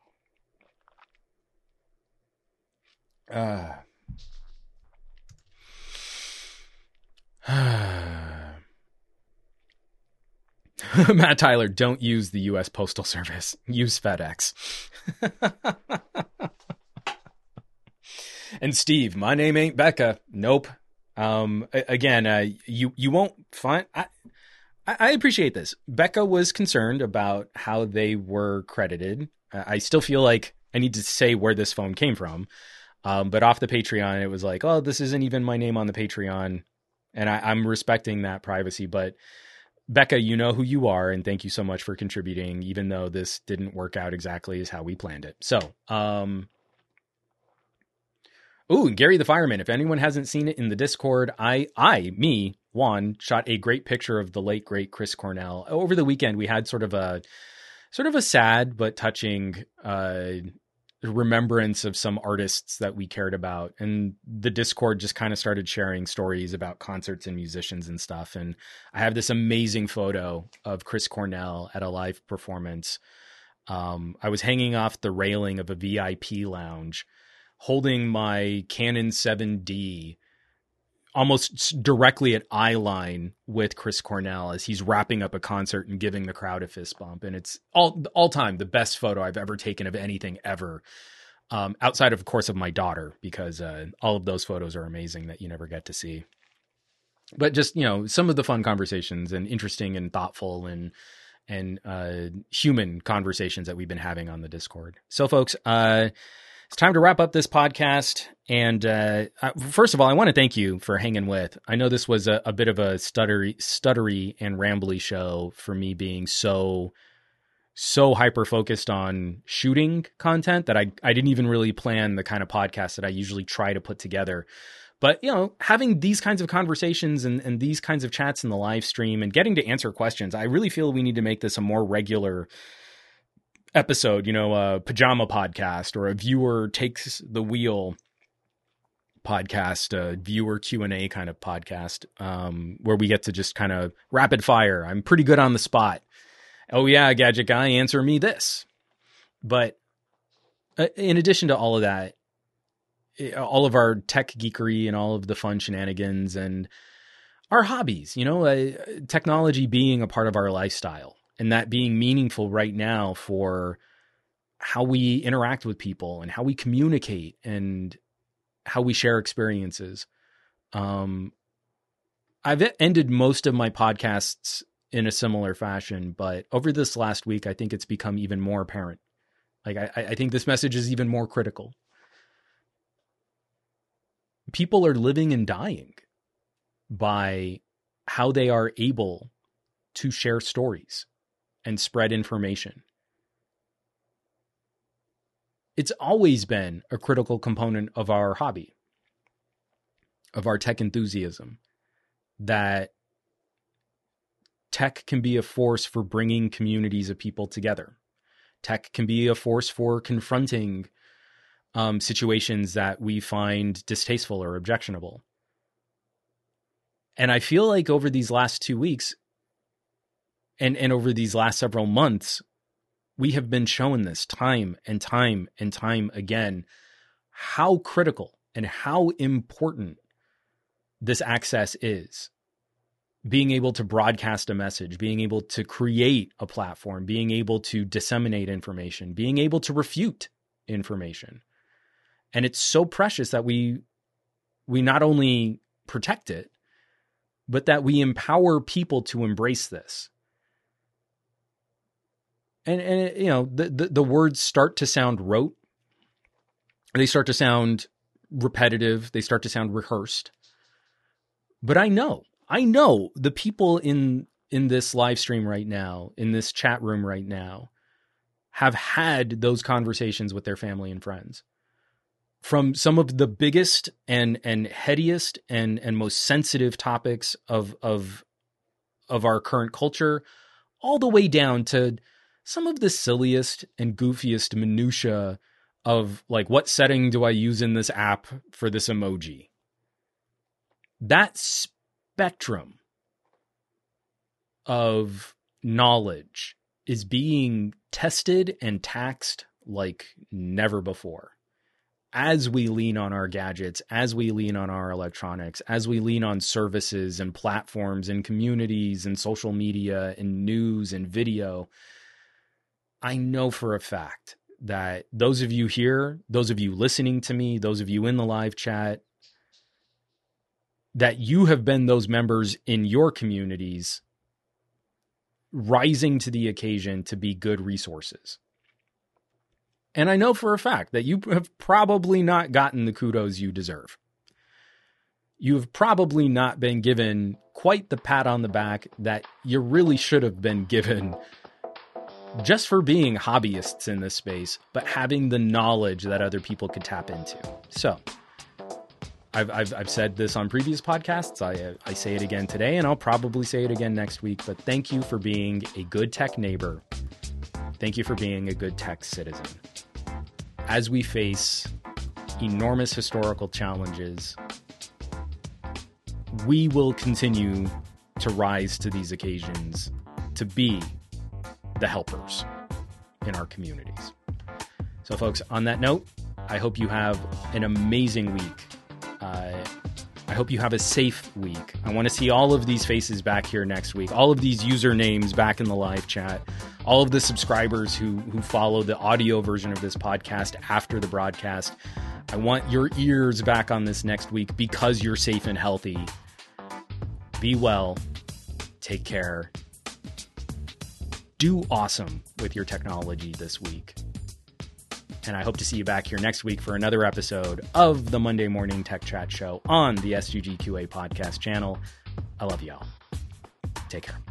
Matt Tyler, don't use the U.S. Postal Service. Use FedEx. And Steve, my name ain't Becca. Nope. Again, you won't find. I appreciate this. Becca was concerned about how they were credited. I still feel like I need to say where this phone came from. But off the Patreon, it was like, oh, this isn't even my name on the Patreon. And I'm respecting that privacy. But Becca, you know who you are, and thank you so much for contributing, even though this didn't work out exactly as how we planned it. So, Gary the Fireman, if anyone hasn't seen it in the Discord, Juan, shot a great picture of the late, great Chris Cornell. Over the weekend, we had sort of a sad but touching remembrance of some artists that we cared about, and the Discord just kind of started sharing stories about concerts and musicians and stuff. And I have this amazing photo of Chris Cornell at a live performance. I was hanging off the railing of a VIP lounge, holding my Canon 7D almost directly at eye line with Chris Cornell as he's wrapping up a concert and giving the crowd a fist bump. And it's all time the best photo I've ever taken of anything ever, outside of course of my daughter, because all of those photos are amazing that you never get to see. But just, you know, some of the fun conversations and interesting and thoughtful and human conversations that we've been having on the Discord. So folks, it's time to wrap up this podcast. And first of all, I want to thank you for hanging with. I know this was a bit of a stuttery and rambly show for me, being so hyper focused on shooting content that I didn't even really plan the kind of podcast that I usually try to put together. But, you know, having these kinds of conversations and these kinds of chats in the live stream and getting to answer questions, I really feel we need to make this a more regular episode, you know, a pajama podcast or a viewer takes the wheel podcast, viewer Q&A kind of podcast, where we get to just kind of rapid fire. I'm pretty good on the spot. Oh yeah, Gadget Guy, answer me this. But in addition to all of that, all of our tech geekery and all of the fun shenanigans and our hobbies, technology being a part of our lifestyle and that being meaningful right now for how we interact with people and how we communicate and how we share experiences. I've ended most of my podcasts in a similar fashion, but over this last week, I think it's become even more apparent. Like, I think this message is even more critical. People are living and dying by how they are able to share stories and spread information. It's always been a critical component of our hobby, of our tech enthusiasm, that tech can be a force for bringing communities of people together. Tech can be a force for confronting situations that we find distasteful or objectionable. And I feel like over these last 2 weeks and over these last several months, we have been shown this time and time and time again, how critical and how important this access is. Being able to broadcast a message, being able to create a platform, being able to disseminate information, being able to refute information. And it's so precious that we not only protect it, but that we empower people to embrace this. And the words start to sound rote. They start to sound repetitive. They start to sound rehearsed. But I know the people in this live stream right now, in this chat room right now, have had those conversations with their family and friends. From some of the biggest and headiest and most sensitive topics of our current culture, all the way down to some of the silliest and goofiest minutia of, like, what setting do I use in this app for this emoji? That spectrum of knowledge is being tested and taxed like never before. As we lean on our gadgets, as we lean on our electronics, as we lean on services and platforms and communities and social media and news and video, I know for a fact that those of you here, those of you listening to me, those of you in the live chat, that you have been those members in your communities rising to the occasion to be good resources. And I know for a fact that you have probably not gotten the kudos you deserve. You have probably not been given quite the pat on the back that you really should have been given just for being hobbyists in this space, but having the knowledge that other people could tap into. So I've said this on previous podcasts. I say it again today, and I'll probably say it again next week. But thank you for being a good tech neighbor. Thank you for being a good tech citizen. As we face enormous historical challenges, we will continue to rise to these occasions to be the helpers in our communities. So, folks, on that note, I hope you have an amazing week. I hope you have a safe week. I want to see all of these faces back here next week, all of these usernames back in the live chat, all of the subscribers who follow the audio version of this podcast after the broadcast. I want your ears back on this next week because you're safe and healthy. Be well. Take care. Do awesome with your technology this week. And I hope to see you back here next week for another episode of the Monday Morning Tech Chat Show on the SUGQA podcast channel. I love y'all. Take care.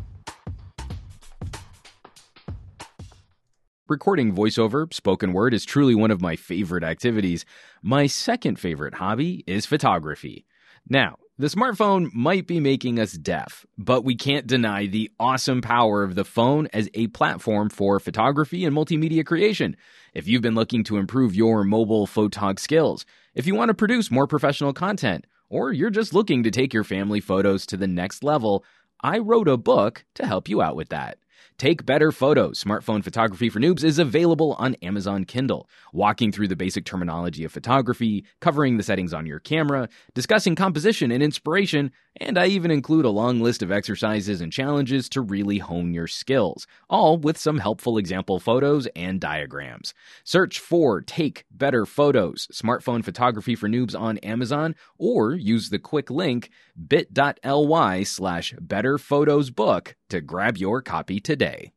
Recording voiceover, spoken word, is truly one of my favorite activities. My second favorite hobby is photography. Now, the smartphone might be making us deaf, but we can't deny the awesome power of the phone as a platform for photography and multimedia creation. If you've been looking to improve your mobile photog skills, If you want to produce more professional content, or you're just looking to take your family photos to the next level, I wrote a book to help you out with that. Take Better Photos, Smartphone Photography for Noobs is available on Amazon Kindle, walking through the basic terminology of photography, covering the settings on your camera, discussing composition and inspiration, and I even include a long list of exercises and challenges to really hone your skills, all with some helpful example photos and diagrams. Search for Take Better Photos, Smartphone Photography for Noobs on Amazon, or use the quick link bit.ly/betterphotosbook to grab your copy today.